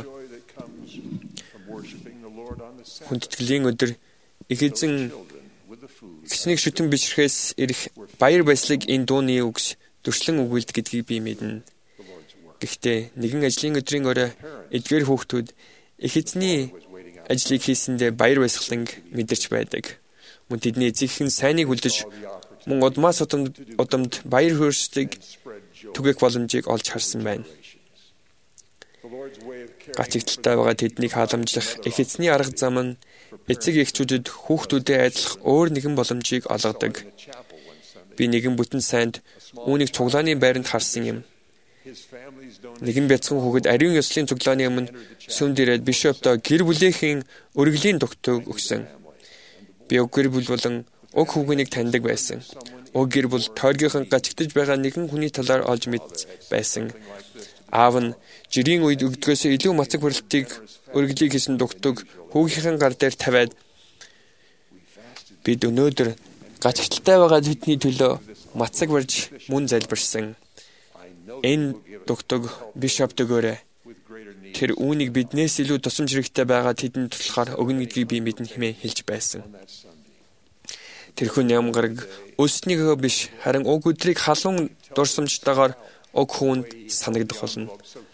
Хүндэтгэлийн өдөр их эзэн гиснийг шүтэн бишрэхээс ирэх баяр баясгалыг энэ дууны үгс төршлөн өгүүлдэг гэдгийг би мэднэ. Гэхдээ нэгэн ажлын өдрийн орой эдгээр хүүхдүүд их эзний ажлыг хийсэндээ баяр баясгалан мэдэрч байдаг. Мөн тэдний эцэгхэн сайныг үлдэж мөн удмаас удамд баяр хөөрсөлтийг түгээх боломжийг олж харсан байна. Гачигталтай байгаа тэднийг халамжлах их эзний арга зам нь эцэг эхчүүдэд хүүхдүүдэд айдлах өөр нэгэн боломжийг олгодог. Би нэгэн бүтэн сайнд үүнийг цуглааны байранд харсан юм. Нэгэн бяцхан хүүхэд ариун ёслолын цуглааны өмнө сүмд ирээд бишоптоо гэр бүлийнхэн өргөлийн дугтуйг өгсөн. Би уг гэр бүл болон уг хүүгэнийг таньдаг байсан. Уг гэр бүл тойргийнхан гачигдж байгаа нэгэн хүний талаар олж мэдсэн байсан. Аав нь жирийн үед өгдгөөсөө илүү мацаг хүрэлтийг өргөлийг хийсэн дугтуйг хүүгийнхээ гар дээр тавиад бид өнөөдөр гачигталтай байгаа тэдний төлөө мацаг барьж мөн залбирсан. Энэ дугтуйг бишоп дөгөөрэй. Тэр үүнийг биднээс илүү тусламж хэрэгтэй байгаа тэдэнд туслахаар өгнө гэдгийг би мэднэ хэмээн хэлж байсан. Тэрхүү нямгараг өснийгөө биш харин уг өдрийг халуун дурсамжтайгаар уг хүнд санагдах болно.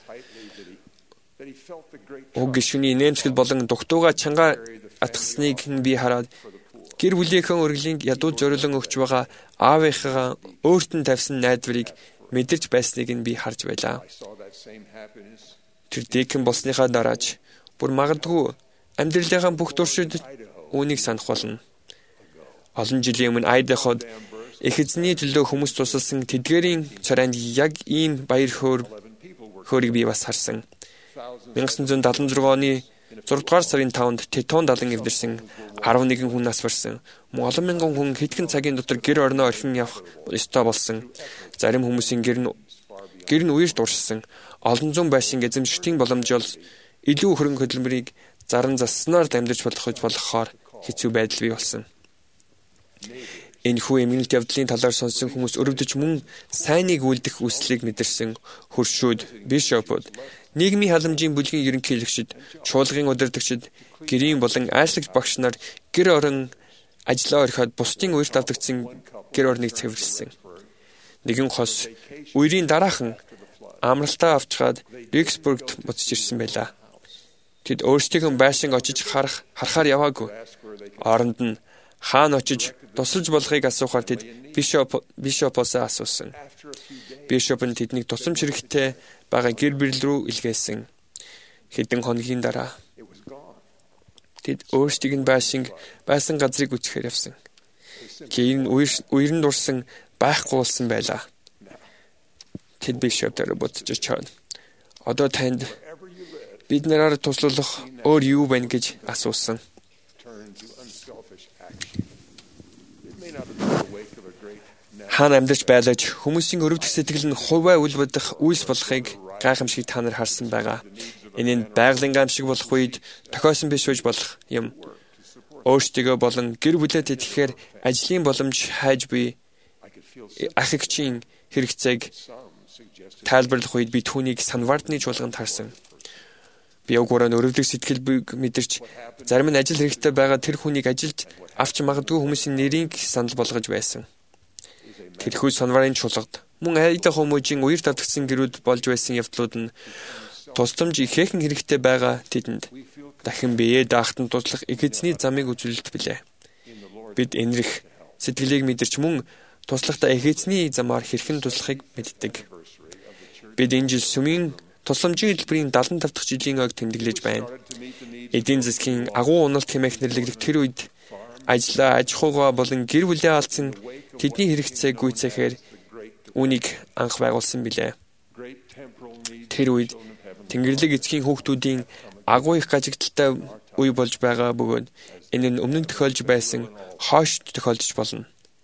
Уг гишүүний нэмсгэл болон дугтууга чанга атгасныг би хараад гэр бүлийнхээ өргөлийн ядуу зориулан өгч байгаа аавынхаа өөрт нь тавьсан найдварыг мэдэрч байсныг нь би харж байлаа. Тэр дэкэн болсныхаа дараач бүр магадгүй амьдралынхаа бүх туршид үүнийг санах болно. Олон жилийн өмнө Айдаход их эзний төлөө хүмүүс тусалсан тэдгээрийн царайнд яг ийм баяр хөөргийг би бас харсан. 1976 оны 6 дугаар сарын 5-нд Тетон далан эвдэрсэн 11 хүн нас барсан. Мөн олон мянган хүн хэдхэн цагийн дотор гэр орноо орхин явах ёстой болсон. Зарим хүмүүсийн гэр нь үерт урссан. Олон зуун байшин эзэмшигчдийн боломжол илүү хөрөнгө хөдөлмөрийг заран заснаар дамжиж болохоор хэцүү байдал бий болсон. Энэхүү эмгэнэлт явдлын талаар сонсон хүмүүс өрөвдөж мөн сайныг үлдэх үслийг мэдэрсэн хөршүүд, бишопууд, нийгмийн халамжийн бүлгийн ерөнхийлөгчид, чуулгын удирдагчид, гэрийн болон айшлагч багш нар гэр орон ажлаа орхиод бусдын үерт давтагдсан гэр орныг цэвэрлсэн. Нэгэн хос үерийн дараахан амралтаа авчгаад Риксбургт буцаж ирсэн байлаа. Тэд өөрсдийнхөө байшин очиж харахаар яваагүй. Оронд нь хаан очиж тусалж болохыг асуухаар тэд бишопоос асуусан. Бишоп нь тэднийг тусламж хэрэгтэй байгаа гэр бүл рүү илгээсэн. Хэдэн хоногийн дараа тэд өөрсдийн байсан газрыг үтгэхээр явсан. Гэр нь үерэн дурсан байхгүй болсон байлаа. Тэд бишоптоор бодож чад. Одоо танд бид нараар туслах өөр юу байна гэж асуусан. Хаан амьдарч байлаж хүмүүсийн өрөвдөх сэтгэл нь хувиа үл бодох үйлс болохыг гайхамшиг та нар харсан байгаа. Энэ нь байгалийн гамшиг болох үед тохиосон биш байж болох юм. Өөрсдөө болон гэр бүлээ тэтгэхээр ажлын боломж хайж буй ах эгчийн хэрэгцээг тайлбарлах үед би түүнийг санвардны чуулганд харсан. Би өгөөрөө өрөвдөх сэтгэл мэдэрч зарим нь ажил хэрэгтэй байгаа тэр хүнийг ажилд авч магадгүй хүмүүсийн нэрийг санал болгож байсан. Тэрхүү санварын чуулгад мөн айда хүмүүжийн үер давтагдсан гэрүүд болж байсан явдлууд нь тусламж ихэхэн хэрэгтэй байгаа тэдэнд дахин биеэ даахтан туслах их эзний замыг үзүүлэлт билээ. Бид энэрх сэтгэлийг мэдэрч мөн туслахдаа их эзний замаар хэрхэн туслахыг мэддэг. Бид энэ жил сүмийн тусламжийн хөтөлбөрийн 75 дахь жилийн ойг тэмдэглэж байна. Эдийн засгийн агуу уналт хэмээх нэрлэгдэх тэр үед ажлаа, аж ахуйгаа болон гэр бүлээ алдсан тэдний хэрэгцээг гүйцээхээр үүнийг анх байгуулсан билээ. Тэр үед Тэнгэрлэг эцгийн хүүхдүүдийн агуу их гажигдaltaй үе болж байгаа бөгөөд энэ нь өмнө нь тохиолж байсан хойш тохиолдож болно.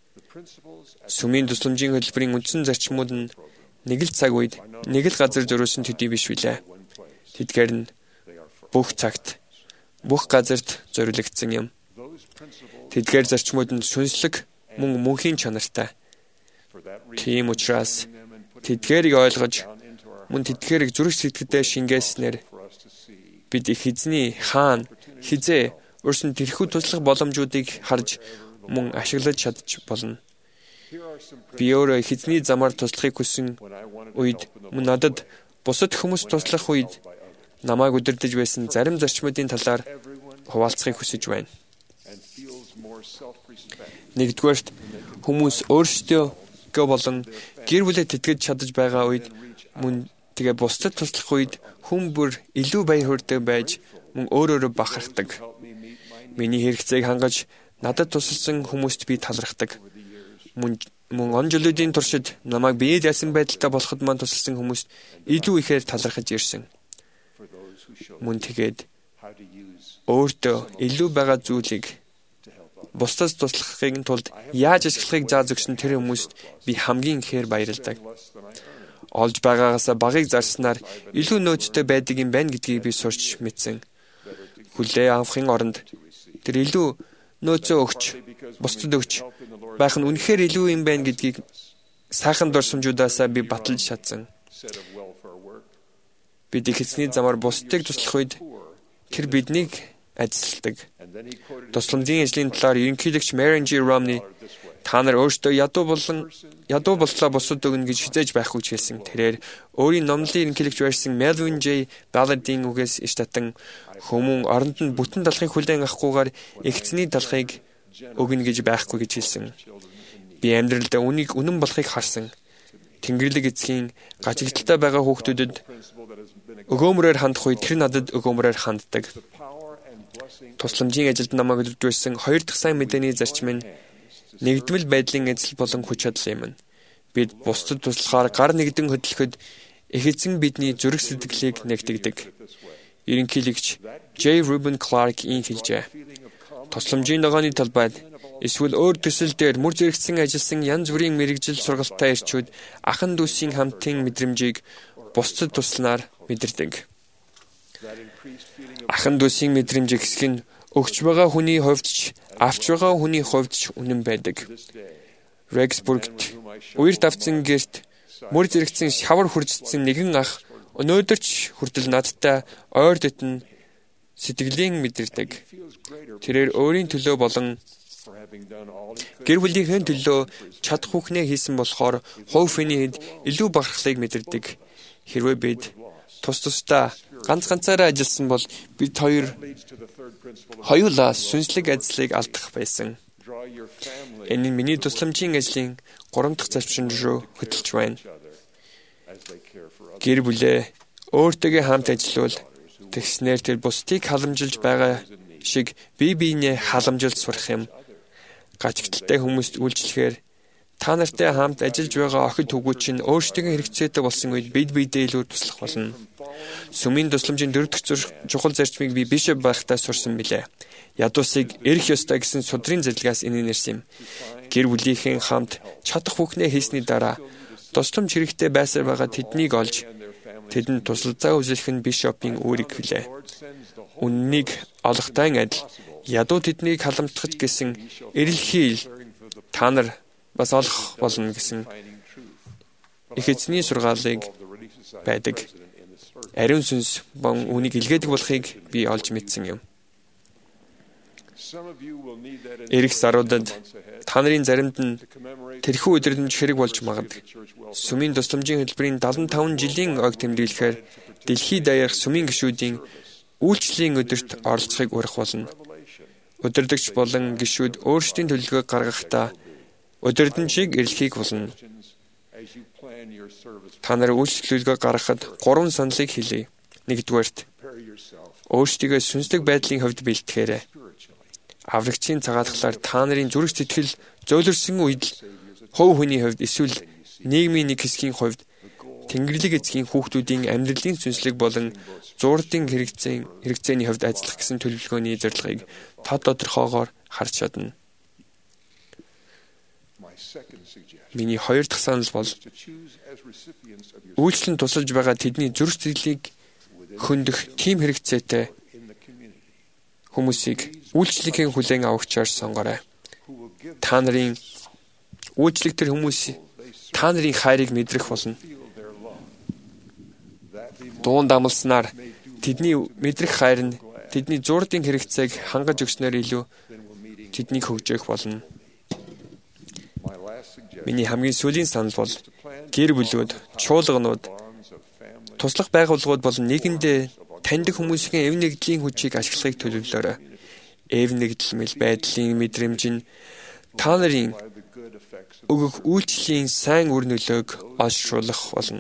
Сүмийн тусламжийн хөтөлбөрийн үндсэн зарчмууд нь нэг л цаг үед нэг л газар зориулсан төдий биш билээ. Тэдгээр нь бүх цагт бүх газарт зориулагдсан юм. Тэдгээр зарчмууд нь сүнслэг мөн мөнхийн чанартай. Тийм учраас тэдгээрийг ойлгож мөн тэдгээрийг зүрх сэтгэлдээ шингээснээр бид их эзний хаан хизээ өөрсөн тэрхүү туслах боломжуудыг харж мөн ашиглаж чадж болно. Би өөрөө их эзний замаар туслахыг хүсэн үед мөн надад бусад хүмүүс туслах үед намайг удирдах байсан зарим зарчмуудын талаар хуваалцахыг хүсэж байна. Нэгдүгээрт хүмүүс өөрсдөө болон гэр бүлээ тэтгэж чадаж байгаа үед мөн тэгээ бусдад туслах үед хүн бүр илүү баяр хөөртэй байж мөн өөрөөрөө бахархдаг. Миний хэрэгцээг хангаж надад тусалсан хүмүүст би талархдаг. Мөн он жилүүдийн туршид намайг бие даасан байдалтай болоход маань тусалсан хүмүүст илүү ихээр талархаж ирсэн. Мөн тэгээд өөртөө илүү байгаа зүйлийг бусдад туслахын тулд яаж ашиглахыг зааж өгсөн тэр хүмүүст би хамгийн ихээр баярлалдаг. Олж байгаагаас багыг зарснаар илүү нөөцтэй байдаг юм байна гэдгийг би сурч мэдсэн. Хүлээ авахын оронд тэр илүү нөөцөө өгч, бусдад өгч байх нь үнэхээр илүү юм байна гэдгийг сайхан дурсамжуудаасаа би баталж чадсан. Бид их эзний замаар бусдыг туслах үед тэр биднийг ажилладаг. Тусламжийн ажлын талаар ерөнхийлөгч Mary G. Romney та нар өөрсдөө ядуу болтлоо бусад өгнө гэж хизээж байхгүй ч хэлсэн. Тэрээр өөрийн номлолын ерөнхийлөгч байсан Melvin J. Ballardийн үгээс иш татан хүмүүн оронд нь бүтэн талхыг хүлээн авахгүйгээр эцний талхыг өгнө гэж байхгүй гэж хэлсэн. Би амьдралдаа үнийг үнэн болохыг харсан. Тэнгэрлэг эцгийн гажигдaltaй байгаа хүүхдүүдэд өгөөмрөөр хандах үед тэр надад өгөөмрөөр ханддаг. Тусламжийн ажилд намайг өдөржүүлсэн 2 дахь сайн мэдээний зарчим нь нэгдмэл байдлын эзэл болон хүч чадал юм. Бид бусдад туслахаар гар нэгдэн хөдлөхөд их эзэн бидний зүрх сэтгэлийг нэгтгэдэг. ерөнхийлөгч J. Reuben Clark ийм хэлжээ. Тусламжийн ногооны талбайд эсвэл өөр төсөл дээр мөр зэрэгцэн ажилласан янз бүрийн мэрэгжил сургалттай ирчүүд ахын дүүсийн хамтын мэдрэмжийг бусдад тусланаар мэдэрдэг. Ахын дүүсийн мэдрэмж гэх нь өгч байгаа хүний хувьд ч авч байгаа хүний хувьд ч үнэн байдаг. Рексбургт үерт авсан гэрт мөр зэрэгцэн шавар хүржсэн нэгэн ах өнөөдөр ч хүртэл надтай ойр дотн сэтгэлийн мэдэрдэг. Тэрээр өөрийн төлөө болон гэр бүлийнхээ төлөө чадах бүхнээ хийсэн болохоор хувь хүний хэд илүү бахархлыг мэдэрдэг. Хэрвээ бид тус тусдаа ганцаараа ажилласан бол бид хоёулаа сүнслэг ажлыг алдах байсан. Энэ нь миний тусламжийн ажлын 3 дахь зарчим руу хөтлөж байна. Гэр бүлээ өөртөөгөө хамт ажиллавал тэгснээр тэр бусдыг халамжилж байгаа шиг бие биенээ халамжилж сурах юм. Гачигдaltaй хүмүүст үйлчлэхээр та нартай хамт ажиллаж байгаа охид хүүгүүд чинь өөрсдөө хэрэгцээтэй болсон үед бид биедээ илүү туслах болно. Сүмийн тусламжийн 4 дахь чухал зарчмыг би бишоп байхдаа сурсан билээ. Ядуусыг эрх ёстой гэсэн судрын зарилгаас энэ нэрсэн юм. Гэр бүлийнхэн хамт чадах бүхнээ хийсний дараа тусламж хэрэгтэй байсаар байгаа тэднийг олж тэдэнд тусалцаа үзүүлэх нь бишопын үүрэг билээ. Үннийг олохтай адил ядуу тэднийг халамтгах гэсэн эрэлхийл та нар бас олох болно гэсэн их эзний сургаалыг байдаг. Ариун сүнс бон үнийг илгээдэг болохыг би олж мэдсэн юм. Эрх саруудад та нарын заримд нь тэрхүү өдрөнд хэрэг болж магад. Сүмийн тусламжийн хөтөлбөрийн 75 жилийн ойг тэмдэглэхээр дэлхийд даярх сүмийн гишүүдийн үйлчлэлийн өдөрт оролцохыг урих болно. Өдөрдөгч болон гишүүд өөрсдийн төлөвлөгөөг гаргахдаа өдөрдөн шиг эрэлхийг болно. Та нар үйлчлэлгээ гаргахад 3 саналыг хэлье. 1-дүгээрт өөрсдийгөө сүнслэг байдлын хувьд бэлтгэхээрэй. Аврагчийн цагаатгалаар та нарын зүрх сэтгэл зөөлрсөн үед хувь хүний хувьд эсвэл нийгмийн нэг хэсгийн хувьд Тэнгэрлэг эцгийн хүүхдүүдийн амьдралын сүнслэг болон зуурдын хэрэгцээний хувьд ажиллах гэсэн төлөвлөгөөний зорилгыг тодорхойгоор харж чадна. Миний 2 дахь санал бол үйлчлэн тусалж байгаа тэдний зүрх сэтгэлийг хөндөх тийм хэрэгцээтэй хүмүүсийг үйлчлэгийн хүлээн авахчаар сонгоорой. Та нарын үйлчлэг тэр хүмүүс та нарын хайрыг мэдрэх болно. Дуун дамласнаар тэдний мэдрэх хайр нь тэдний зурдын хэрэгцээг хангаж өгснөөр илүү тэднийг хөгжөөх болно. Миний хамгийн сүүлийн санал бол гэр бүлүүд, чуулганууд, туслах байгууллагууд болон нийгэмдээ таньдаг хүмүүсийн эв нэгдлийн хүчийг ашиглахыг төлөвлөөрэй. Эв нэгдэлмэл байдлын мэдрэмж нь та нарын өгөх үйлчлэлийн сайн үр нөлөөг олшруулах болно.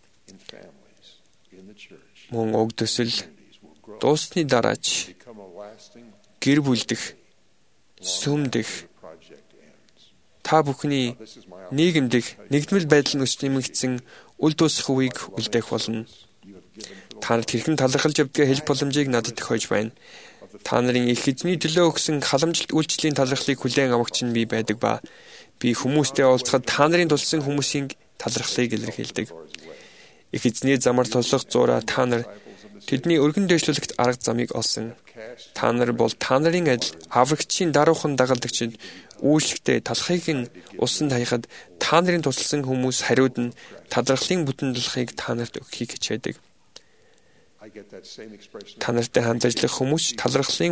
Мөн уг төсөл дуусны дараач гэр бүлдэх, сүмдэх, та бүхний нийгэмдэх нэгдмэл байдал нь нэмэгдсэн үл дуусах үеийг үлдээх болно. Та нарт хэрхэн талархалж явдгаа хэлэх боломжийг надад тохиож байна. Та нарын их эзний төлөө өгсөн халамжилт үйлчлэлийн талархлыг хүлээн авагч нь би байдаг ба би хүмүүстэй уулзахад та нарын тулсан хүмүүсийн талархлыг илэрхийлдэг. Их эзний замаар туслах зураа та нар тэдний өргөн дэвшлүүлэгт арга замыг олсон. Та нар бол та нарын адил аврагчийн даруухан дагалдагчид үйлчлэгтээ талхыг нь усанд хаяхад та нарын тусалсан хүмүүс хариуд нь талархлын бүтэн талхыг та нарт өгөхийг хичээдэг. Та нартай хамт ажиллах хүмүүс талархлыг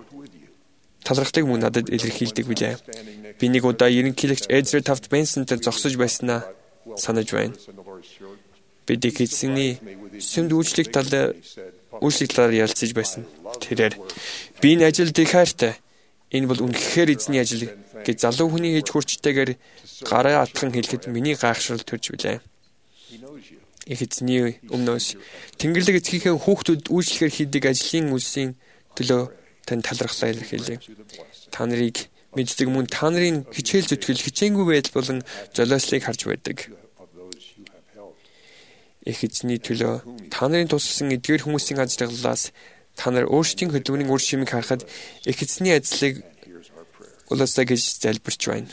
мөн надад илэрхийлдэг билээ. Би нэг удаа ерөнхийлөгч Эзра Тафт Бенсонтэй зогсож байснаа санаж байна. Бид их эзний сүмд үйлчлэх талаар ярилцаж байсан. Тэрээр би энэ ажилд их хайртай. Энэ бол үнэхээр эзний ажил гэж залуу хүний хийж хүрчтэйгээр гараа атхан хэлэхэд миний гайхшрал төрж билээ. Их эзний өмнөөс Тэнгэрлэг эцгийнхээ хүүхдүүд үйлчлэхээр хийдэг ажлын үлсийн төлөө тань талархлаа илэрхийлье. Та нарыг мэддэг мөн та нарын хичээл зүтгэл хичээнгүй байдал болон золиослыг харж байдаг. их эзний төлөө та нарын туссан эдгээр хүмүүсийн ажлаас та нар өөрсдийн хөдөлмөрийн үр шимийг харахад их эзний ажлыг улаасаа гэж залбирч байна.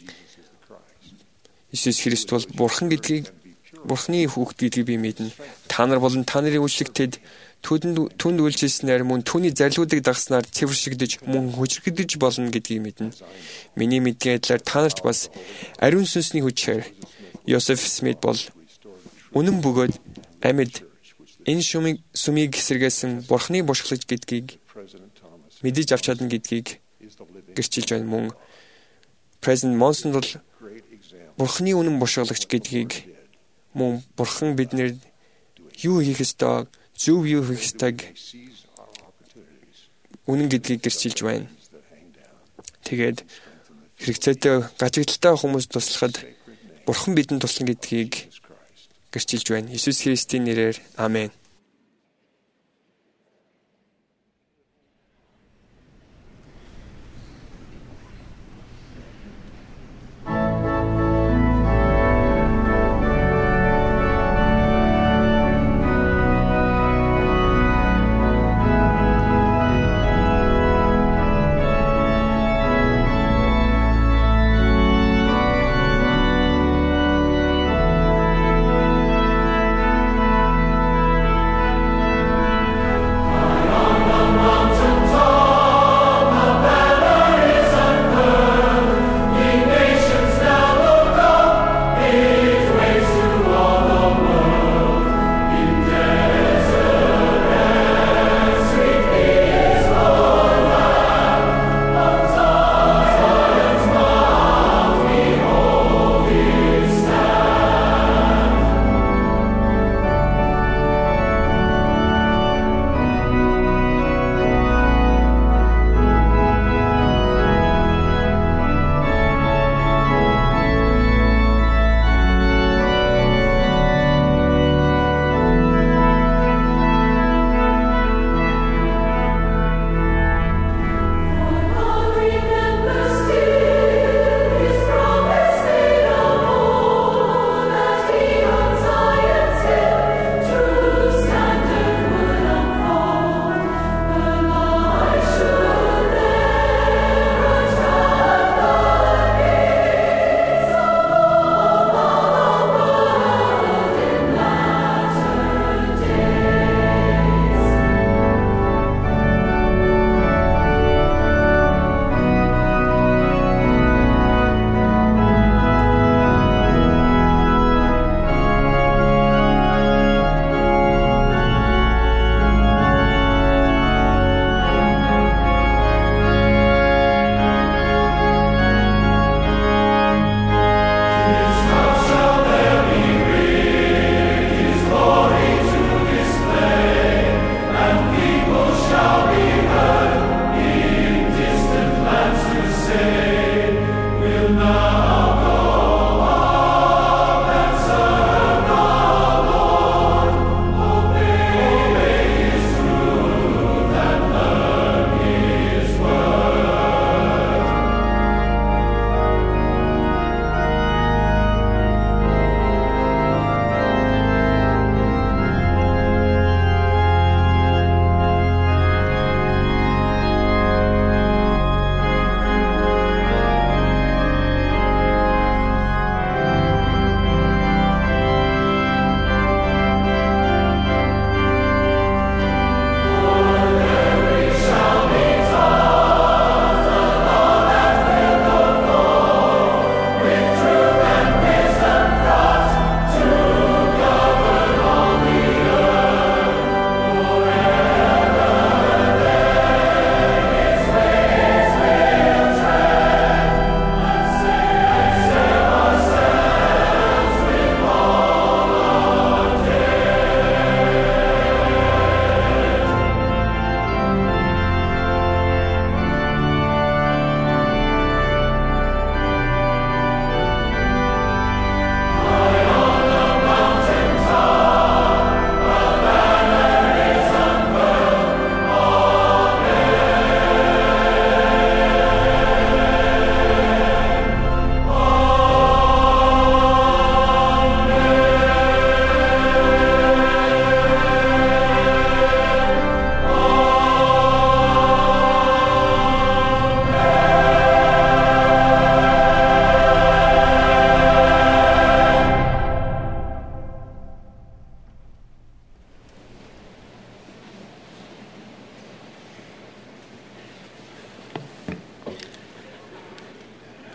Иесус Христ бол Бурхны хүүхэд гэдгийг би мэднэ. Та нар болон та нарын үйлчлэгтэд түнд үйлчилснээр мөн түүний зарилгуудыг дагснаар цэвэршигдэж мөн хүчрэгдэж болно гэдгийг мэднэ. Миний мэдгийн адилаар та нарч бас ариун сүнсний хүчээр Йосеф Смит бол үнэн бөгөөд амьд энэ сүмийг эсэргээсэн Бурхны бушгалж гэдгийг мэдэж авч чадна гэдгийг гэрчилж байна. Мөн Президент Монсон бол Бурхны үнэн бушгалагч гэдгийг мөн Бурхан биднэр юу хийх ёстой, зөв юу хийх ёстойг үнэн гэдгийг гэрчилж байна. Тэгээд хэрэгцээтэй гажигдaltaй хүмүүс туслахад Бурхан бидэнд туслана гэдгийг гэрчилж байна. Иесус Христийн нэрээр аамен.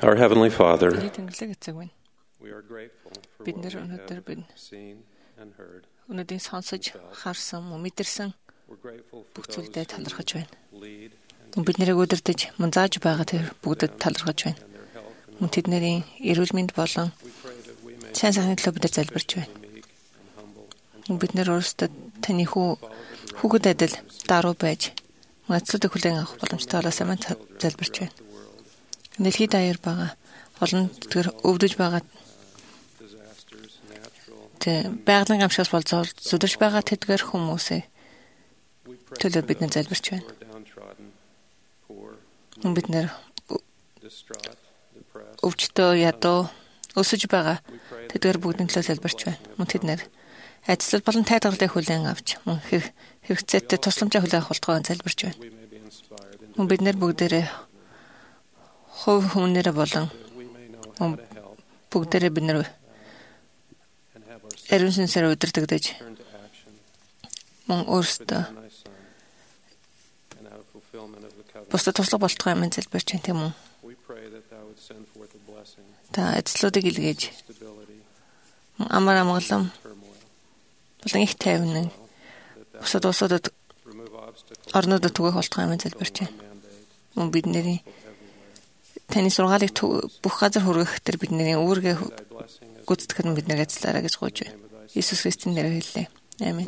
Our Heavenly Father, бид нэр өнөөдөр өнөөдрийн сонсож харсан мэдэрсэн бүх зүйлдээ талархаж байна. Бид нэрийг удирдах зааж байгаа тэр бүгдэд талархаж байна. Мөн тэдний эрүүл мэнд болон сайн сайхны төлөө бид залбирч байна. Бид нэр өөрсдөө таны хүүхэд адил даруй байж мацлуудыг хүлээн авах боломжтой болоосаа мань залбирч байна. Дэлхийд даяар байгаа олон тэр өвдөж байгаа байгалийн гамшигаас болзол зүдэрч байгаа тэдгээр хүмүүсээ төлөө бид нар залбирч байна. Бид нар өвчтөө ядуу өсөж байгаа тэдгээр бүгдийн төлөө залбирч байна. Мөн тэд нар ажил болон тайлбарлалыг хүлээн авч мөн хэрэгцээтэй тусламжаа хүлээн авах болтгоо залбирч байна. Мөн бид нар бүгдээрээ хувь хүмүүнээрээ болон бүгдээрээ бид нар ариун сүнсээр удирдагдаж мөн өөрсдөө бусдад туслах болтгоо юм залбирч байна тийм үү? Та ажлуудыг илгээж амар амгалан болон их тайван бусад улсуудад орнуудад түгэх болтгоо юм залбирч байна. Мөн бидний таны сургаалыг бүх газар хүргэх тэр бидний үүргээ гүйцэтгэх нь бидний ажиллаараа гэж гуйж байна. Иесус Христийн нэрээр хэллээ. Амен.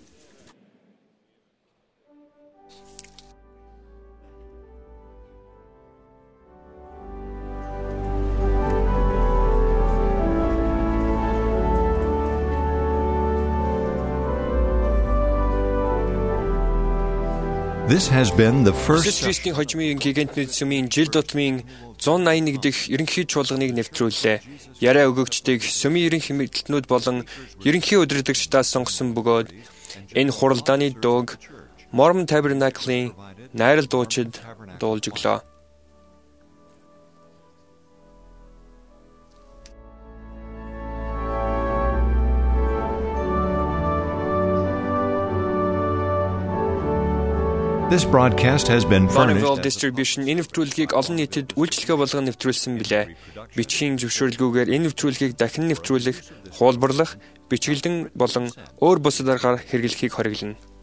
This has been the first Христийн хожмын гигантны сүмийн жил тутмын 181 дэх ерөнхий чуулганыг нэвтрүүллээ. Яриа өгөгчдийг сүмийн ерөнхий мэдлэлтнүүд болон ерөнхий удирдагчдаас сонгосон бөгөөд энэ хуралдааны дууг Mormon Tabernacle-ийн найрал дуучид дуулж өглөө. This broadcast has been furnished. Bonneville Distribution энэ нэвтрүүлгийг олон нийтэд үйлчлэгээ болгон нэвтрүүлсэн билээ. Бичгийн зөвшөөрлгүйгээр энэ нэвтрүүлгийг дахин нэвтрүүлэх, хуулбарлах, бичгэлдэн болон өөр бусад аргаар хэрэглэхийг хориглоно.